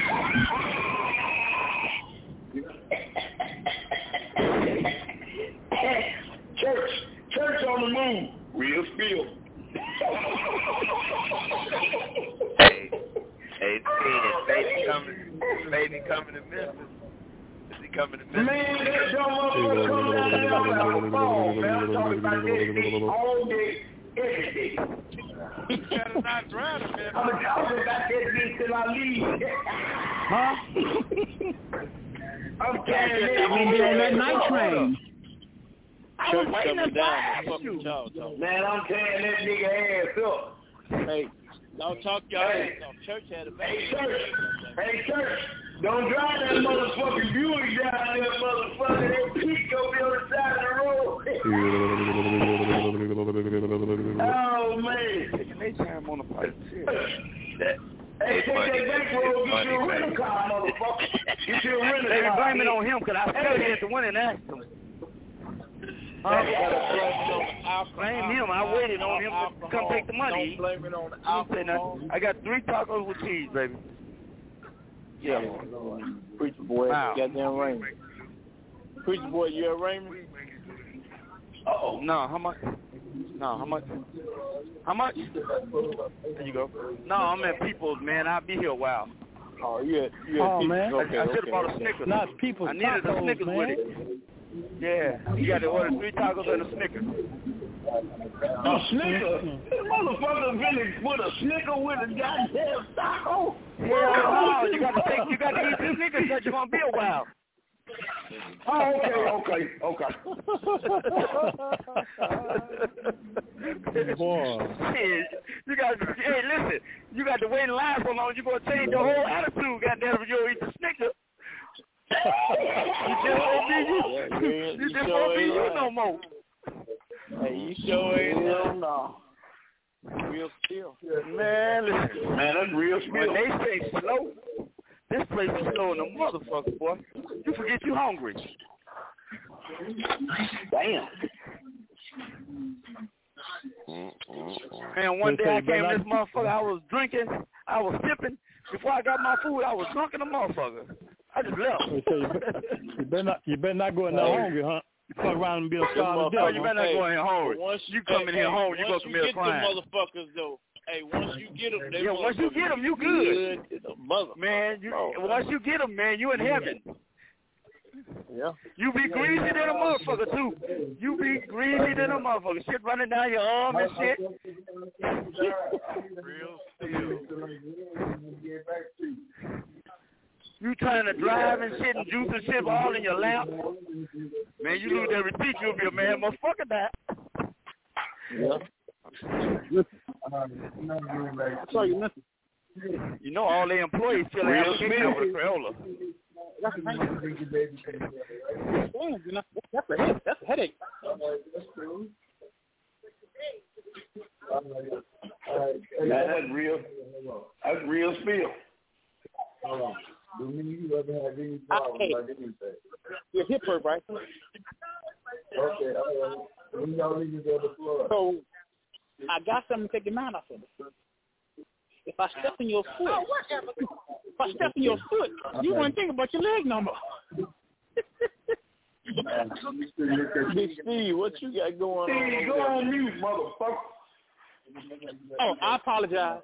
Church, church on the move. Real steel. Hey, hey, Ted, baby coming, baby coming to Memphis. Is he coming to Memphis? Man, that dumb motherfucker coming out there on the phone, man. I'm talking about that shit all day, every day. You better not drive him, man. I'm talking about that shit till I leave. Huh? I'm carrying that. I'm gonna be on that night train. Church coming down. Fuck with y'all talking. Man, I'm tearing that nigga ass up. Hey, don't talk your Hey. ass off. Church had a Hey, baby. church. Hey, church. Don't drive that motherfucking Buick down there, motherfucker. That peak gonna be on the side of the road. Oh, man. Taking their time on the pipe. Shit. That, Hey, it's take funny, that back road. Get funny, you a rental baby. car, motherfucker. Get you a rental They car. blame it on him because I still had to win and asked him. Huh? Blame him. I waited on him to come take the money. Don't blame it on the I didn't say alcohol. nothing. I got three tacos with cheese, baby. Yeah. Preacher boy, Wow. goddamn Raymond. Preacher boy, you at Raymond? Uh-oh. No, how much? No, how much? How much? There you go. No, I'm at People's, man. I'll be here a while. Oh, you at, you at Oh, People's. man. Okay, I, I should have okay, bought a okay. Snickers. Not People's I needed tacos, a Snickers man. with it. Yeah, you got to order three tacos and a Snickers. A Snicker? This motherfucker really put a Snicker with a goddamn taco? Hell no, you got to take, you got to eat two Snickers because you're gonna be a while. Oh, okay, okay, okay. Boy. Shit, you got to, hey, listen, you got to wait in line so long, you're going to change your whole attitude, goddamn, if you don't eat the Snickers. You just won't be you. You just won't be you no more. Hey, you sure ain't Hell no. real steel. Man, listen. Man, that's real When spill. they say slow, this place is slow in the motherfucker, boy. You forget you hungry. Damn. And one They day say I you better came not- this motherfucker, I was drinking, I was sipping. Before I got my food, I was drunk in the motherfucker. I just left. They say you better, you better not, you better not go in there hungry, huh? You fuck around and be a star of the No, devil. you better not go in here hungry. Once You come in here hey, hungry, you go once commit a get crime. them motherfuckers though. Hey, once you get them, they Yeah, once you get them, you good. Good as a mother. Man, you, Oh, once you get them, man, you in heaven. Yeah. You be greasy than a motherfucker, too. You be greasy than a motherfucker. Shit running down your arm and shit. Real steel. You trying to drive and shit and juice and shit all in your lap. Man, you lose every teeth, you'll be a man motherfucker that. Yeah. I saw you missing. You know all the employees fill an application over the Crayola. That's a Damn, you know, that's a head, that's a headache. Man, that's real. That's real spill. Okay. You're hip hop, right? Okay. So I got something to take your mind off of it. If I step in your foot, By stepping your foot, you wouldn't think about your leg no more. Big Steve, what you got going on? Steve, go on mute, motherfucker. Oh, I apologize.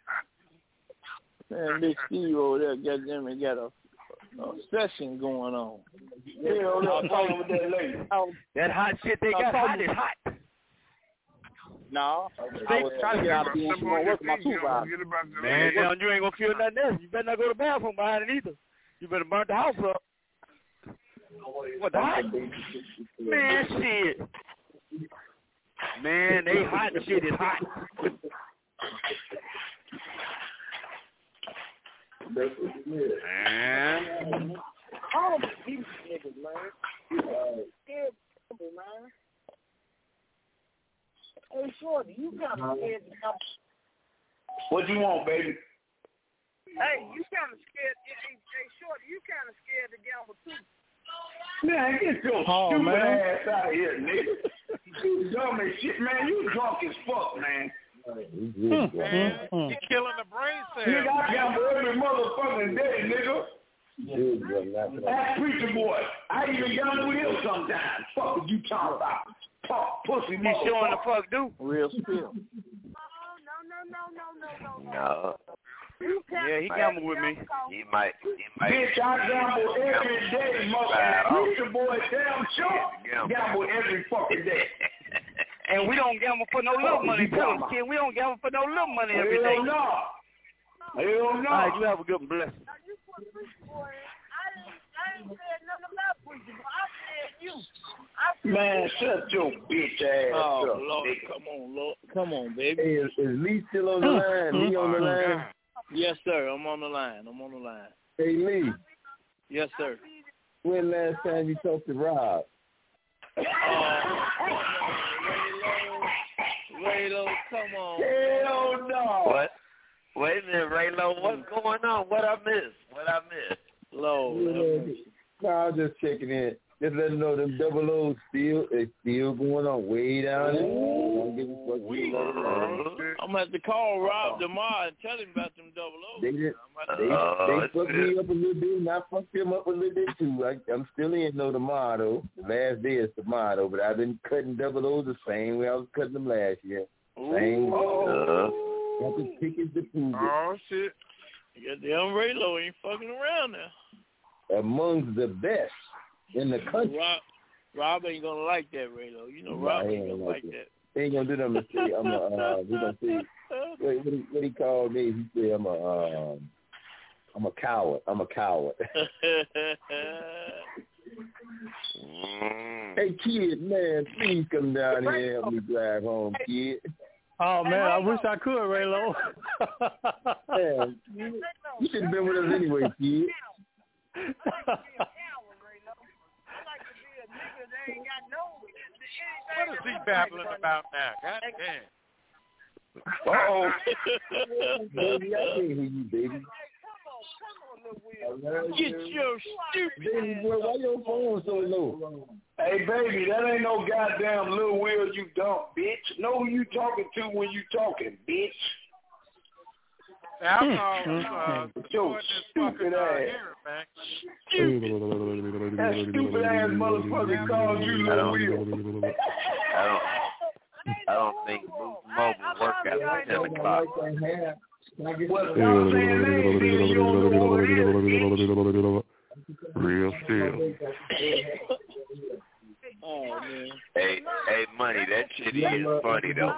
Man, Big Steve over there, goddamn it, got a, a session going on. Hell no, I'm talking with that lady. That hot shit they got hot is hot. No, I was trying to get out of doing some more work with my supervisor. Man, now you ain't gonna feel nothing else. You better not go to the bathroom behind it either. You better burn the house up. What the hot? Man, shit. Man, they hot shit is hot. Man. All of these niggas, man. Scared people, man. Hey, Shorty, you kind of scared to come. What you want, baby? Hey, you kind of scared. Hey, hey, Shorty, you kind of scared to gamble too. Man, get your Oh, stupid man. ass out of here, nigga. You dumb as shit, man. You drunk as fuck, man. Man, you killing the brain cells. Nigga, I gamble every motherfucking day, nigga. Ask Preacher Boy. I even gamble with him sometimes. Fuck what you talking about? Fuck, pussy He showing the motherfucker. fuck do. Real spill. No, no, no, no, no, no, no. No. Yeah, he gambled with me. He might. He might. Bitch, I gamble every day, motherfucker. Preacher Boy, damn sure. Gamble every fucking day. And we don't gamble for no little money, too, kid. We don't gamble for no little money every day. Hell no. Hell no. All right, you have a good blessing. Now, you put Preacher Boy in. I didn't, I ain't said nothing about Preacher Boy. I said you. I said Man, shut your bitch ass Oh, up. Lord, nigga. come on, Lord. Come on, baby. Hey, is, is Lee still on the line? Lee on the line? Yes, sir. I'm on the line. I'm on the line. Hey, Lee, Yes, sir. when last time you talked to Rob? Uh, Raylo, come on. Hell no. What? Wait a minute, Raylo. What's going on? What I missed? What I missed? Lord. No, I was just checking in. Just let them know them double O's still, it's still going on way down there. Don't give a fuck. I'm going to have to call Rob tomorrow and tell him about them double O's. They did, they, Oh, they fucked shit. me up a little bit, and I fucked them up a little bit too. I, I'm still in no tomorrow though. The last day is tomorrow, but I've been cutting double O's the same way I was cutting them last year. Same. Uh, Got the tickets to prove it. Oh, shit. Goddamn Raylo ain't fucking around now. Amongst the best in the country. Rob, Rob ain't going to like that, Raylo. You know Rob Nah, he ain't going to like like it. that. They ain't gonna do nothing. Say I'm a. Uh, we gonna say what, what, he, what he called me. He said I'm a. Um, I'm a coward. I'm a coward. mm. Hey kid, man, please come down here and help me drive home, kid. Oh man, I wish I could, Raylo. Man, you, you should have been with us anyway, kid. What is he babbling about now? God damn. Uh-oh. Baby, I can't hear you, baby. Get your stupid Baby boy, why your phone so low? Hey, baby, that ain't no goddamn Lil Will, you dumb bitch. Know who you talking to when you talking, bitch. Alcohol is uh, Yo, destroying this stupid fucking uh, ass. hearing, man. That stupid ass motherfucker called you Lil Will. I don't. I don't think Boost Mobile work after ten o'clock. Well, stop saying names, then you don't know what it is. Real still. Oh, man. Hey, hey, money. That shit is funny though.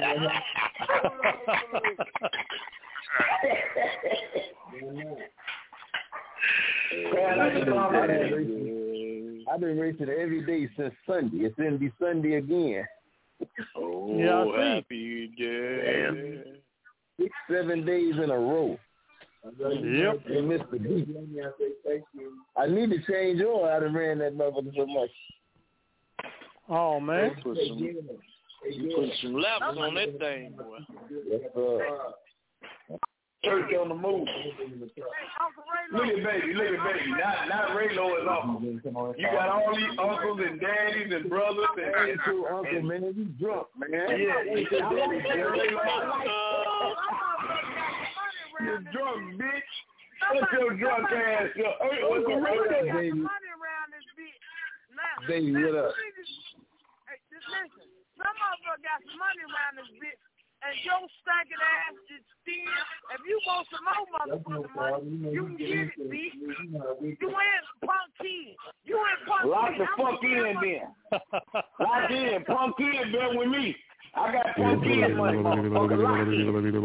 I've been racing every day since Sunday. It's gonna be Sunday again. Oh, Yeah, I see. happy day. Six, seven days in a row. Yep. They missed the beat. I need to change oil. I done ran that motherfucker so much. Oh man. You put some, you put some laps on that thing, boy. Yes, sir. Church on the move. Look at baby, look at baby. Not not Raylo is uncle. You got all these uncles and daddies and brothers and Hey, cool, uncle, man. You drunk, man. yeah, you You're drunk, bitch. Shut your drunk ass up. Hey, what's the Somebody real got baby? some money around this bitch. Now, Baby, listen, what up? Hey, just listen. Some motherfucker got some money around this bitch, and your stinking ass is still. If you want some more motherfucking money, you can get it, bitch. You ain't punk kid. You ain't punk Lock kid. the fuck in then. Lock in. Punk in, bear with me. I got punk in money, motherfucker. Lock in. I don't want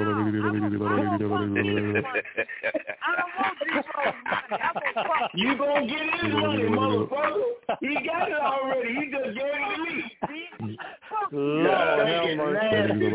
these folks' money. I want fuck You gonna get his money, motherfucker. He got it already. He just gave it to me. Lord have mercy.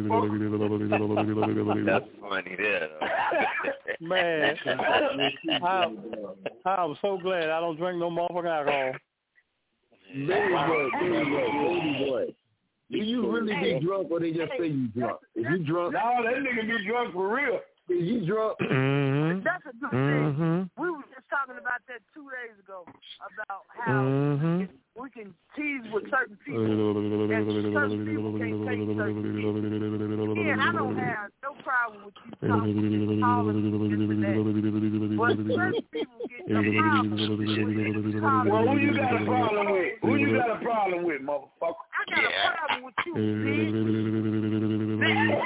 That's funny there. Man, I'm, I'm so glad I don't drink no motherfucking alcohol. Baby boy, baby boy, baby boy. Do you really be drunk or they just say you drunk? If you drunk, no, that nigga be drunk for real. If you drunk, mm-hmm. That's a good mm-hmm. thing. We were just talking about that two days ago about how mm-hmm. we can tease with certain people and certain people can't take certain people. Yeah, I don't have no problem with you talking all of this and that. But certain people get no problem with shit. Well, who you got a problem with? Who you got a problem with, motherfucker? I got a problem with you, bitch.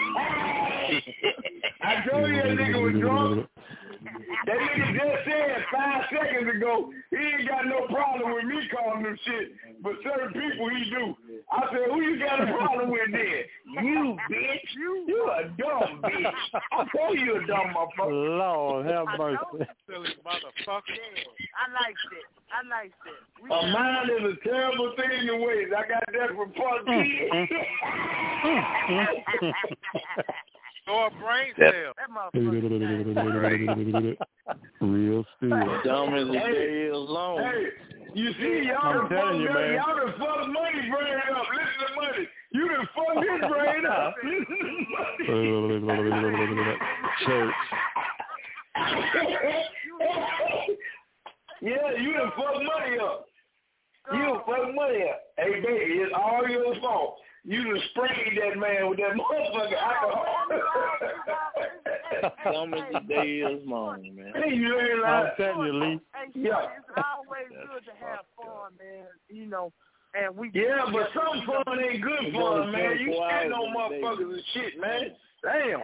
I told you that nigga was drunk. That nigga just said five seconds ago he ain't got no problem with me calling him shit, but certain people he do. I said, who you got a problem with then? You, bitch. You a dumb bitch. I told you a dumb motherfucker. Lord have mercy. Silly motherfucker. I like that. I like that. We A mind is a terrible thing in ways. I got that from Punk Kid. Or a brain cell. That motherfucker. Real still. Dumb as the Hey, day is long. Hey, you see, y'all I'm done fucked telling you, up. man. Y'all done fucked money brain up. Listen to money. You done fucked his brain up. Church. Yeah, you done fucked money up. You done fucked money up. Hey, baby, it's all your fault. You done sprayed that man with that motherfucking alcohol. Dumb as the day is long, man. Hey, you ain't I'm lying. telling you, Lee. Hey, Yeah. it's always good to have fun, man. You know, and we. Yeah, but some fun ain't good fun, man. You spitting on motherfuckers and shit, man. Damn.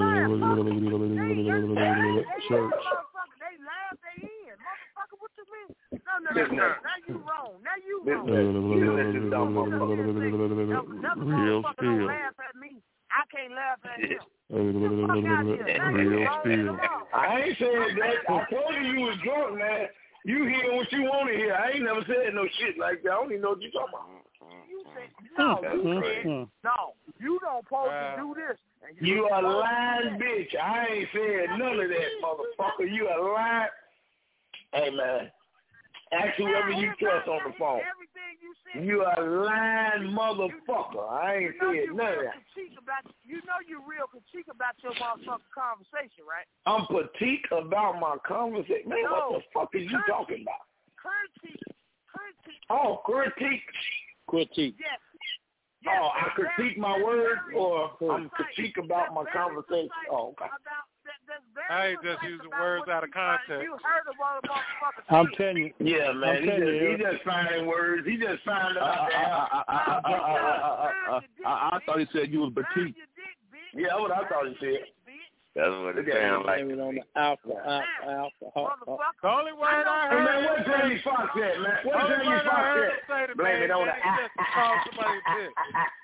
Church. They laugh they in. Motherfucker, what you mean? No, no, no, no. Now you wrong. Now you wrong. Real Don't still. laugh at me. I can't laugh at him. Real still. I ain't saying that. I told you you was drunk, man. You hear what you want to hear. I ain't never said no shit like that. I don't even know what you talking about. You said, no, you said, no, you don't supposed to do this. And You a lying bitch. I ain't said none of that, motherfucker. You a lying. Hey, man. Ask whoever you trust on the phone. Everything you said. You a lying motherfucker. I ain't You know said you none of real that. critique about, you know you real critique about your motherfucking conversation, right? I'm critique about my conversation. Man, No. what the fuck is you talking about? Critique. Critique. Oh, critique. Critique. Yes. Oh, I critique my words, or I'm critique about my conversation. Oh, okay. I ain't just using words out of context. You heard of all the motherfuckers. I'm telling you. Yeah, man. I'm He telling just, you. he just finding words. He just finding out I thought he said you was petite. Yeah, that's what I thought he said. That's what it sounds like. Blame it on the alcohol. alcohol. The only word I Hey, heard man, what him Jamie say, Foxx at, man? the What only Jamie word I Foxx heard at? him say to Blame me it on the is just to call somebody a bitch.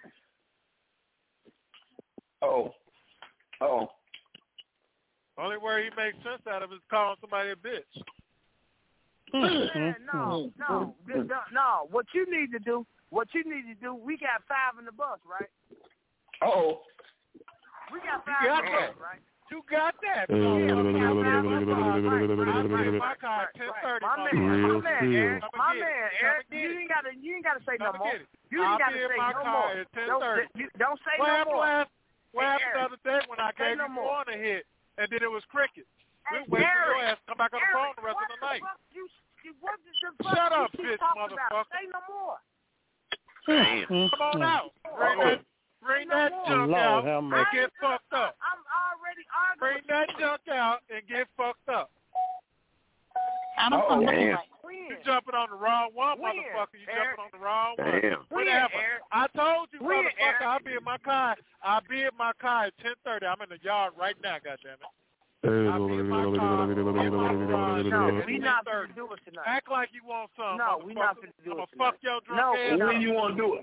Oh. Oh. The only word he makes sense out of is calling somebody a bitch. Man, no, no, no, no. What you need to do, what you need to do, we got five in the bus, right? Oh. We got You five got in the that. bus, right? You got that. Yeah, we got five in the bus. I'll be in my car at ten thirty. My man, my man, Eric, my man, Eric, you ain't gotta, you ain't gotta say no more. You ain't I'll gotta be in say my no car more. at ten Don't, thirty. you- don't say What no happened more. last? What Hey, happened the Eric, other day when I say gave no you more. one a hit, and then it was crickets? Hey, We wait for Eric, your ass to come back on the phone Eric, the rest what of the night. Fuck you, you, what the fuck Shut you up, keep bitch, talking motherfucker. about? Say no more. Damn. Come on out. Bring that, bring that junk Lord out have and mercy. get fucked up. I'm already arguing. Bring that junk out and get fucked up. on Damn. tonight. You jumping on the wrong one, When? motherfucker. You Eric? jumping on the wrong Damn. one. When, Whatever. Eric? I told you, When, motherfucker, Eric? I'll be in my car. I'll be in my car at ten thirty. I'm in the yard right now, goddammit. No, we not going to do it tonight. Act like you want some. No, we not going to do I'm it gonna fuck your drunk no, ass. When you want to do it?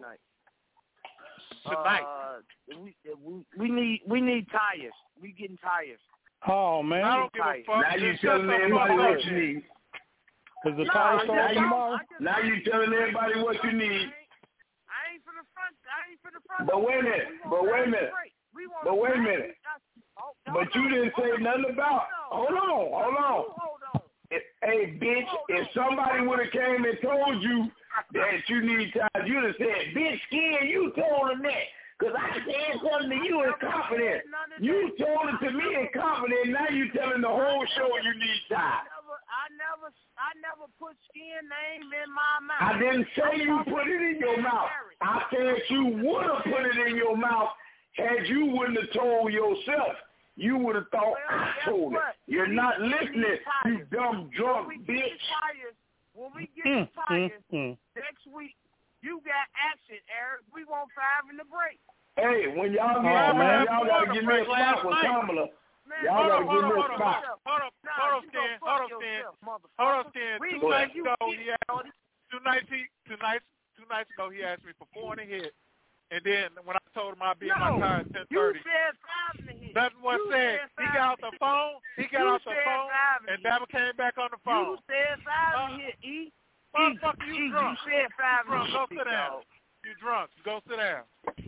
Tonight. Uh, we, we, we need we need tires. We getting tires. Oh man. I don't give a fuck. Now you Just telling shut the everybody fuck what up. you need. Is the No, tire I store Now you, tomorrow? now you telling everybody what you need. I ain't for the front. I ain't for the front. But wait a minute. But wait a minute. But wait a minute. But you didn't say nothing about. Hold on. Hold on. Hey, bitch, if somebody would have came and told you that you need time, you'd have said, bitch, Skin, you told him that. Because I said something to you in confidence. You told it to me in confidence. Now you telling the whole show you need time. I never, I never put Skin name in my mouth. I didn't say you put it in your mouth. I said you would have put it in your mouth had you wouldn't have told yourself. You would have thought I told it. You're not listening, you dumb drunk bitch. When we get the tires next week, you got action, Eric. We want five in the break. Hey, when y'all get Oh, man, man. y'all gotta give me a spot with Kamala. Y'all gotta give me a spot. Hold up, hold up, Stan. Hold up, Stan. Hold up, Stan. Two nights ago, he asked, two nights, he, two nights, two nights ago, he asked me for four and a hit. And then when I told him I'd be in my car at ten thirty, nothing was said. He got out the phone. He got out the phone, and never came back on the phone. You said five in here, E. Motherfucker, you drunk. You said five in Drunk. Go here, sit down. You drunk. Go sit down.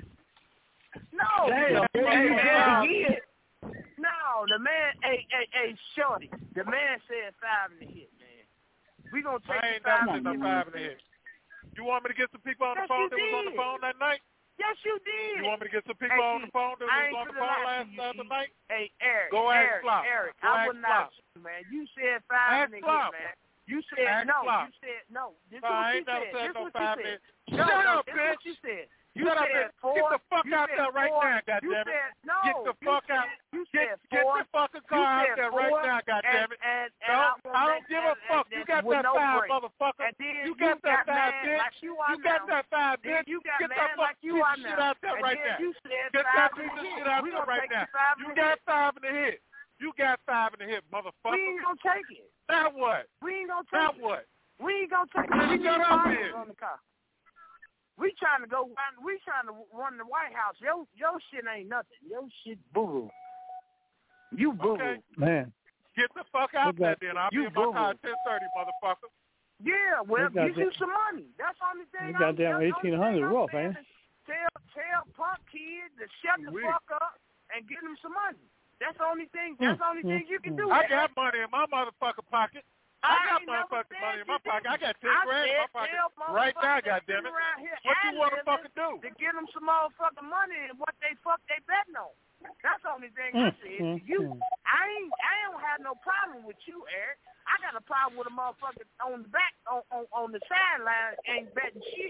No. Damn, hey, you hey, drunk again. No, the man, hey, hey, hey, Shorty, the man said five in the hit, man. We gonna take I ain't the five never in said the no five in the hit. You want me to get some people on the Yes, phone you that was on the did. phone that night? Yes, you did. You want me to get some people Hey, on the phone that I was ain't on the finna phone lie last to you, other E. night? Hey, Eric, Go ask Eric, Flop. Eric, Go I ask would not, Flop. man. You said five Ask in the Flop. hit, man. You said Ask no. Flop. You said no. This No, is I what you ain't never said. said This no what five you minutes. said. Shut no, up, this bitch. what you said. You Shut up, said bitch. four. Get the fuck you out said there right four. now, You goddammit. said no. Get the you fuck said, out. You Get, said get four. the fucking You car out said there four, right now, goddammit. And, and, and No, I, I don't give a fuck. You got with that no five, break. motherfucker. And then You got that got five, mad bitch. like you are You got now. that five, Then bitch. you got Get mad that like fucking you piece are of shit now. out there And right then now. you said Get five that in piece the of hit. shit out We there gonna right take now. the five in You the got hit. five in the hit. You got five in the hit, motherfucker. We ain't gonna take it. Now what? We ain't gonna Now take it. what? We ain't gonna take it. Then We you got need up fires here. on the car. We trying to go. run- We trying to run the White House. Your your shit ain't nothing. Your shit boo boo. You boo boo. Okay. Man. Get the fuck out We got- there, then. I'll you be in my car boo-boo. at ten thirty, motherfucker. Yeah, well, We got get you that- some money. That's the only thing. We got I'm, down that's the eighteen only hundred thing I'm rough, saying ain't it? is Tell tell punk kid to shut the Sweet. fuck up and get him some money. That's the only thing. That's the only Mm, thing you can mm, do. I Eric. got money in my motherfucking pocket. I, I got ain't never motherfucking said money in my you pocket. I didn't. got ten I grand in my said pocket tell right now, motherfuckers that goddammit. sit around here What you want to ad-libbing fucking do? To get them some motherfucking money and what they fuck they betting on. That's the only thing I Mm, said mm, to you. mm. I ain't. I don't have no problem with you, Eric. I got a problem with a motherfucker on the back, on on, on the sideline ain't betting shit.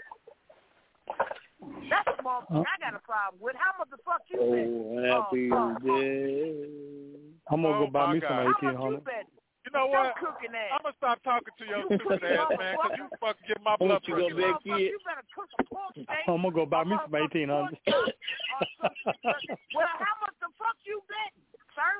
That's the motherfucker I got a problem with. How much the fuck you bet? Oh, happy uh, day. I'm gonna Oh, go buy my me God. some How eighteen much you hundred. betting? You know Your what? cooking ass. I'm going to stop talking to your You stupid cooking ass, man, because you fucking get my How blood much you pressure. gonna bet, Motherfucker, kid? you better cook a pork steak. I'm gonna go buy me some motherfucking eighteen hundred. pork chop or something. Well, how much the fuck you betting, sir?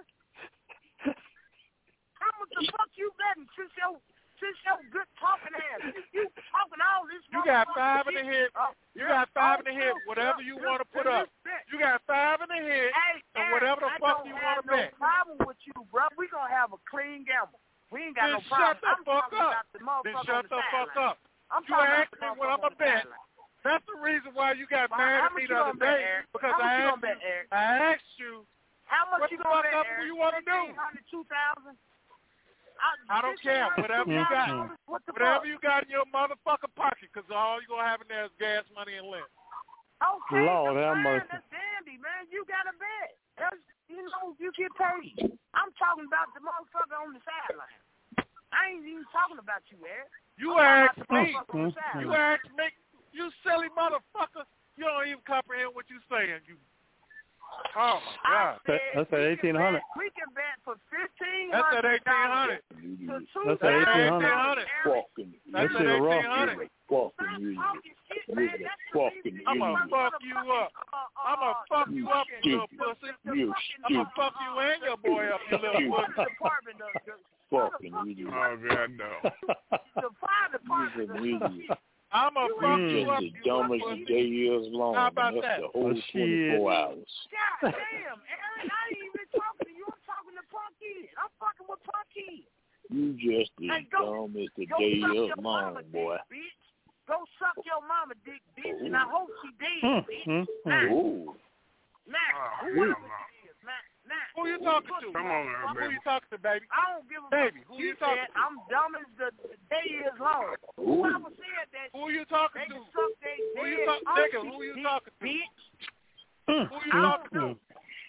How much the fuck you betting since your since your good talking ass? You, you talking all this. You got five in the shit. hit. Uh, You yeah, got five in the oh, hit, oh, whatever yeah, you yeah, want to put yeah, up. yeah. You got five in the hit, Hey, and Eric, whatever the I fuck don't you have want to no bet. problem with you, bro. We gonna have a clean gamble. We ain't got Then no problem. shut the I'm fuck talking up. about the Then motherfucker shut on the the fuck sideline. up. I'm You talking about asked the me what motherfucker I'm on a the bet. sideline. That's the reason why you got Well, mad how at much me you the other gonna bet, day. Eric? Because How much I you asked gonna bet, you, Eric? I asked you, How much what you the gonna fuck bet, up Eric? do you want to do? fifteen hundred, two thousand I don't care. Whatever you got. What the Whatever fuck? you got in your motherfucking pocket, because all you're going to have in there is gas money and lint. Okay, Lord that's have fine. mercy. That's dandy, man. You got to bet. That's, you know, you get paid. I'm talking about the motherfucker on the sideline. I ain't even talking about you, Eric. You I'm asked talking me. about the motherfucker on the sideline. You asked me. You silly motherfucker. You don't even comprehend what you're saying. You Oh my God. That's, that's at eighteen hundred. We can bet for fifteen That's hundred. at eighteen hundred. That's at eighteen hundred. Fucking. That's at eighteen hundred. Fucking you. Fucking I'm you. gonna fuck you up. I'm gonna fuck you up, you little pussy. You I'm gonna fuck you and your boy up, you little pussy. Fucking you. Oh God, no. You're an idiot. I'm gonna fuck You you up, just the you little dumbest pussy. day years long. How about and that's that? the whole Oh, shit. twenty-four hours. God damn, Aaron, I ain't even talking to you. I'm talking to Punky. I'm fucking with Punky. You just the Hey, go- dumbest go day suck years your long, mama boy. dick, bitch. Go suck your mama dick, bitch, and I hope she dead, Hmm, bitch. hmm, Now, hmm. Ooh. now, Oh, whoever hell no. it is, now, now. Who you talking to? Come on now, Who baby. you talking to, baby? I don't give a Baby, fuck. who you talking said to? I'm dumb as the, the day is long. Ooh. Whoever said that Who shit, you talking they to? can suck they Who you dead talk- nigga, auntie who you dick, talking to? bitch. Hmm, Who you hmm, talking to? hmm.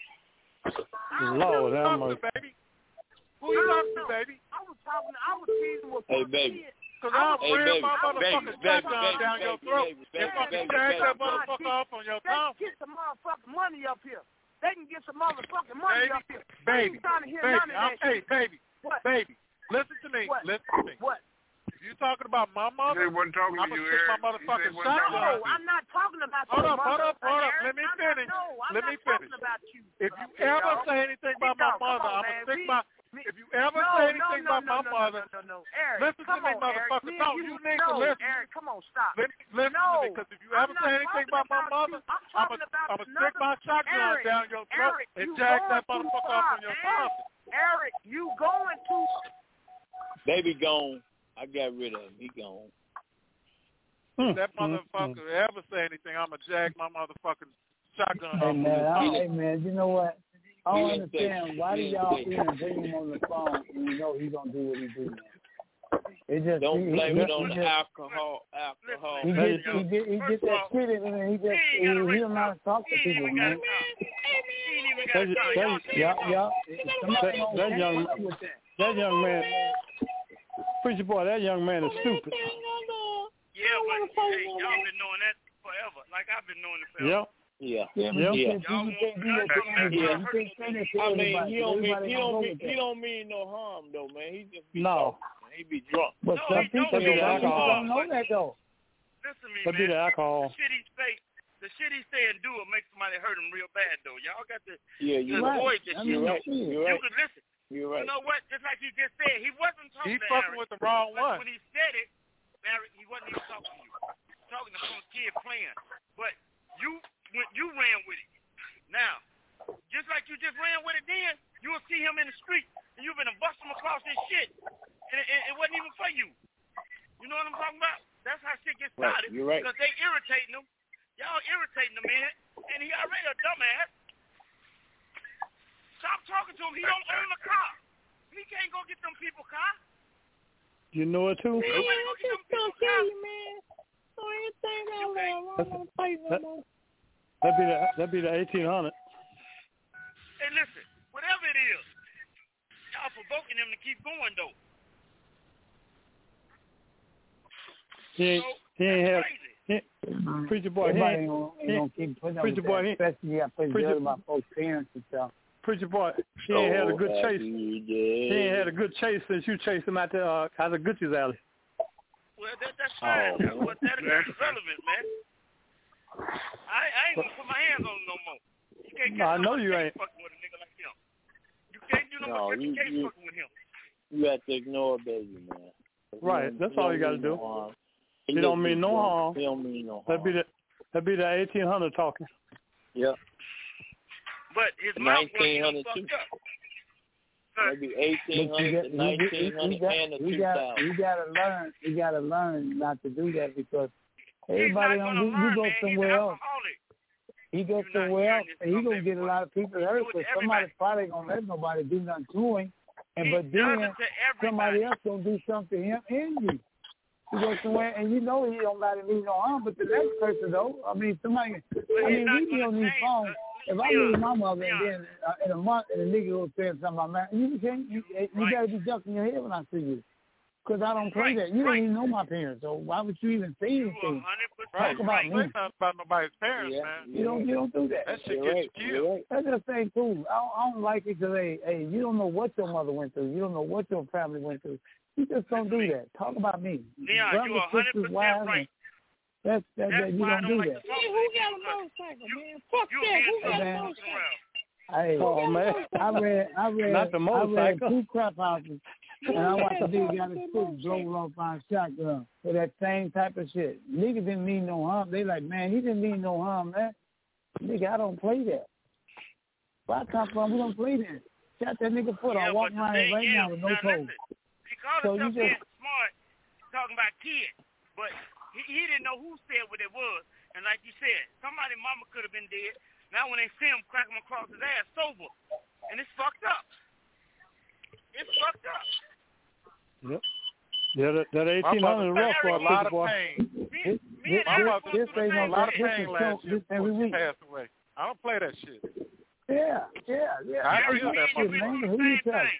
I Lord Who you have talking mercy. to, baby? Who you talking to, baby? I was talking, I was teasing with Hey, Punky baby. Kid. Cause I'll Hey, ram baby, my baby, motherfucking baby, shotgun baby, down baby, your baby, throat. baby, If I baby, can baby, drag that baby. motherfucker off on your They tongue. can get some motherfucking money up here. They can get some motherfucking money Baby, up here. I baby, ain't trying to hear baby, none of I'm, that hey, shit. baby, What? baby, listen to me, What? listen to me. What? If you talking about my mother, He wasn't talking I'm to gonna you, stick my Eric. He motherfucking said he wasn't shotgun. No, I'm not talking about Hold your up, hold mother, up, hold up. Eric. Let me I'm finish. Not, no, I'm Let not me talking finish. about you. If you Big ever dog. say anything Big about my dog, come mother, on, I'm man. gonna stick We- my. If you ever no, say no, anything no, about no, my no, mother, no, no, no, Eric, listen come to me, on, motherfucker. Eric. No, you, you need no, to listen. Eric, come on, stop. Listen, listen no, to me, because if you ever I'm say not anything talking about my about mother, you. I'm I'm talking gonna about I'm stick another- my shotgun Eric, down your throat Eric, and you jag going that too motherfucker far, off on your man. tongue. Eric, you going too. Baby gone. I got rid of him. He gone. If that motherfucker ever say anything, I'm gonna jag my motherfucking shotgun Hey off man, on I, his hey tongue. man, you know what? I don't He ain't understand safe. why do He ain't y'all safe. even bring him on the phone and you know he gonna do what he do. Man. It just Don't he, blame he, it on he the just, alcohol. Alcohol. He get he get he get that shit in and he just he, he don't know how to talk to people, man. That, that, Y'all, y'all, somebody that, gonna that catch young up with that. that young man, preacher boy, that young man is stupid. Yeah, but hey, y'all been knowing that forever. Like I've been knowing it forever. Yep. Yeah. Yeah, but Yep. you Yeah. can't, you can't do that to anybody. Yeah. You can't say that to I mean, everybody. he don't mean Everybody he gonna don't go mean with he that. don't mean no harm though, man. He just be No. talking. He be drunk. But No, some he people don't be don't, the some people alcohol. don't know that though. Listen to me, That'd be man. the alcohol. The shit he say, the shit he say and do will make somebody hurt him real bad, though. Y'all got to Yeah, just you're right. avoid this I shit. mean, You're right. shit. You're You right. could listen. You're You right. know what? Just like you just said, he wasn't talking He to fucking Aaron. with the wrong But one. when he said it, Barry, he wasn't even talking to you. Talking to some kid playing. But you when you ran with it. Now, just like you just ran with it then, you'll see him in the street and you've been to bust him across his shit. And it, it, it wasn't even for you. You know what I'm talking about? That's how shit gets Right. started. You're right. Because they irritating him. Y'all irritating the man. And he already a dumbass. Stop talking to him. He don't own a car. He can't go get them people car. You know it too. He can't go get them people car. That, that'd be the that'd be the eighteen hundred. Hey, listen. Whatever it is, y'all provoking him to keep going, though. He ain't he ain't had he, preacher boy. He Everybody ain't, ain't gonna, he, ain't gonna keep putting up preacher with boy. that. He, Especially you got to put preacher- good about folks' parents and stuff. preacher boy. He ain't had a good So chase. happy He ain't had a good chase since you chased him out the uh, out of Gucci's alley. Well, that, that's fine. Oh, That's what that is relevant, man. I, I ain't gonna put my hands on him no more. You can't get No, I know no you can't ain't. fucking with a nigga like him. You can't do no, No, more. You, you- can't you- fucking with him. You have to ignore baby, man. He Right, don't- that's he all don't you gotta mean do. no harm. He just don't be mean no drunk. harm. He don't mean no harm. That'd be the that'd be the eighteen hundred talking. Yep. But his mouth nineteen wasn't hundred too. fucked up. Maybe eighteen But you hundred to got, you, nineteen you, hundred you, got, and the you, two got, thousand. you gotta learn. You gotta learn not to do that because He's everybody not on gonna you, learn, you go man. He's an somewhere else. alcoholic. He goes You're not somewhere hearing else, this and he from gonna get a lot of people hurt do it to because somebody everybody. probably gonna let nobody do nothing to him, and He but does then it to somebody everybody. else gonna do something to him and you. He goes somewhere, and you know he don't got to do no harm. But the next person though, I mean, somebody. I mean, we be on these phones. If I lose my mother and then uh, in a month and a nigga goes saying something about man, you can't. You, you Right. gotta be ducking your head when I see you. Because I don't play right, that. You right. don't even know my parents, so why would you even say anything? Right. Talk about You me. ain't nothing about nobody's parents, yeah. man. You don't, you don't do that. That shit gets you killed. That's just ain't cool. I don't, I don't like it because, hey, hey, you don't know what your mother went through. You don't know what your family went through. You just don't do that. Talk about me. Leon, Brothers, you're one hundred sisters, percent wives, right. That's, that, That's that, you why don't, I don't do like that. to talk Hey, who got a motorcycle, man? Fuck You that. Who being got so a fucking around. Hey, Oh, man. I read, I read, Not the I read motorcycle. two crap houses, and I watched a nigga got his foot blown off by a shotgun for that same type of shit. Nigga didn't mean no harm. They like, man, he didn't mean no harm, man. Nigga, I don't play that. Where I come from, we don't play that. Shot that nigga foot. Yeah, I walk but the around thing here right is, now with no now toes. listen, he called So himself you just- being smart, talking about kids, but he, he didn't know who said what it was. And like you said, somebody mama could have been dead. Now when they see him, crack him across his ass sober. And it's fucked up. It's fucked up. Yep. Yeah, that, that eighteen hundred rough for a lot of boy. pain. This, Me this, and Eric this, went this through ain't a no lot of this pain is last so- year this every before she week. passed away. I don't play that shit. Yeah, yeah, yeah. I Hey, agree with that shit, motherfucker. man. Who you telling?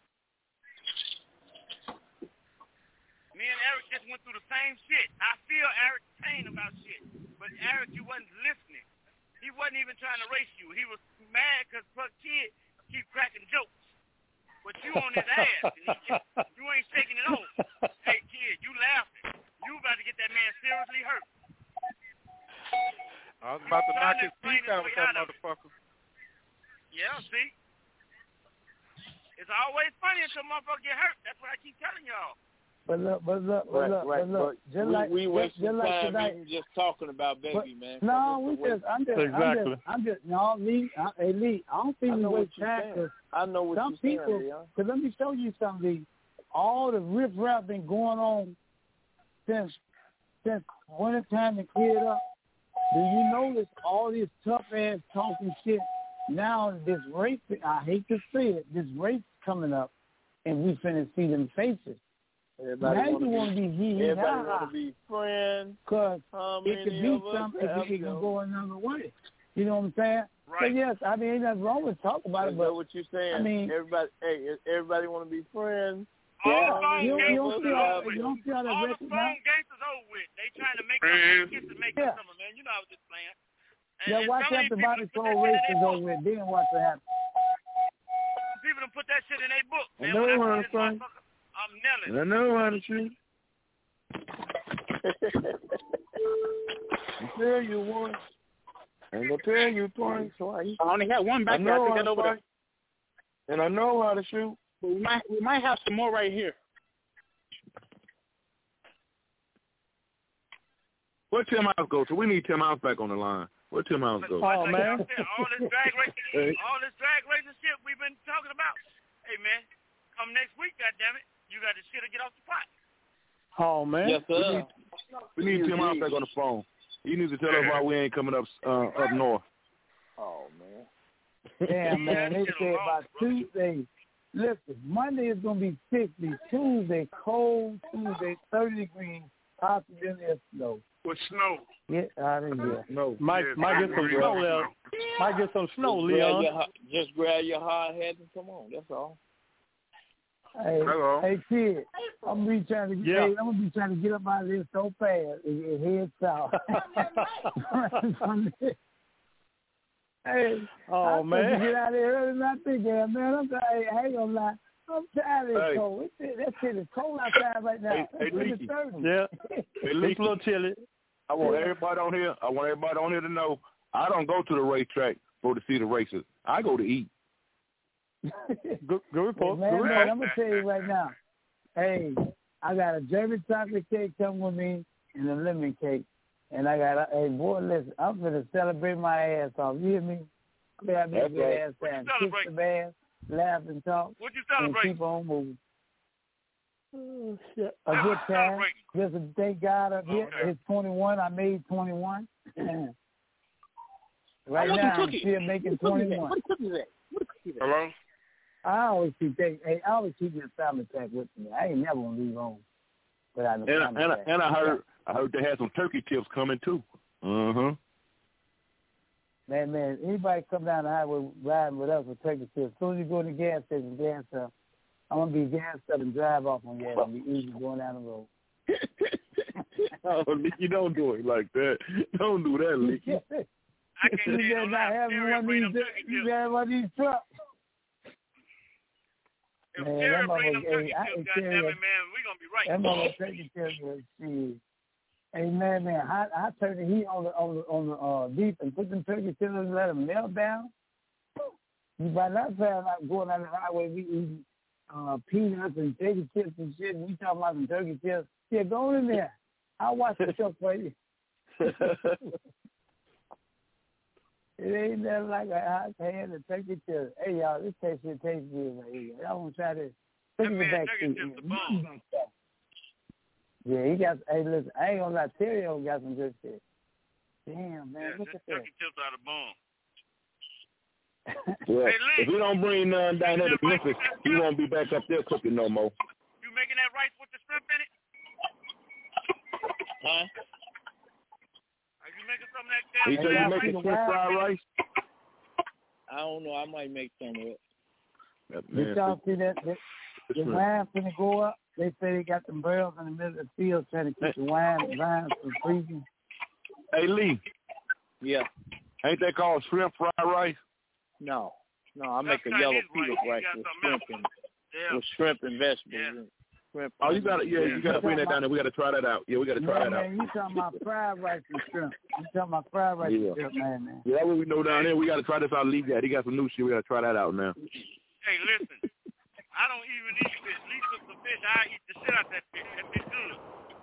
Me and Eric just went through the same shit. I feel Eric's pain about shit. But Eric, you wasn't listening. He wasn't even trying to race you. He was mad because fuck kid keep cracking jokes. But you on his ass. And he just, you ain't shaking it off. Hey, kid, you laughing. You about to get that man seriously hurt. I was about to knock his teeth out with that motherfucker. Yeah, see? It's always funny until motherfucker get hurt. That's what I keep telling y'all. But look, but look, but Right, look, right. but look. But Just we, like, we just, wasting just like time tonight. even just talking about baby, But, man. no, we That's the just, I'm just, Exactly. I'm just, I'm just, no, Lee, I, hey, Lee, I don't think I we know what waste you're time saying. because I know what some you're people, saying, Leon. because let me show you something, Lee. All the riff-raff been going on since, since wintertime and cleared up. Do you notice all this tough-ass talking shit? Now this race, I hate to say it, this race coming up, and we finna see them faces. Everybody now wanna you want to be hee hee Everybody ha want ha. to be friends. Because How it could many be of us something, have it, it can them? go another way. You know what I'm saying? Right. So yes, I mean, ain't nothing wrong with talking about I it, know but what you're saying. I mean, everybody, hey, everybody want to be friends. yeah, All you, the you, phone don't see all, gangsters you don't see all that All the record phone now. gangsters over with. They trying to make Man. up kiss and make Yeah. up something, man. You know I was just playing. And, Yeah, and watch some of after these body people soul put that race shit in is their over book. with, then watch what happens. People done put that shit in their book, I man. know When I how see to this fight. motherfucker, I'm nailing. I know how to shoot. I tell you once, I'm gonna tell you twice. I only had one I back there. I know took how that to over there. fight, and I know how to shoot. But we might we might have some more right here. Where Tim House go to? We need Tim House back on the line. Where Tim House go? Oh, Like man. y'all said, all this drag racing, Hey. all this drag racing shit we've been talking about. Hey man, come next week, goddammit, you got the shit to get off the pot. Oh, man. Yes, We sir. need, we need Tim House back on the phone. He needs to tell us why we ain't coming up uh, up north. Oh man. Damn, man, they said by Tuesday. Listen, Monday is gonna be sixty. Tuesday, cold. Tuesday, thirty degrees. Possibility of snow. With snow. Get out of here. No. Might Yeah, might get some really snow snow. there. Might get some snow, Just grab, Leon. your, ho- just grab your hard hat and come on. That's all. Hey, Hello. hey, kid, I'm gonna be trying to. Yeah. Hey, I'm gonna be trying to get up out of this so fast. It, it heads south. Hey, Oh, I'm man. supposed to get out of here early than I think, yeah, man. I'm hey, I ain't gonna lie. I'm tired of this Hey. cold. It's, that shit is cold outside right now. Hey, hey, It's in Leaky. the thirties. Yeah. Hey, It's Leaky, a little chilly. I want everybody on here. I want everybody on here to know I don't go to the racetrack for to see the races. I go to eat. Good, good report. man, Good man, report. I'm gonna tell you right now. Hey, I got a German chocolate cake coming with me and a lemon cake, and I got a hey boy. Listen, I'm gonna celebrate my ass off. You hear me? Grab me a That's good right. ass What you down, kick celebrate? the ass, laugh and talk, What you and celebrate? keep on moving. Oh, shit. A good time. Celebrate. Just to thank God up here. Okay. It's twenty-one. I made twenty-one. Right I want now, some I'm cookies. still making What cookies at? twenty-one. What the cookies at? What the cookies at? Hello? I always keep take, hey, I always keep this family pack with me. I ain't never gonna leave home without no And I, family and I, pack. and I heard I heard they had some turkey tips coming too. Uh huh. Man, man, anybody come down the highway riding with us with turkey tips, as soon as you go to the gas station, gas up, I'm gonna be gas up and drive off on you. It'll be easy going down the road. Oh, Leaky, don't do it like that. Don't do that, Leaky. I can't You better not have one of these. You better have one of these trucks. If Man, Terry that bring them motherfucker, turkey hey, I chips, can tell you, goddammit, man, we gonna be right. that motherfucker turkey chips, shit. Hey man, man, hot, hot turkey heat on the on the on the uh, deep and put them turkey chips and let them melt down. You by that time, like going down the highway, we eating uh, peanuts and turkey chips and shit. And we talking about some turkey chips. Yeah, go in there. I'll watch the show for you. It ain't nothing like a hot pan and turkey chips. Hey y'all, this taste shit tastes good right here. Y'all want to try this? Look at the back seat. Yeah, he got. Hey, listen, I ain't gonna lie. Terry got some good shit. Damn, man, Yeah, look this at that. turkey chips out of bone. Well, Hey, Lee, if we don't bring none down there to you making Memphis, that rice he with won't be back up there cooking no more. You making that rice with the shrimp in it? Huh? Are you making some of that damn He said damn you making rice? shrimp fried rice? I don't know. I might make some of it. That Did man y'all said- see that? that the shrimp. wine finna go up. They say they got them barrels in the middle of the field trying to keep the wine vines from freezing. Hey, Lee. Yeah. Ain't that called shrimp fried rice? No. No, I make a That's yellow Chinese pita rice. You rice got with something shrimp else. and Yeah. with shrimp and vegetables. Yeah. And shrimp. Oh, you got to, yeah, you got to bring that down there. We got to try that out. Yeah, we got to try Man, that out. man, you talking about fried rice and shrimp. You talking about fried rice Yeah. and shrimp, man, man. Yeah, that's what we know down there. We got to try this out. Lee got. He got some new shit. We got to try that out now. Hey, listen. I don't even eat fish. Lee cooks the fish. I eat the shit out that fish. That fish good.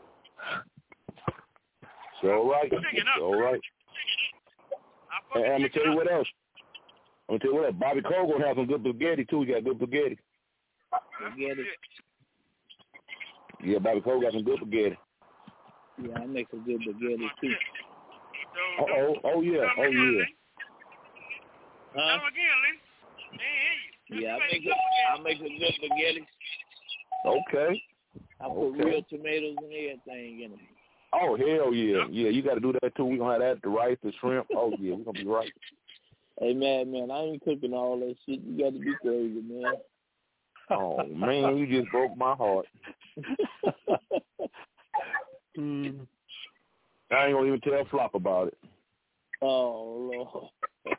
It's all right. Chicken up. It's all right. I And I'm gonna fucking tell you chicken up. what else. I'm gonna tell you what else. Bobby Cole gonna have some good spaghetti too. He got good spaghetti. Spaghetti. Yeah, Bobby Cole got some good spaghetti. Yeah, I make a good spaghetti too. Oh, oh, oh yeah, oh yeah. Huh? Come again, Lee. They ain't hear you. Yeah, I make a, I make a good spaghetti. Okay. I put Okay. real tomatoes and everything in them. Oh hell yeah, yeah. You got to do that too. We gonna have that, the rice, the shrimp. Oh yeah, we gonna be right. Hey man, man, I ain't cooking all that shit. You got to be crazy, man. Oh man, you just broke my heart. Mm. I ain't gonna even tell Flop about it. Oh Lord.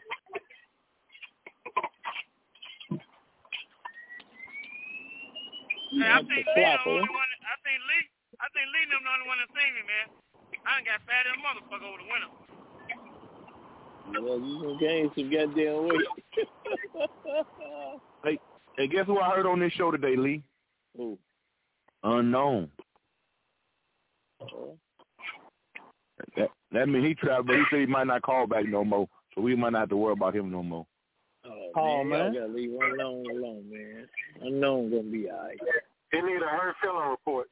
Hey, I think Lee the Flopper. only one. I think Lee. I think Lee them the only one that seen me, man. I done got fat as a motherfucker over the winter. Yeah, you can gain some goddamn weight. Hey, hey, guess who I heard on this show today, Lee? Who? Unknown. Uh, That that mean he traveled, but he said he might not call back no more, so we might not have to worry about him no more. oh, Oh, man, man. y'all gotta leave Unknown alone, man. Unknown gonna be all right. He need a hurt feeling report.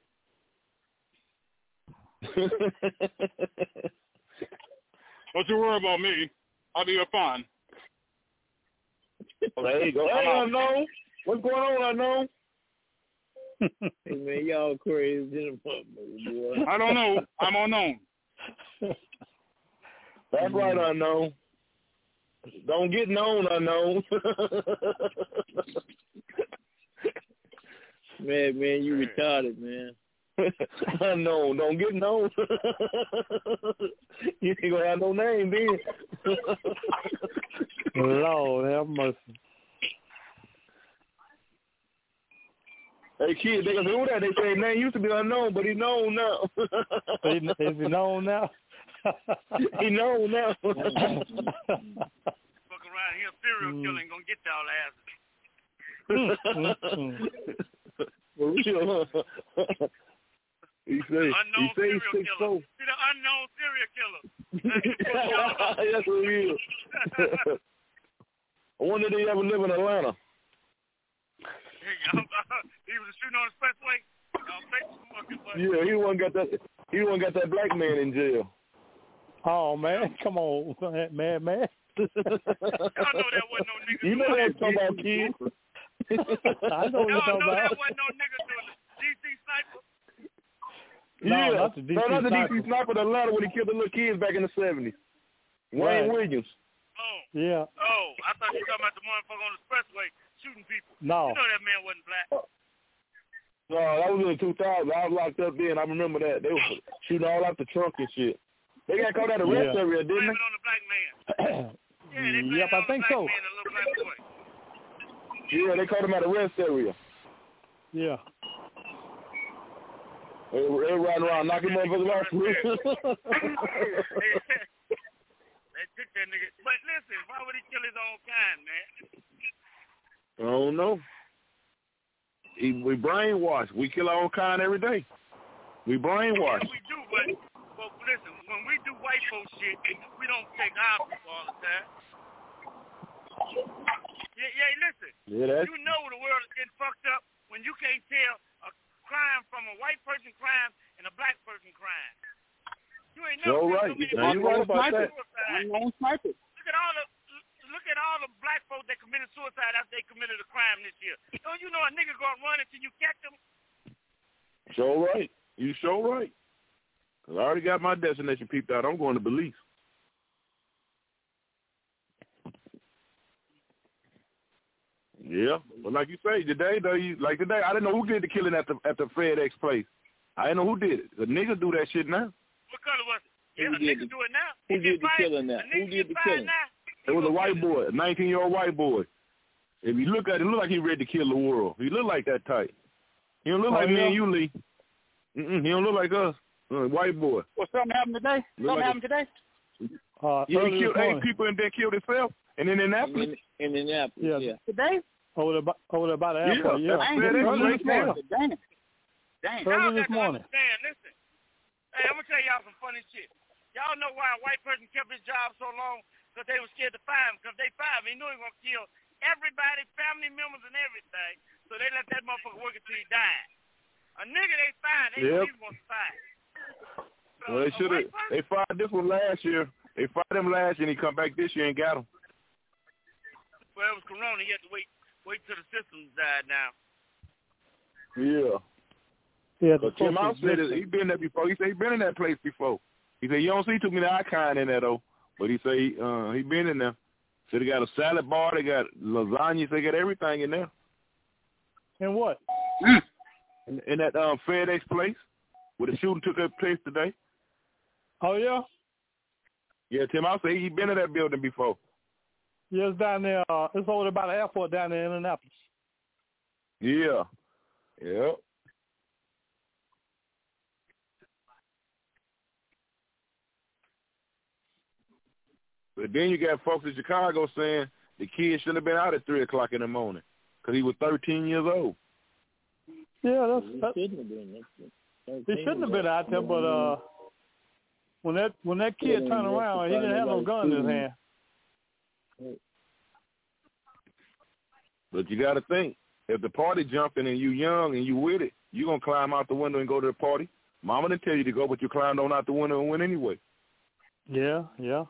Don't you worry about me. I'll be fine. Oh, there you go. Hey, Unknown. What's going on, Unknown? Hey man, y'all crazy in the motherfucker, boy. I don't know. I'm unknown. That's right, Unknown. Don't get known, Unknown. Man, man, you retarded, man. Unknown. Don't get known. You ain't gonna have no name then. Lord have mercy. Hey, kids, they gonna say, who that? They say, man, used to be unknown, but he known now. Is is he known now? He known now. Fuck around here, serial Mm. killer ain't gonna get y'all asses. For real. He say, he Unknown say serial six killer. four. See the unknown serial killer. That's what he is. I wonder did he ever live in Atlanta? He was shooting on the expressway. Y'all fake fucking butt. Yeah, he one got that. He one got that black man in jail. Oh man, come on, man, man. Y'all know that wasn't no nigga. You know what I'm talking about, kid. I know what you're Y'all talking know about. that wasn't no nigga doing the D C sniper. No, Yeah, not the D C no, not the sniper. D C sniper in Atlanta when he killed the little kids back in the seventies. Right. Wayne Williams. Oh. Yeah. Oh, I thought you were talking about the motherfucker on the expressway shooting people. No. You know that man wasn't black. No, that was in the two thousands. I was locked up then. I remember that. They were shooting all out the trunk and shit. They got caught out of the rest yeah. area, didn't they? On the black man. yeah, they yep, I think so. Man, the little black boy. Yeah, they caught him at the rest area. Yeah. They were riding around knocking motherfuckers off. They took that nigga. But listen, why would he kill his own kind, man? I don't know. He, we brainwash. We kill our own kind every day. We brainwash. Yeah, we do, but, but listen, when we do white folks shit, we don't take our people all the time. Yeah, yeah, listen. Yeah, that's... You know the world is getting fucked up when you can't tell a crime from a white person crime and a black person crime. You ain't never so right. So you right about that. Look at all the look at all the black folks that committed suicide after they committed a crime this year. Don't you know a nigga gonna run until you catch him? So right. You so right. Cause I already got my destination peeped out. I'm going to Belize. Yeah, but like you say, today though, you like today, I didn't know who did the killing at the at the FedEx place. I didn't know who did it. The niggas do that shit now. What color was it? Yeah, Who the did niggas the- do it now. Who If did you the find- killing now? the Who niggas did the you killing? find now, It was a white boy, a nineteen-year-old white boy. If you look at it, it look like he ready to kill the world. He look like that type. He don't look Oh, like me yeah? and you, Lee. Mm-mm, he don't look like us. Uh, white boy. Well, something happened today? Look Something like happened today? Uh, Yeah, early he this killed eight morning. people and then killed himself in Indianapolis. In Indianapolis, Yeah. yeah. Today? Over there, by- over there by the Yeah, airport. Yeah. that's I ain't FedEx early place this morning. now. Damn. Damn. y'all Early got this to morning. understand. Listen, hey, I'm gonna tell y'all some funny shit. Y'all know why a white person kept his job so long? Because they were scared to fire him. Because they fired him, he knew he was gonna kill everybody, family members, and everything. So they let that motherfucker work until he died. A nigga they fired, they Yep. knew he was gonna fire. So Well, they a should have. white person- They fired this one last year. They fired him last year, and he come back this year and got him. Well, it was Corona. He had to wait, wait till the systems died now. Yeah. Yeah. But Tim House said he been there before. He said he been in that place before. He said you don't see too many icons in there though. But he say uh, he been in there. So they got a salad bar, they got lasagna, they got everything in there. And what? In, in that um, FedEx place where the shooting took place today. Oh yeah. Yeah, Tim House said he been in that building before. Yeah, it's down there. Uh, it's over there by the airport down there in Indianapolis. Yeah. Yeah. But then you got folks in Chicago saying the kid shouldn't have been out at three o'clock in the morning because he was thirteen years old. Yeah, that's, that's He shouldn't have been. That's- he shouldn't have been out there, but uh, when that when that kid turned around, he didn't have no gun in his hand. But you got to think, if the party jumping and you young and you with it, you going to climb out the window and go to the party. Mama didn't tell you to go, but you climbed on out the window and went anyway. Yeah, yeah.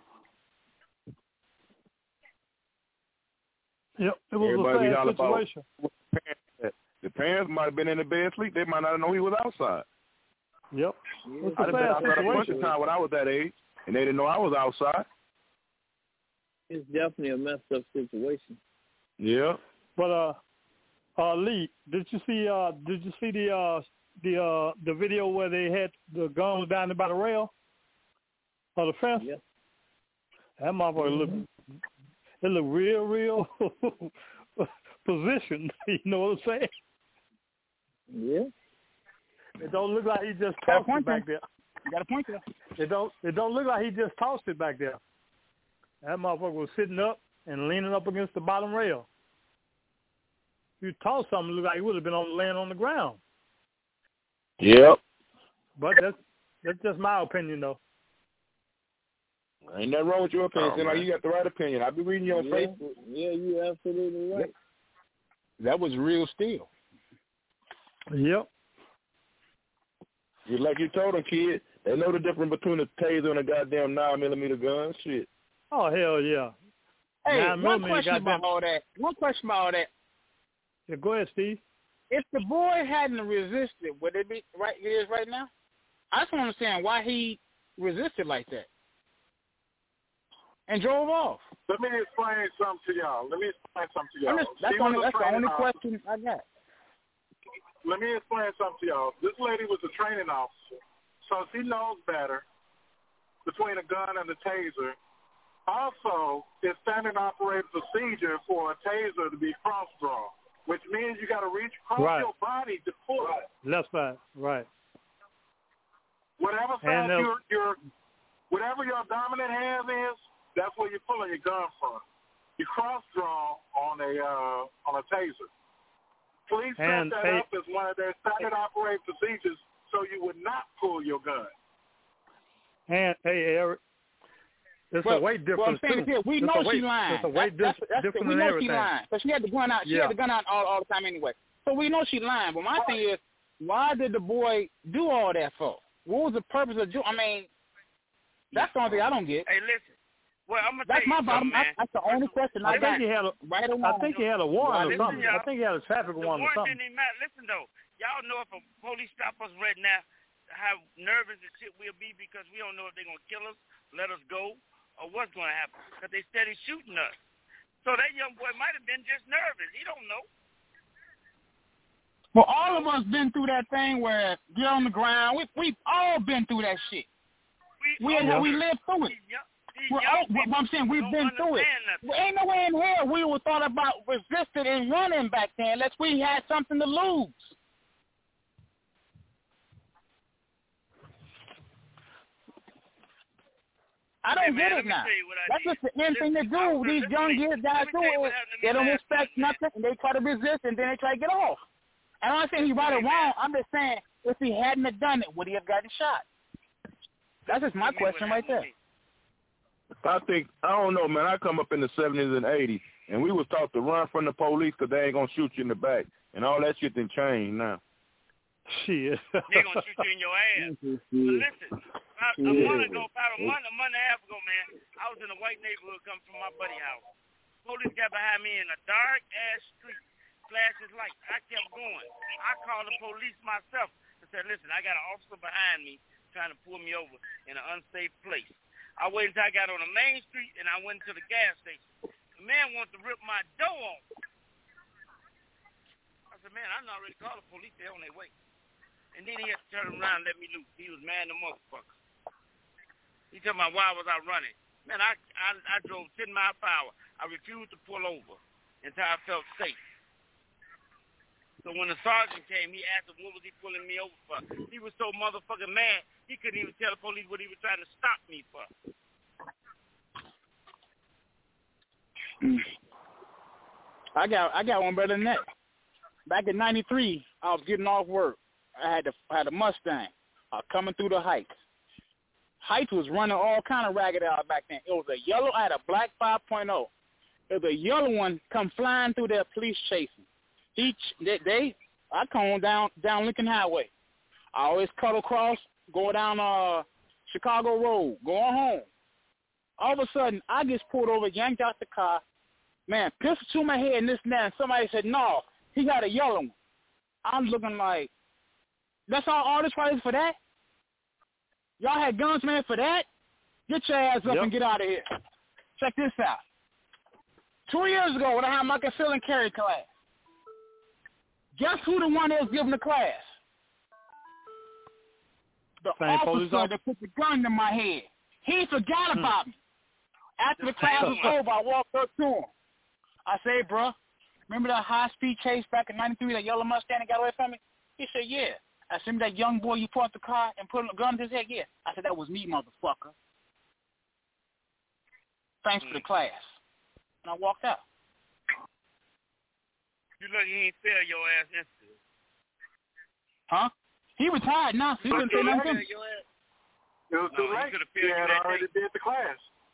Yep, it was Everybody be a sad hollering about situation. the parents might have been in the bed asleep. They might not have known he was outside. Yep. It's I a done been sad outside a bunch of situation. times when I was that age, and they didn't know I was outside. It's definitely a messed up situation. Yeah. But uh, uh, Lee, did you see uh, did you see the uh, the uh, the video where they had the guns down there by the rail or the fence? Yeah. That motherfucker look, it look real, real positioned. You know what I'm saying? Yeah. It don't look like he just Got a tossed point it back there. there. You got a point there. It don't it don't look like he just tossed it back there. That motherfucker was sitting up and leaning up against the bottom rail. If you tossed something, it looked like he would have been on laying on the ground. Yep. But that's that's just my opinion, though. Ain't nothing wrong with your opinion. Oh, Seem like man. you got the right opinion. I be reading you on Yeah. Facebook. Yeah, you're absolutely right. That was real steel. Yep. Just like you told them, kid, they know the difference between a taser and a goddamn nine millimeter gun. Shit. Oh, hell yeah. Hey, Nine one millimeter, question goddamn- about all that. One question about all that. Yeah, go ahead, Steve. If the boy hadn't resisted, would it be right? It is right now. I just don't understand why he resisted like that and drove off. Let me explain something to y'all. Let me explain something to y'all. I'm just, that's She only, was a that's the training only officer. question I got. let me explain something to y'all. This lady was a training officer, so she knows better between a gun and a taser. Also, it's standard operating procedure for a taser to be cross-drawn, which means you got to reach across right. your body to pull it. Left side, right. Whatever side your, your, whatever your dominant hand is, that's where you're pulling your gun from. You cross-draw on a uh, on a taser. Please set and, that hey, up as one of their standard operating procedures so you would not pull your gun. And, hey, Eric, there's well, a weight difference, well, I'm saying too. Here, we there's know weight, she lying. There's a weight that's, dis- that's, that's difference we in know everything. she lying. But she had the gun out. She yeah. had the gun out all, all the time anyway. So we know she lying. But my thing is, why did the boy do all that for? What was the purpose of doing? I mean, that's the only thing I don't get. Hey, listen. Well, I'm gonna that's tell my you bottom. man. That's the only question I, I think got. he had a. Right I think he had a warrant or listen, something. I think he had a traffic the warrant or something. Didn't even matter. Listen though, y'all know if a police stop us right now, how nervous and shit we'll be because we don't know if they're gonna kill us, let us go, or what's gonna happen because they steady shooting us. So that young boy might have been just nervous. He don't know. Well, all of us been through that thing where get on the ground. We we've all been through that shit. We we, yeah. we lived through it. Yeah. We're all, what I'm saying, we've been through it. Well, ain't no way in hell we would thought about resisting and running back then unless we had something to lose. I don't hey, get man, it now. That's did. just the end thing to do. These young kids guys do it. They don't respect nothing, and they try to resist, and then they try to get off. And I'm not saying he's right or wrong. I'm just saying if he hadn't have done it, would he have gotten shot? That's just my question right there. I think, I don't know, man. I come up in the seventies and eighties, and we was taught to run from the police because they ain't going to shoot you in the back. And all that shit done changed now. Shit. They're going to shoot you in your ass. But listen, about a month ago, about a month, a month and a half ago, man, I was in a white neighborhood coming from my buddy's house. Police got behind me in a dark-ass street, flashes lights. I kept going. I called the police myself and said, listen, I got an officer behind me trying to pull me over in an unsafe place. I waited until I got on the main street, and I went to the gas station. The man wanted to rip my door off. I said, man, I already called the police. They're on their way. And then he had to turn around and let me loose. He was mad the motherfucker. He told me, why was I running? Man, I, I, I drove ten miles per hour. I refused to pull over until I felt safe. So when the sergeant came, he asked him, what was he pulling me over for? He was so motherfucking mad, he couldn't even tell the police what he was trying to stop me for. I got I got one better than that. Back in ninety-three, I was getting off work. I had, the, I had a Mustang. I was coming through the Heights. Heights was running all kind of ragged out back then. It was a yellow, I had a black five point oh. It was a yellow one come flying through there, police chasing. Each they, they I come down down Lincoln Highway. I always cut across, go down uh Chicago Road, going home. All of a sudden, I get pulled over, yanked out the car. Man, pistol to my head and this and that. And somebody said, no, he got a yellow one. I'm looking like, that's all, all this right is for that? Y'all had guns, man, for that? Get your ass up yep. and get out of here. Check this out. Two years ago, when I had my conceal and carry class, guess who the one that was giving the class? The Same officer that put the gun to my head. He forgot hmm. about me. After the class was over, I walked up to him. I said, bro, remember that high-speed chase back in ninety-three, that yellow Mustang that got away from me? He said, yeah. I said, remember that young boy you parked the car and put a gun to his head? Yeah. I said, that was me, motherfucker. Thanks hmm. for the class. And I walked out. You lucky he ain't fail your ass instantly. Huh? He retired now. So he couldn't say nothing to me. It was too no, late. He yeah, I already day. did the class.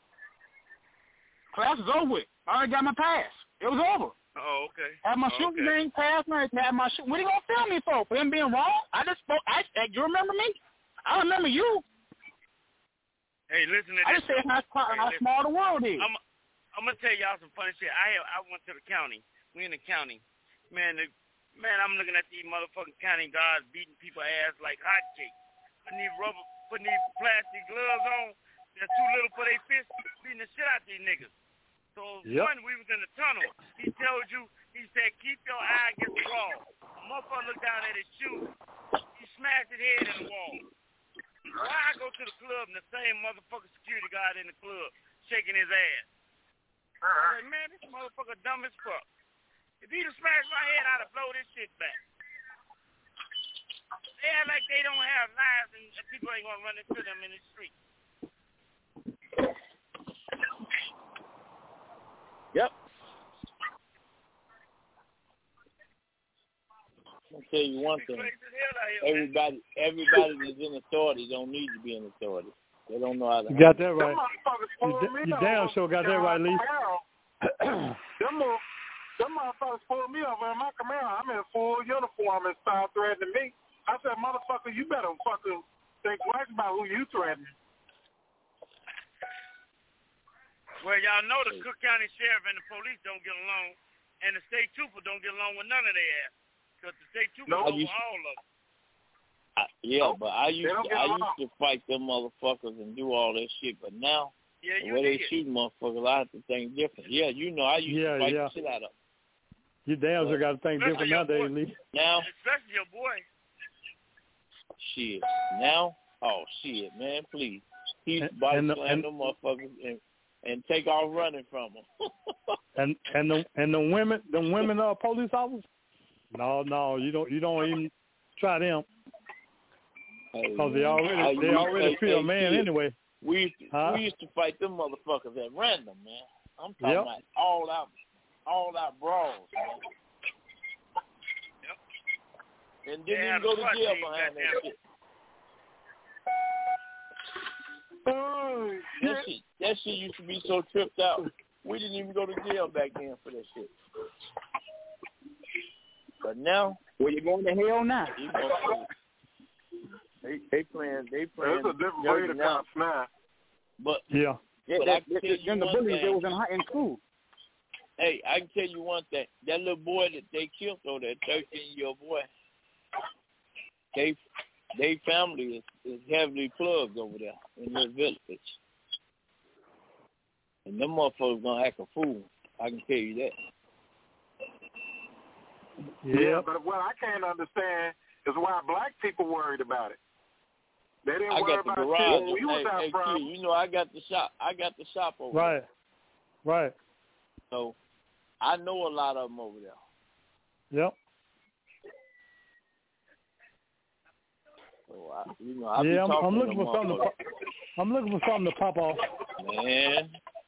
Class is over with. I already got my pass. It was over. Oh, okay. Had my oh, shooting okay. ring passed, and had my shoot. What are you gonna film me for? For him being wrong? I just spoke. I, you remember me? I remember you. Hey, listen to I this. just said how, hey, how small the world is. I'm, I'm gonna tell y'all some funny shit. I I went to the county. We in the county. Man, the, man, I'm looking at these motherfucking county guards beating people ass like hotcakes. Putting these rubber, putting these plastic gloves on. They're too little for their fists. Beating the shit out these niggas. So yep. one, we was in the tunnel. He told you, he said, keep your eye against the wall. Motherfucker look down at his shoe. He smashed his head in the wall. Why I go to the club and the same motherfucker security guard in the club shaking his ass? I said, man, this motherfucker dumb as fuck. If he'd have smashed my head, I'd have blow this shit back. They act like they don't have lives and people ain't gonna run into them in the street. Yep. I'll tell you one thing. Everybody, everybody that's in authority don't need to be in authority. They don't know how to. You got that right. You, you damn sure got that right, Lee. Them them motherfuckers pulled me over in my Camaro. I'm in full uniform and started threatening me. I said, motherfucker, you better fucking think twice about who you threatening. Well, y'all know the Cook County Sheriff and the police don't get along, and the state trooper don't get along with none of their ass. Because the state trooper No, over you- all of them. I, yeah, Nope. but I used They don't to, get I along. used to fight them motherfuckers and do all that shit. But now, Yeah, the you way they did. shoot motherfuckers, I have to think different. Yeah, you know, I used Yeah, to fight yeah. the shit out of them. You damn sure got to think different nowadays, Lee. Now, Especially your boy. shit. Now, oh shit, man, please. He's And- body and the- slam and- them motherfuckers and and take off running from them. And and the and the women, the women uh, police officers. No, no, you don't. You don't even try them because they already they already feel a man anyway. We used to, Huh? we used to fight them motherfuckers at random, man. I'm talking Yep. about all out, all out brawls, man. Yep. And They didn't had even go a to SWAT jail team behind that goddamn. shit. Oh, That shit, that shit used to be so tripped out. We didn't even go to jail back then for that shit. But now, well, you're going to hell now. you know, they they playing they playing There's a different dirty breed of now. cops now. But Yeah. Yeah, But that, I can that, tell you then the one bullies thing. they was in high in school. Hey, I can tell you one thing. That little boy that they killed, though, that thirteen-year-old boy, they they family is, is heavily plugged over there in this village. And them motherfuckers gonna act a fool. I can tell you that. Yeah, but what I can't understand is why black people worried about it. They didn't I worry got the about garage. shit when we was Hey, out hey, from. kid, you know I got the shop. I got the shop over Right. Right. there. So I know a lot of them over there. Yep. So I, you know, I be Yeah, I'm, talking I'm to looking them for something. To, motherfuckers. pop- I'm looking for something to pop off. Man,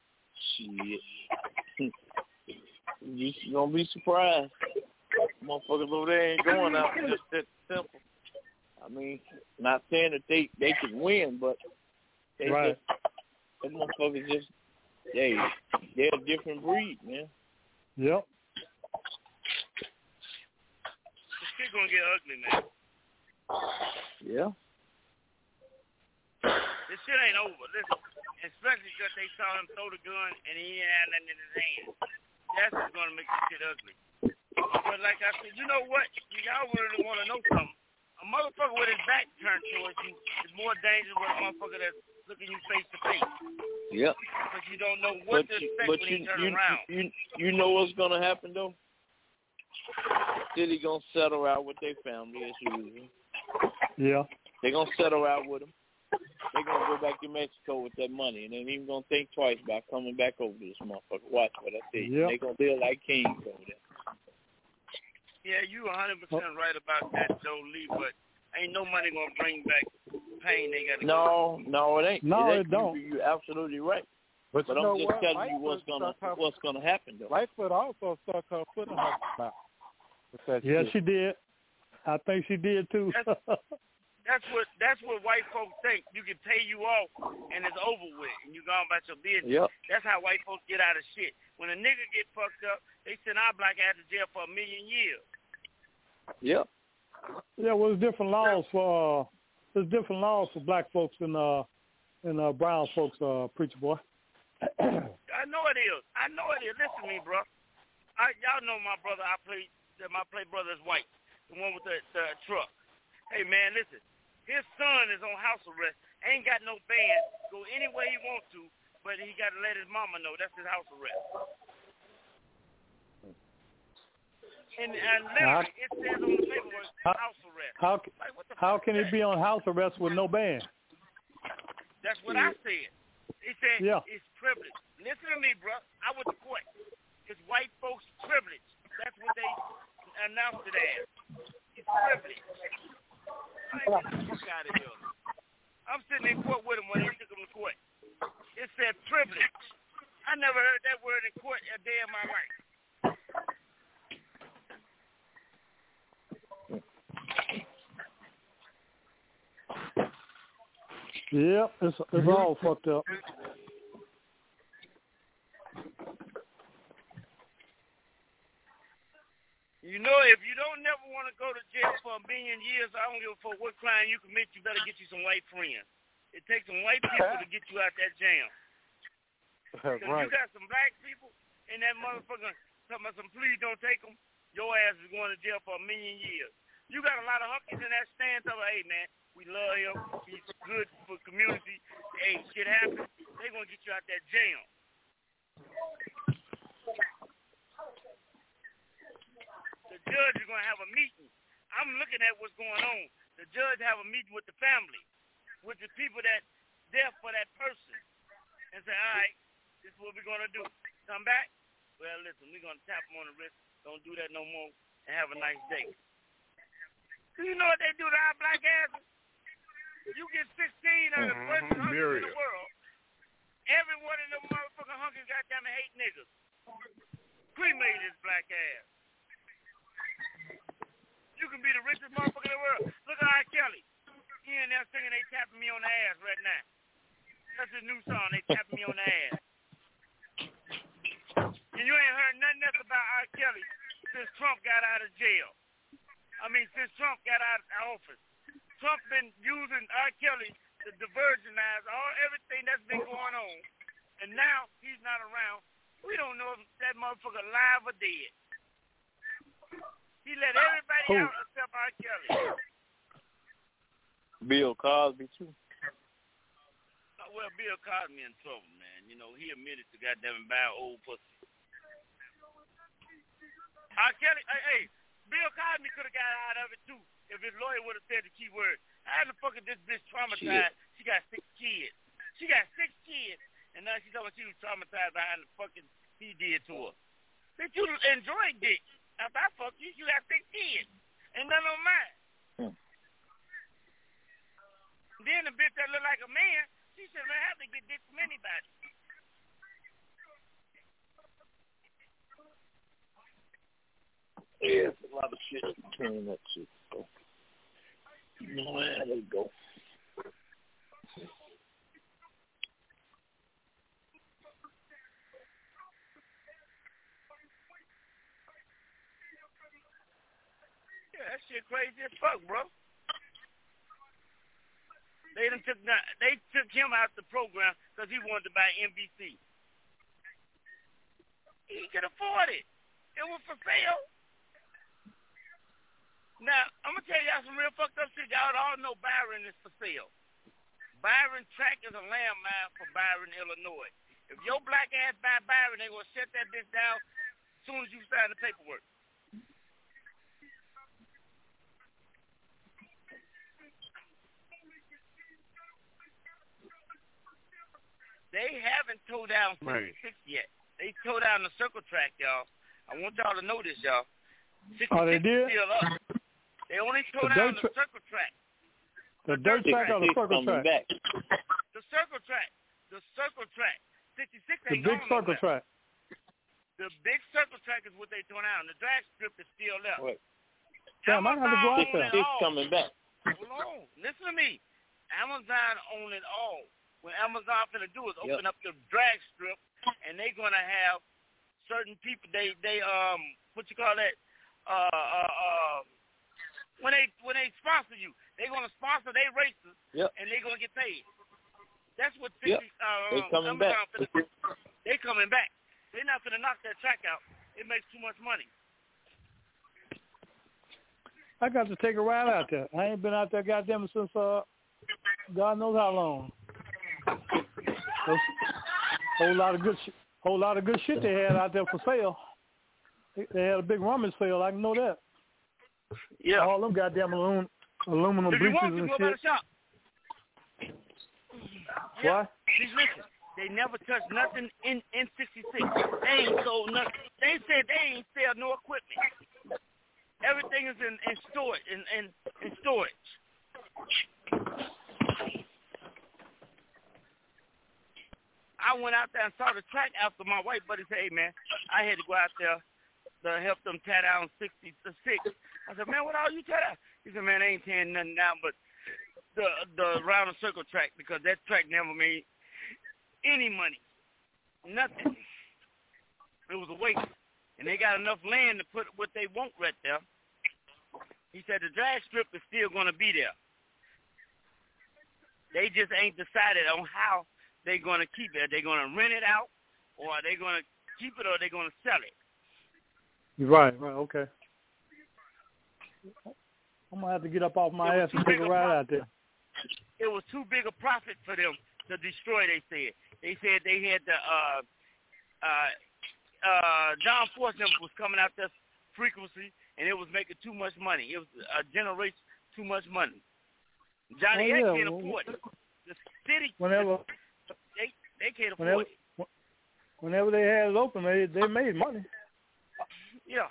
shit. You gonna be surprised. Motherfuckers over there ain't going out just that simple. I mean, not saying that they they can win, but they Right. just them motherfuckers just they they're a different breed, man. Yep. This shit gonna get ugly, man. Yeah. This shit ain't over. Listen, especially because they saw him throw the gun and he ain't had nothing in his hand. That's what's gonna make this shit ugly. But like I said, you know what? Y'all really want to know something. A motherfucker with his back turned towards you is more dangerous than a motherfucker that's looking you face to face. Yep. Because you don't know what But to you, expect but when you, he turn you, around. you you know what's gonna happen though? City gonna settle out with their family as usual. Yeah. They gonna settle out with them. They gonna go back to Mexico with that money, and they ain't even gonna think twice about coming back over to this motherfucker. Watch what I tell you. Yep. They gonna live like kings over there. Yeah, you one hundred percent right about that, though, Lee, but ain't no money going to bring back pain they got to No, no, it ain't. No, it, ain't. it don't. You, you're absolutely right. But, But you I'm know just what? telling you what's Lightfoot gonna stuck her- what's gonna happen though. Lightfoot also stuck her foot in her mouth. with that Yeah, shit. she did. I think she did too. That's what that's what white folks think. You can pay you off and it's over with, and you gone about your business. Yep. That's how white folks get out of shit. When a nigga get fucked up, they send our black ass to jail for a million years. Yep. Yeah, well, there's different laws for uh, there's different laws for black folks and uh and uh, brown folks. Uh, preacher boy. I know it is. I know it is. Listen to me, bro. I, y'all know my brother. I play. My play brother is white, the one with the, the truck. Hey man, listen. His son is on house arrest. Ain't got no band. Go any way he wants to, but he got to let his mama know that's his house arrest. And, and literally, it says on the paperwork, house arrest. How like, what the how fuck can is he be on house arrest with no band? That's what I said. He said Yeah. it's privilege. Listen to me, bro. I went to court. It's white folks' privilege. That's what they announced it as. It's privilege. Like, get the fuck out of here. I'm sitting in court with him when they took him to court. It said privilege. I never heard that word in court a day in my life. Yep, it's it's all fucked up. You know, if you don't never want to go to jail for a million years, I don't give a fuck what crime you commit, you better get you some white friends. It takes some white people to get you out that jail. Because Right. you got some black people in that motherfucker talking about some please don't take them, your ass is going to jail for a million years. You got a lot of hunkies in that stand talking about, hey, man, we love him, he's good for community. Hey, shit happens, they going to get you out that jail. The judge is going to have a meeting. I'm looking at what's going on. The judge have a meeting with the family, with the people that there for that person, and say, all right, this is what we're going to do. Come back? Well, listen, we're going to tap them on the wrist. Don't do that no more, and have a nice day. Do you know what they do to our black asses? You get sixteen out of the first Mhm, hunkies in myriad. the world. Every one of them motherfucking hunkies goddamn hate niggas. Cremate his black ass. You can be the richest motherfucker in the world. Look at R. Kelly. He in there singing, they tapping me on the ass right now. That's his new song, they tapping me on the ass. And you ain't heard nothing else about R. Kelly since Trump got out of jail. I mean, since Trump got out of office. Trump been using R. Kelly to divergenize all everything that's been going on. And now he's not around. We don't know if that motherfucker alive or dead. He let everybody Who? out except R. Kelly. Bill Cosby too. Uh, well, Bill Cosby in trouble, man. You know, he admitted to goddamn buy old pussy. R. Kelly, hey, hey, Bill Cosby could have got out of it too if his lawyer would have said the key word. How the fuck is this bitch traumatized? Shit. She got six kids. She got six kids, and now she's talking she was traumatized behind the fucking he did to her. Bitch, you enjoy dick. After I fuck you, you got six kids, and none of mine. Hmm. Then the bitch that look like a man, she should not have to get dick from anybody. Yeah, it's a lot of shit between that shit. So, you know where they go. Yeah, that shit crazy as fuck, bro. They done took they took him out the program because he wanted to buy N B C. He could afford it. It was for sale. Now, I'm going to tell y'all some real fucked up shit. Y'all all know Byron is for sale. Byron Track is a landmine for Byron, Illinois. If your black ass buy Byron, they going to shut that bitch down as soon as you sign the paperwork. They haven't towed down sixty-six yet. They towed down the circle track, y'all. I want y'all to know this, y'all. sixty-six Oh, they did? is still up. They only towed The down dirt the tra- circle track. The dirt track or the circle track? Back. The circle track. The circle track. sixty-six The ain't big going circle nowhere. track. The big circle track is what they tore down. The drag strip is still left. Wait. Damn, I have to go out there. sixty-six coming back. Hold on. Listen to me. Amazon own it all. What Amazon finna do is open Yep. up the drag strip, and they gonna have certain people. They they um what you call that? Uh uh uh. When they when they sponsor you, they gonna sponsor their races, Yep. and they gonna get paid. That's what Yep. fifty, uh, They coming Amazon back. finna do. They coming back. They're not finna knock that track out. It makes too much money. I got to take a ride out there. I ain't been out there goddamn since uh God knows how long. Those, whole lot of good, sh- whole lot of good shit they had out there for sale. They, they had a big rummage sale. I can know that. Yeah. All them goddamn aluminum, aluminum If you breaches want to and go by shit. the shop. Why? See, listen. They never touched nothing in in sixty-six. They ain't sold nothing. They said they ain't sell no equipment. Everything is in, in storage. In, in, in storage. I went out there and saw the track after my white buddy said, "Hey man, I had to go out there to help them tear down sixty-six." I said, "Man, what all you tear down?" He said, "Man, they ain't tearing nothing down but the the round and circle track because that track never made any money, nothing. It was a waste, and they got enough land to put what they want right there." He said the drag strip is still going to be there. They just ain't decided on how they're going to keep it. Are they going to rent it out, or are they going to keep it, or are they going to sell it? Right, right, okay. I'm gonna have to get up off my ass and take a ride out there. It was too big a profit for them to destroy. They said. They said they had the uh, uh, uh, John Force was coming out this frequency, and it was making too much money. It was a generation too much money. Johnny oh, X yeah. can't afford it. The city, Whenever, they they can't whenever, afford it. whenever they had it open, they they made money. Yeah.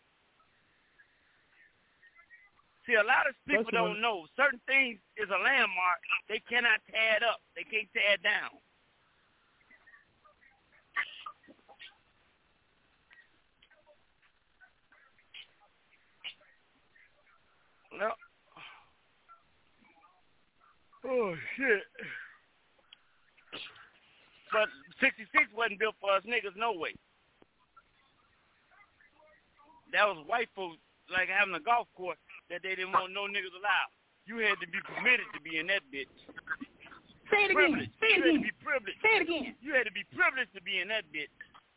See, a lot of people Especially don't when, know certain things is a landmark. They cannot tear it up. They can't tear it down. No. Oh shit. But sixty-six wasn't built for us niggas, no way. That was white folks like having a golf course that they didn't want no niggas allowed. You had to be permitted to be in that bitch. Say it again. Privileged. Say it you again. had to be privileged. Say it again. You had to be privileged to be in that bitch.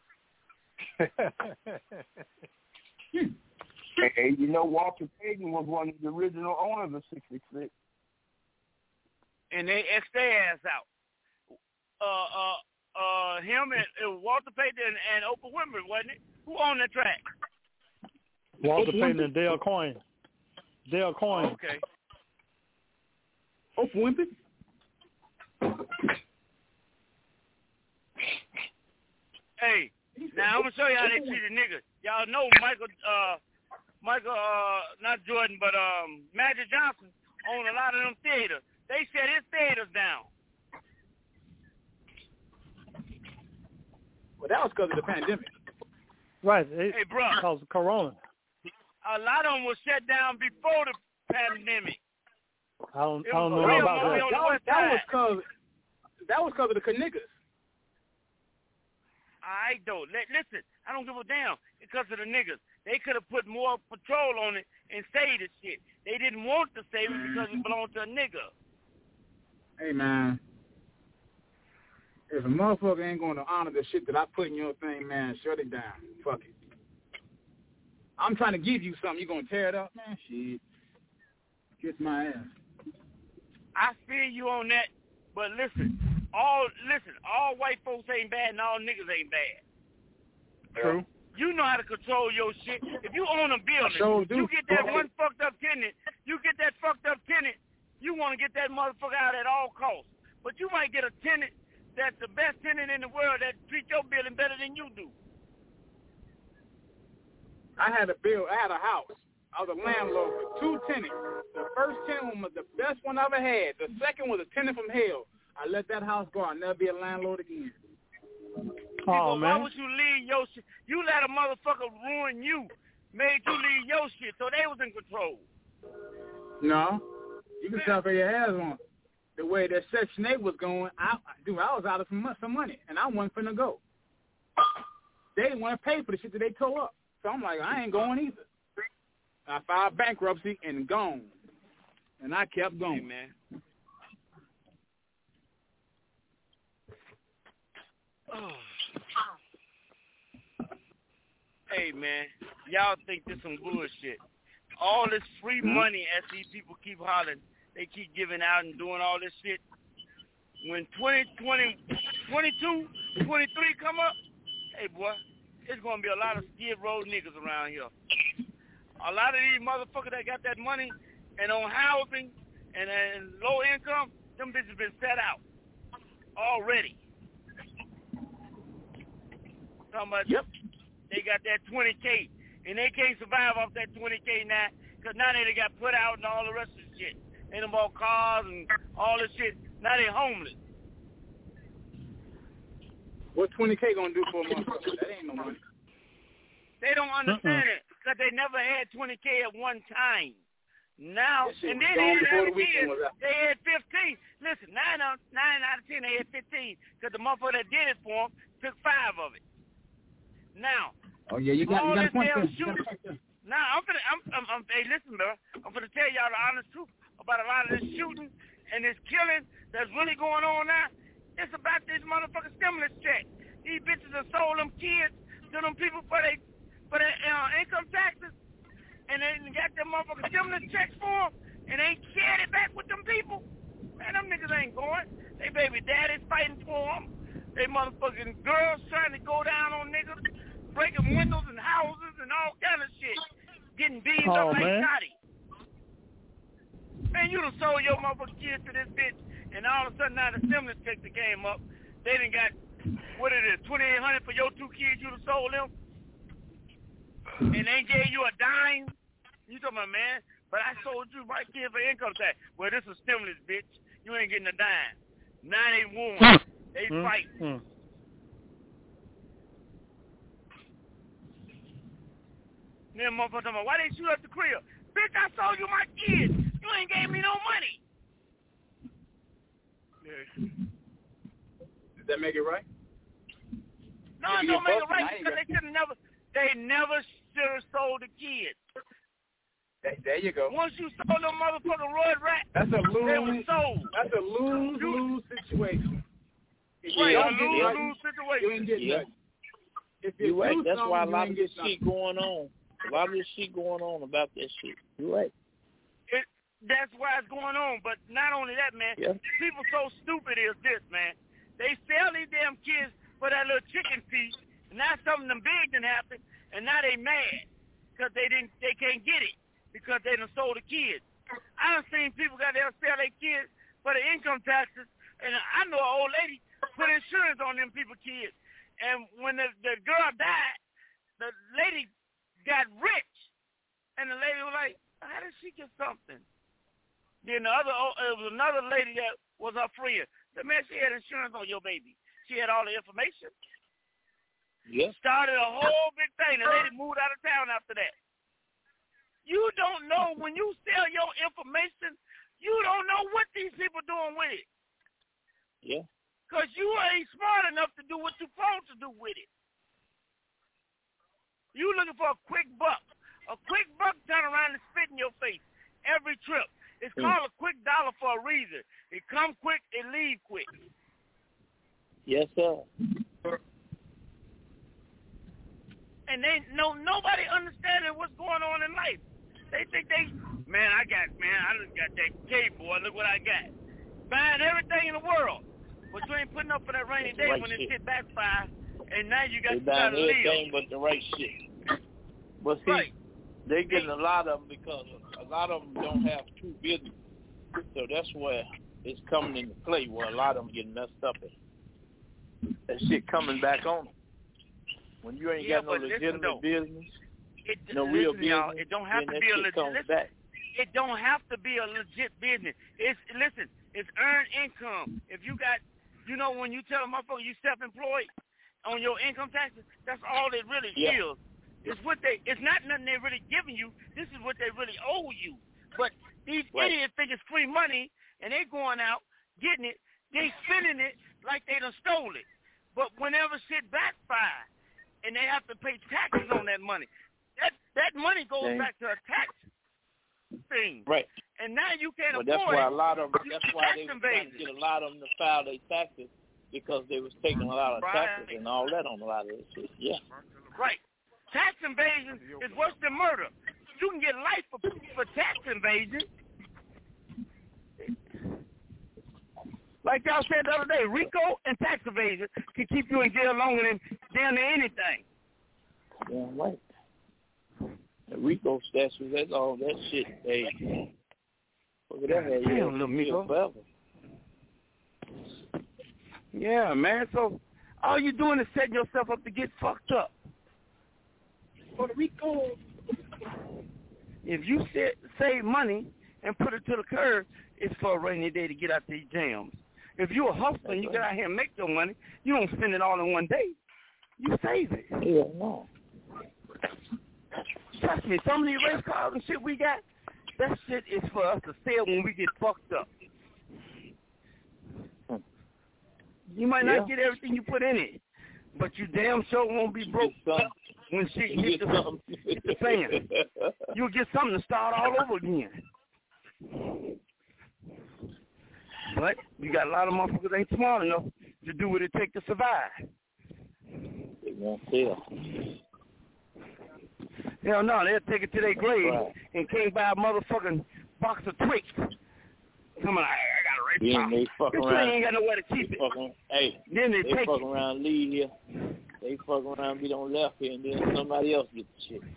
Hey, you know, Walter Payton was one of the original owners of sixty-six. And they X'd their ass out. Uh, uh, uh, him and uh, Walter Payton and, and Oprah Winfrey, wasn't it? Who owned the track? Walter Payton and Dale Coyne. Dale Coyne. Oh, okay. Oprah Winfrey? Hey, now I'm gonna show you how they treated niggas. Y'all know Michael, uh, Michael, uh, not Jordan, but um, Magic Johnson owned a lot of them theaters. They shut his theaters down. Well, that was because of the pandemic. Right. It, hey, bro. Because of Corona. A lot of them was shut down before the pandemic. I don't, It I don't was know real about money that. on the That was west that was side. because that was because of the niggas. I don't. Listen, I don't give a damn because of the niggas. They could have put more patrol on it and saved the shit. They didn't want to save it because it belonged to a nigga. Hey, man. If a motherfucker ain't going to honor the shit that I put in your thing, man, shut it down. Fuck it. I'm trying to give you something. You going to tear it up? Man, shit. Kiss my ass. I feel you on that, but listen, all listen, all white folks ain't bad and all niggas ain't bad. True. You know how to control your shit. If you own a building, sure do. you get that one fucked up tenant, you get that fucked up tenant, you want to get that motherfucker out at all costs. But you might get a tenant that's the best tenant in the world that treat your building better than you do. I had a bill. I had a house. I was a landlord with two tenants. The first tenant was the best one I ever had. The second was a tenant from hell. I let that house go. I'll never be a landlord again. Oh, People, man. why would you leave your shit? You let a motherfucker ruin you, made you leave your shit, so they was in control. No. You can tell for your ass on the way that Section eight was going. I, dude, I was out of some, some money, and I wasn't finna go. They didn't want to pay for the shit that they tore up. So I'm like, I ain't going either. I filed bankruptcy and gone. And I kept going. Hey, man. Oh. Hey, man. Y'all think this some bullshit. All this free money as these people keep hollering, they keep giving out and doing all this shit. When twenty, twenty, twenty-two, twenty-three come up, hey, boy, it's gonna be a lot of skid row niggas around here. A lot of these motherfuckers that got that money and on housing and, and low income, them bitches been set out already. Talking about, yep, they got that twenty K, and they can't survive off that twenty K now, because now they got put out and all the rest of the shit. Ain't no more cars and all this shit. Now they homeless. What twenty K gonna do for a motherfucker? That ain't no money. They don't understand uh-uh. it, because they never had twenty K at one time. Now, and then they had, the years, they had fifteen. Listen, nine out, nine out of ten, they had fifteen, because the motherfucker that did it for them took five of it. Now, oh yeah, you got, all you got this damn shooting. Now, I'm finna, I'm, I'm, I'm, hey, listen, bro, I'm finna tell y'all the honest truth about a lot of this shooting and this killing that's really going on now. It's about this motherfucking stimulus check. These bitches have sold them kids to them people for their for their uh, income taxes, and they got them motherfucking stimulus checks for them, and they shared it back with them people. Man, them niggas ain't going. They baby daddies fighting for them. They motherfucking girls trying to go down on niggas, breaking windows and houses and all kind of shit, getting beamed oh, up like man. Scotty. Man, you done sold your motherfucking kids to this bitch, and all of a sudden now the stimulus check that came up, they done got, what it is, twenty-eight hundred dollars for your two kids you done sold them, and they gave you a dime. You talking about, man, but I sold you my kid for income tax. Well, this is stimulus, bitch. You ain't getting a dime. Now they won. They mm, fight. Mm. Then motherfucker talking about, why they shoot up the crib? Bitch, I sold you my kids. You ain't gave me no money. Yeah. Does that make it right? No, it don't make it right because they should never, they never should have sold the kids. There, there you go. Once you sold them motherfucking roid rat, that's a lose. They were sold. That's a lose lose situation. If right, you a don't lose get lose situation. You ain't getting yeah. nothing. If You're right. That's why a lot of this nothing. shit going on. A lot of this shit going on about that shit. You're right. It, that's why it's going on. But not only that, man. Yeah. People so stupid is this, man. They sell these damn kids for that little chicken feed, and now something them big done happened, and now they mad because they didn't, they can't get it because they done sold the kids. I done seen people got there sell their kids for the income taxes, and I know an old lady put insurance on them people kids, and when the, the girl died, the lady got rich, and the lady was like, how did she get something? Then the other, it was another lady that was her friend. The man, she had insurance on your baby. She had all the information. Yeah. Started a whole big thing. The lady moved out of town after that. You don't know when you sell your information, you don't know what these people doing with it. Yeah. Because you ain't smart enough to do what you're supposed to do with it. You looking for a quick buck. A quick buck turn around and spit in your face every trip. It's mm. called a quick dollar for a reason. It come quick, it leave quick. Yes, sir. And they no nobody understanding what's going on in life. They think they, man, I got, man, I just got that K, boy. Look what I got. Buying everything in the world. But you ain't putting up for that rainy day right when shit. it shit backfire. And now you got they to buying live. everything but the right shit. But see, right. they getting a lot of them because a lot of them don't have true business. So that's where it's coming into play, where a lot of them getting messed up. And that shit coming back on them. When you ain't yeah, got no legitimate listen, business, it, no listen, real business, y'all, it don't have to be a legit. It don't have to be a legit business. It's listen, it's earned income. If you got, you know, when you tell a motherfucker you self-employed on your income taxes, that's all it really yeah. is. It's what they. It's not nothing they really giving you. This is what they really owe you. But these right. idiots think it's free money, and they going out getting it. They spending it like they done stole it. But whenever shit backfire, and they have to pay taxes on that money, that that money goes Dang. back to a tax thing. Right. And now you can't well, afford that's why it. a lot of them, that's why they were trying to get a lot of them to file their taxes because they was taking a lot of right. taxes and all that on a lot of this shit. Yeah. Right. Tax invasion is worse than murder. You can get life for, for tax invasion. Like y'all said the other day, RICO and tax evasion can keep you in jail longer than damn near anything. Damn right. The RICO statute, that's all that shit. Hey, look at that. Damn, little Miko. Forever. Yeah, man. So all you doing is setting yourself up to get fucked up. Puerto Rico. If you set, save money and put it to the curb, it's for a rainy day to get out these jams. If you're a hustler and you get out here and make your money, you don't spend it all in one day. You save it. Yeah, no. Trust me, some of these race cars and shit we got, that shit is for us to sell when we get fucked up. You might not Yeah. get everything you put in it, but you damn sure won't be broke when shit hit the, hit the fan. You'll get something to start all over again. But you got a lot of motherfuckers ain't smart enough to do what it takes to survive. They won't sell. Hell no, they'll take it to their grave and can't buy a motherfucking box of Twix. Come on, I got a rape Then they fuck this around. ain't got nowhere to keep it. Fucking, hey, then they, they take fuck it. around, leave here. They fuck around, be on left here, and then somebody else get the shit.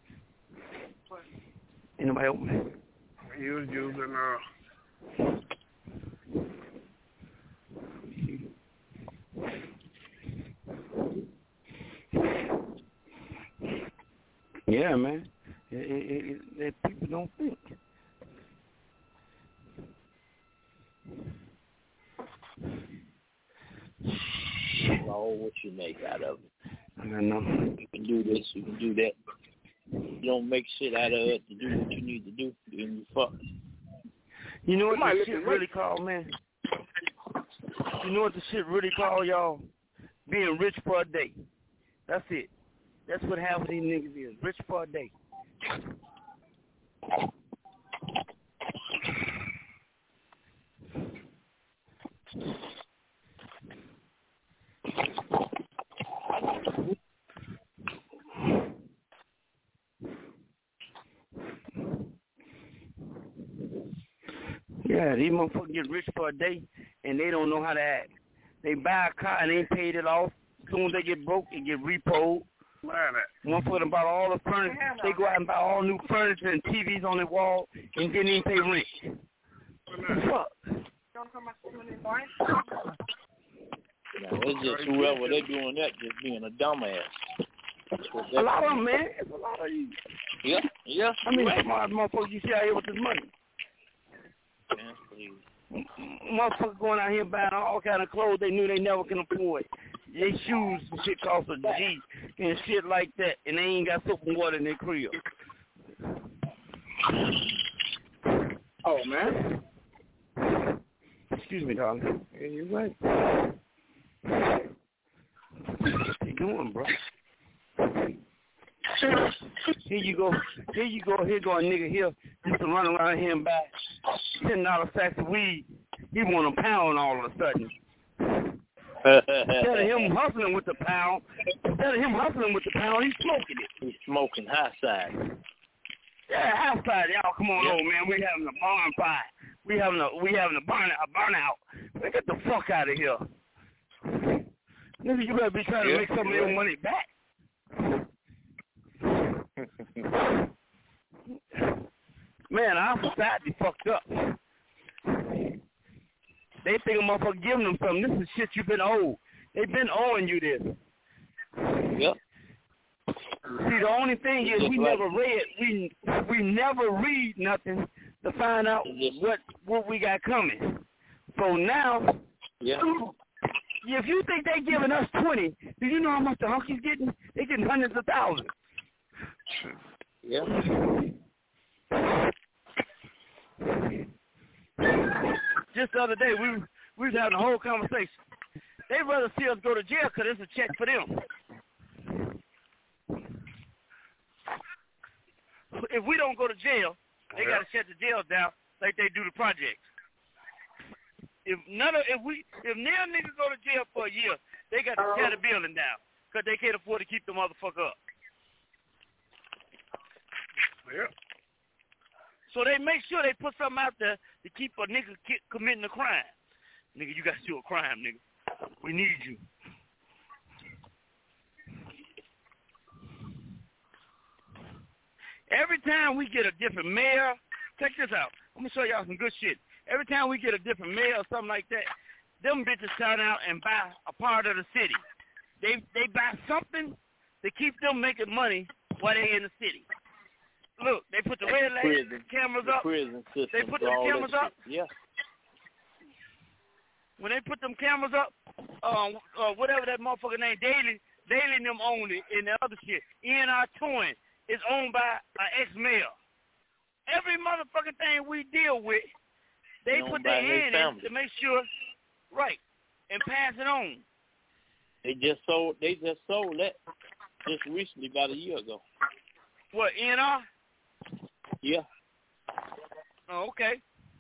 Ain't nobody open. He was using uh. Yeah, man. It, it, it, it, people don't think. All what you make out of it. I know. You can do this, you can do that. You don't make shit out of it to do what you need to do, then you fuck. You know what this shit really called, man? You know what the shit really called, y'all? Being rich for a day. That's it. That's what half of these niggas is. Rich for a day. Yeah, these motherfuckers get rich for a day, and they don't know how to act. They buy a car and they ain't paid it off. As soon as they get broke, it get repoed. Motherfucker bought all the furniture. They go out and buy all new furniture and T Vs on the wall and didn't even pay rent. Fuck. Now, it's just whoever they doing that just being a dumbass. A lot of them, man. It's a lot of you. Yeah, yeah. I mean, right. smart motherfuckers you see out here with this money. Man, please. Motherfuckers going out here buying all kind of clothes they knew they never can afford. Their shoes and shit cost a G and shit like that, and they ain't got soap and water in their crib. Oh, man. Excuse me, darling. Yeah, you're right. What you doing, bro? Here you go. Here you go. Here go a nigga here used to run around here and buy ten dollar sacks of weed. He want a pound all of a sudden. Instead of him hustling with the pound, instead of him hustling with the pound, he's smoking it. He's smoking high side. Yeah, high side. Y'all come on yeah. over, man. We having a bonfire. We having a we having a burn a burnout. Man, get the fuck out of here. Nigga, you better be trying to yeah, make some of your money back. Man, our society fucked up. They think a motherfucker giving them something. This is shit you've been owed. They've been owing you this. Yep. See, the only thing is we never read. We we never read nothing to find out what what we got coming. So now, yeah. If you think they giving us twenty, do you know how much the hunkies getting? They getting hundreds of thousands. Yeah. Just the other day, we we was having a whole conversation. They'd rather see us go to jail because it's a check for them. If we don't go to jail, they got to shut the jails down like they do the projects. If none of if we if nail niggas go to jail for a year, they got to tear the building down because they can't afford to keep the motherfucker up. Yeah. So they make sure they put something out there to keep a nigga ki- committing a crime. Nigga, you got to do a crime, nigga. We need you. Every time we get a different mayor, check this out. Let me show y'all some good shit. Every time we get a different mayor or something like that, them bitches turn out and buy a part of the city. They they buy something to keep them making money while they in the city. Look, they put the red light cameras the up. Prison system, They put them cameras up. Yeah. When they put them cameras up, um, uh, whatever that motherfucker name, Daily, Daily and them own it, and the other shit. E and R Towing is owned by an ex-mayor. Every motherfucking thing we deal with, they Owned put by their their hand in family. to make sure, right, and pass it on. They just sold. They just sold that just recently, about a year ago. What, E and R? Yeah. Oh, okay.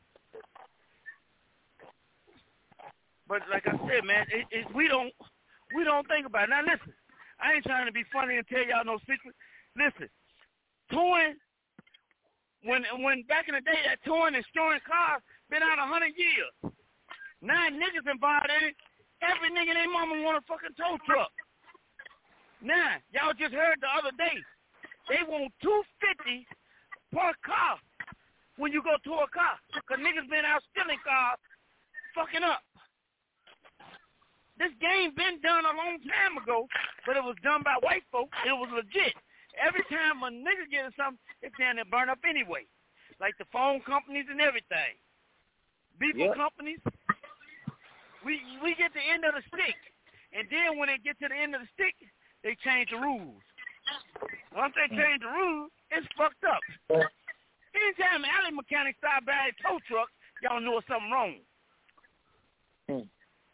But like I said, man, it, it, we don't we don't think about it. Now listen, I ain't trying to be funny and tell y'all no secret. Listen, towing, when when back in the day, that towing and storing cars been out a hundred years. Nine niggas involved in it. Every nigga and their mama want a fucking tow truck. Now, y'all just heard the other day, they want two fifty per car when you go tow a car. Because niggas been out stealing cars, fucking up. This game been done a long time ago, but it was done by white folks. It was legit. Every time a nigga gets something, it's down there burn up anyway. Like the phone companies and everything. Beeper Yep. companies. We we get the end of the stick. And then when they get to the end of the stick, they change the rules. Once they change the rules, it's fucked up. Anytime alley mechanics start buying tow trucks, y'all know something wrong. Hmm.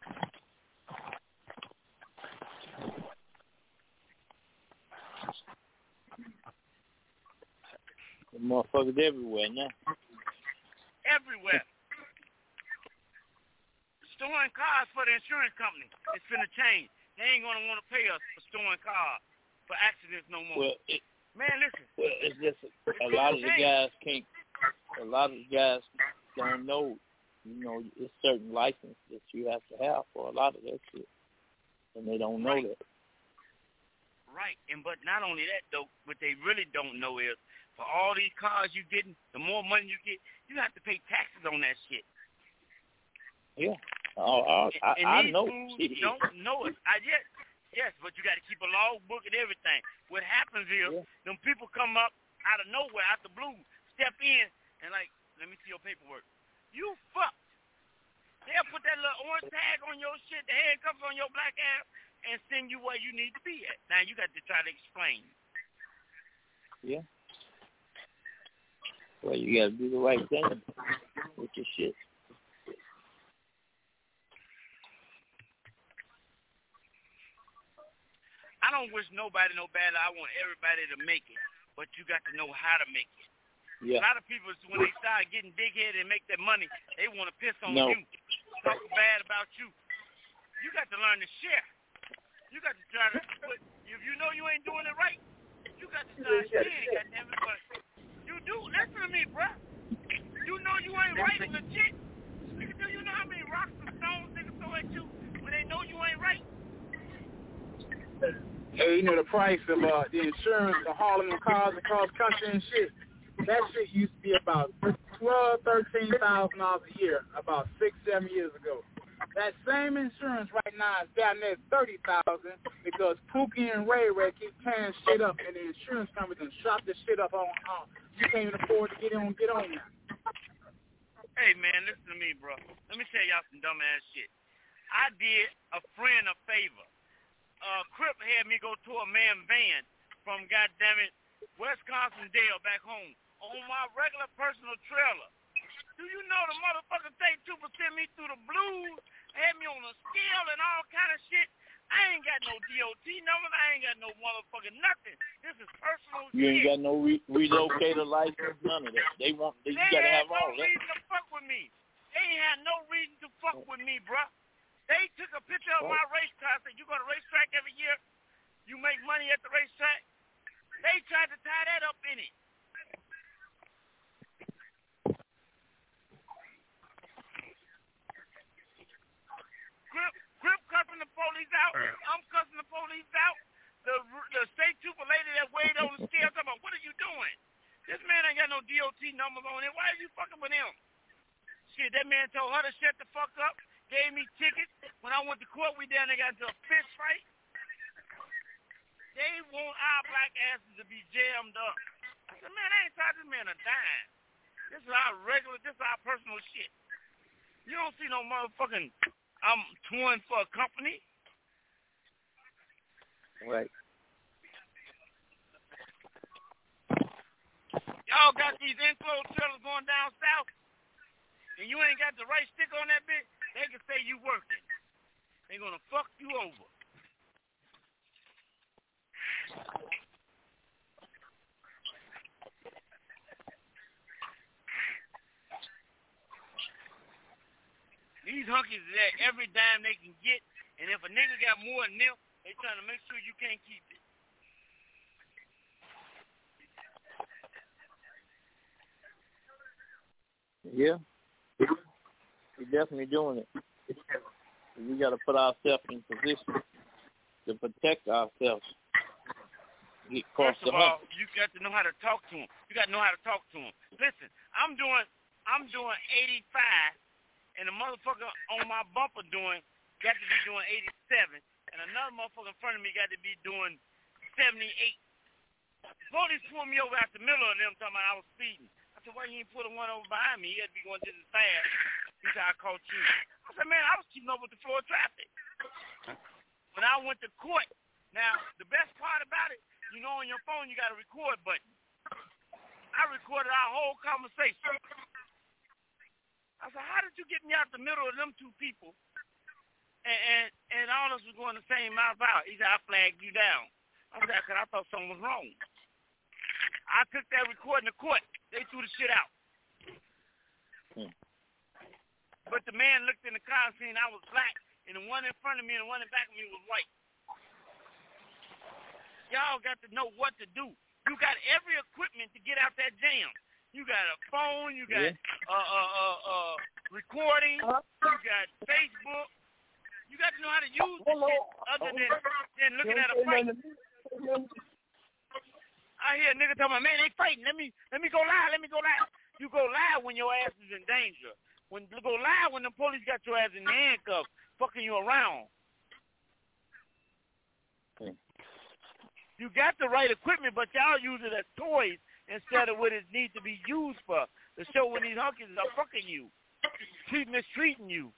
The motherfuckers everywhere now. Everywhere. Storing cars for the insurance company. It's finna change. They ain't gonna want to pay us for storing cars for accidents no more. Well, it, Man, listen. well, it's just a lot of the guys can't. A lot of the guys don't know. You know, it's certain license that you have to have for a lot of that shit, and they don't know Right. that. Right, and but not only that though, what they really don't know is for all these cars you getting, the more money you get, you have to pay taxes on that shit. Yeah, oh, I, I, and I these know. fools don't know it. I yes, yes, but you got to keep a logbook and everything. What happens is Yeah. them people come up out of nowhere, out the blue, step in and like, let me see your paperwork. You fucked. They'll put that little orange tag on your shit, the handcuffs on your black ass, and send you where you need to be at. Now you got to try to explain. Yeah. Well, you got to do the right thing with your shit. I don't wish nobody no bad. I want everybody to make it, but you got to know how to make it. Yeah. A lot of people, when they start getting big-headed and make their money, they want to piss on No. you, talk bad about you. You got to learn to share. You got to try to, but if you know you ain't doing it right, you got to start sharing, goddamn it. But you do, listen to me, bruh. You know you ain't right legit. Do you know how many rocks and stones niggas throw at you when they know you ain't right? Hey, you know the price of uh, the insurance for hauling the cars across country and shit. That shit used to be about twelve, thirteen thousand dollars a year, about six, seven years ago. That same insurance right now is down there at thirty thousand because Pookie and Ray Ray keep tearing shit up, and the insurance company done shot this shit up on. on. You can't even afford to get on, get on now. Hey, man, listen to me, bro. Let me tell y'all some dumbass shit. I did a friend a favor. Uh, Crip had me go to a man van from, goddammit, Wisconsin Dale back home on my regular personal trailer. Do you know the motherfucker state trooper sent me through the blues, had me on a scale and all kind of shit? I ain't got no D O T numbers. I ain't got no motherfucking nothing. This is personal You ain't shit. got no re- relocator license, none of that. They want. They, you They got to had have no all that. reason to fuck with me. They ain't had no reason to fuck with me, bruh. They took a picture of my race car, said, you go to racetrack every year, you make money at the racetrack. They tried to tie that up in it. Grip, grip cussing the police out. I'm cussing the police out. The the state trooper lady that weighed on the scale talking about, what are you doing? no D O T numbers on it. Why are you fucking with him? Shit, that man told her to shut the fuck up, gave me tickets. When I went to court, we down there got into a fist fight. They want our black asses to be jammed up. I said, man, I ain't charging this man a dime. This is our regular, this is our personal shit. You don't see no motherfucking, I'm touring for a company. Right. Y'all got these enclosed trailers going down south, and you ain't got the right stick on that bitch, they can say you working. They're going to fuck you over. These hunkies is at every dime they can get, and if a nigga got more than them, they trying to make sure you can't keep it. Yeah, we're definitely doing it. We got to put ourselves in position to protect ourselves. Get First the of all, hump. you got to know how to talk to them. You got to know how to talk to them. Listen, I'm doing, I'm doing eighty-five, and the motherfucker on my bumper doing got to be doing eighty-seven, and another motherfucker in front of me got to be doing seventy-eight. Police pulled me over out the middle of them talking about I was speeding. I said, why you ain't put the one over behind me? He had to be going just as fast. He said, I caught you. I said, man, I was keeping up with the flow of traffic. When I went to court, now, the best part about it, you know on your phone you got a record button. I recorded our whole conversation. I said, how did you get me out the middle of them two people? And and, and all of us was going the same mile out. He said, I flagged you down. I said, because I thought something was wrong. I took that recording to court. They threw the shit out. Hmm. But the man looked in the car and seen I was black, and the one in front of me and the one in back of me was white. Y'all got to know what to do. You got every equipment to get out that jam. You got a phone. You got yeah. uh, uh, uh, uh, recording. You got Facebook. You got to know how to use the shit other than, than looking at a fight. I hear a nigga tell me, man, they fighting. Let me let me go live. Let me go live. You go live when your ass is in danger. When you go live when the police got your ass in the handcuffs, fucking you around. Okay. You got the right equipment, but y'all use it as toys instead of what it needs to be used for. To show when these hunkies are fucking you, treat mistreating you.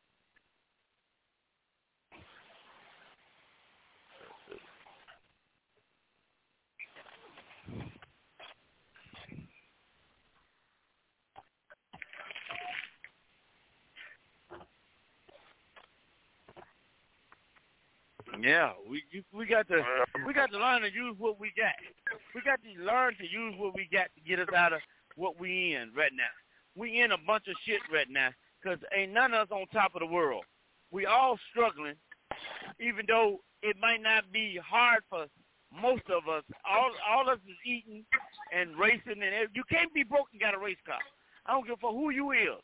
Yeah, we we got to we got to learn to use what we got. We got to learn to use what we got to get us out of what we in right now. We in a bunch of shit right now because ain't none of us on top of the world. We all struggling, even though it might not be hard for most of us. All all of us is eating and racing, and you can't be broke and got a race car. I don't give a fuck who you is.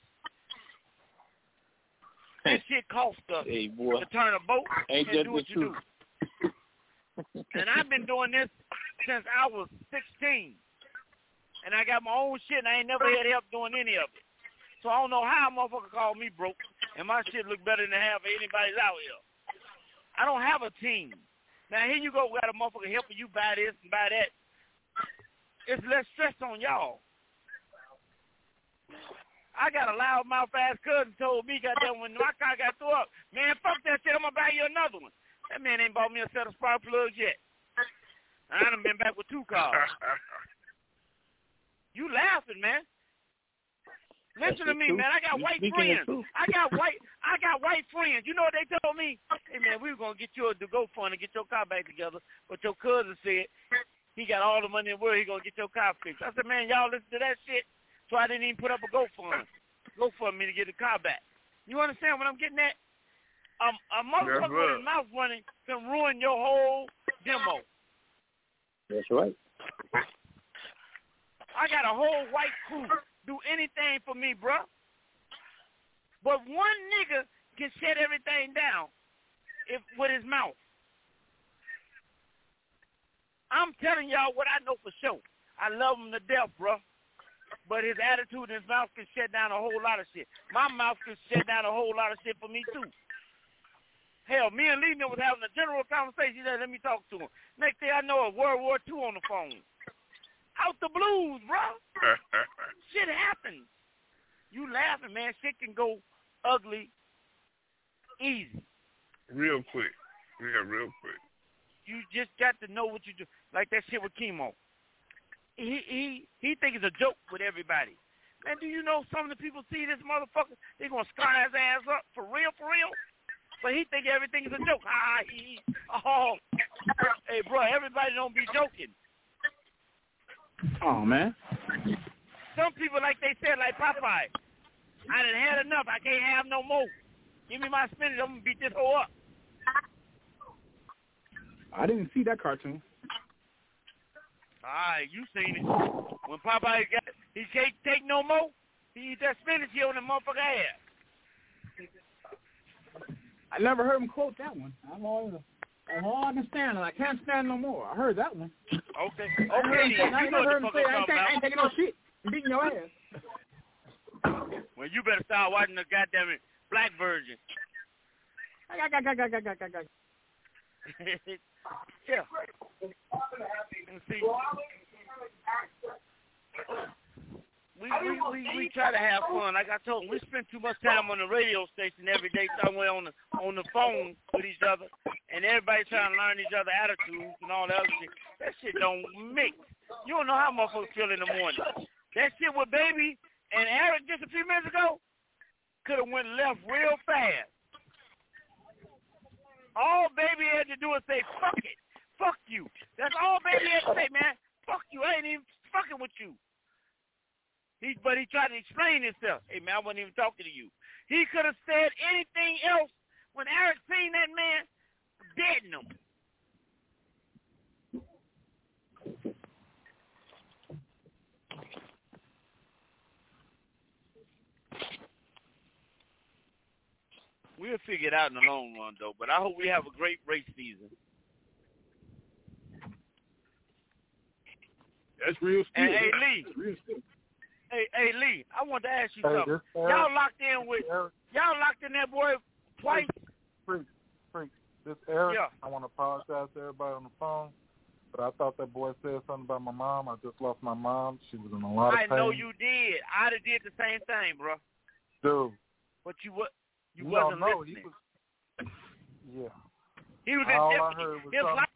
This shit costs us hey, to turn a boat Ain't and do what you truth. do. And I've been doing this since I was sixteen. And I got my own shit, and I ain't never had help doing any of it. So I don't know how a motherfucker called me broke, and my shit look better than half of anybody's out here. I don't have a team. Now, here you go, we got a motherfucker helping you buy this and buy that. It's less stress on y'all. I got a loudmouth ass cousin told me, goddamn, when my car got thrown up, man, fuck that shit, I'm going to buy you another one. That man ain't bought me a set of spark plugs yet. I done been back with two cars. You laughing, man. Listen to me, man. I got white friends. I got white I got white friends. You know what they told me? Hey, man, we were going to get you to go fund and get your car back together. But your cousin said he got all the money in the world. He going to get your car fixed. I said, man, y'all listen to that shit? So I didn't even put up a GoFund. GoFundMe to get the car back. You understand what I'm getting at? Um, a motherfucker with his mouth running can ruin your whole demo. That's right. I got a whole white crew do anything for me, bruh. But one nigga can shut everything down if with his mouth. I'm telling y'all what I know for sure. I love him to death, bruh. but his attitude and his mouth can shut down a whole lot of shit. My mouth can shut down a whole lot of shit for me, too. Hell, me and Lee was having a general conversation. He said, let me talk to him. Next thing I know, a World War Two on the phone. Out the blues, bro. Shit happens. You laughing, man. Shit can go ugly easy. Real quick. Yeah, real quick. You just got to know what you do. Like that shit with chemo. He he he think it's a joke with everybody. Man, do you know some of the people see this motherfucker, they gonna scar his ass up for real, for real? But he think everything is a joke. Ah, he, oh, hey, bro, everybody don't be joking. Oh, man. Some people, like they said, like Popeye, I done had enough. I can't have no more. Give me my spinach. I'm going to beat this hoe up. I didn't see that cartoon. All right, you seen it. When Popeye got, he can't take no more, he eat that spinach here on the motherfucker ass. I never heard him quote that one. I'm all, I'm all I can stand, and I can't stand no more. I heard that one. Okay. I Okay, heard, I you know never what heard the him fuck say, I'm I ain't, talking I ain't about. taking no shit. I'm beating your ass. Well, you better start watching the goddamn Black Virgin. I got, got, got, got, got, got, got. Yeah. Let's see. We, we, we, we try to have fun. Like I told them, we spend too much time on the radio station every day somewhere on the on the phone with each other, and everybody trying to learn each other attitudes and all that other shit. That shit don't mix. You don't know how motherfuckers feel in the morning. That shit with Baby and Eric just a few minutes ago could have went left real fast. All Baby had to do is say, fuck it. Fuck you. That's all Baby had to say, man. Fuck you. I ain't even fucking with you. He, but he tried to explain himself. Hey, man, I wasn't even talking to you. He could have said anything else when Eric seen that man deading him. We'll figure it out in the long run, though. But I hope we have a great race season. That's real steel. Hey, hey Lee. That's real steel. Hey, hey, Lee, I want to ask you Hey, something. this Eric- Y'all locked in with, y'all locked in that boy twice? Freak, freak. This Eric, Yeah. I want to apologize to everybody on the phone, but I thought that boy said something about my mom. I just lost my mom. She was in a lot of I pain. know you did. I'd have did the same thing, bro. Dude. But you what? You You wasn't don't know. listening. He was, yeah. He was All in I his, heard was his something- life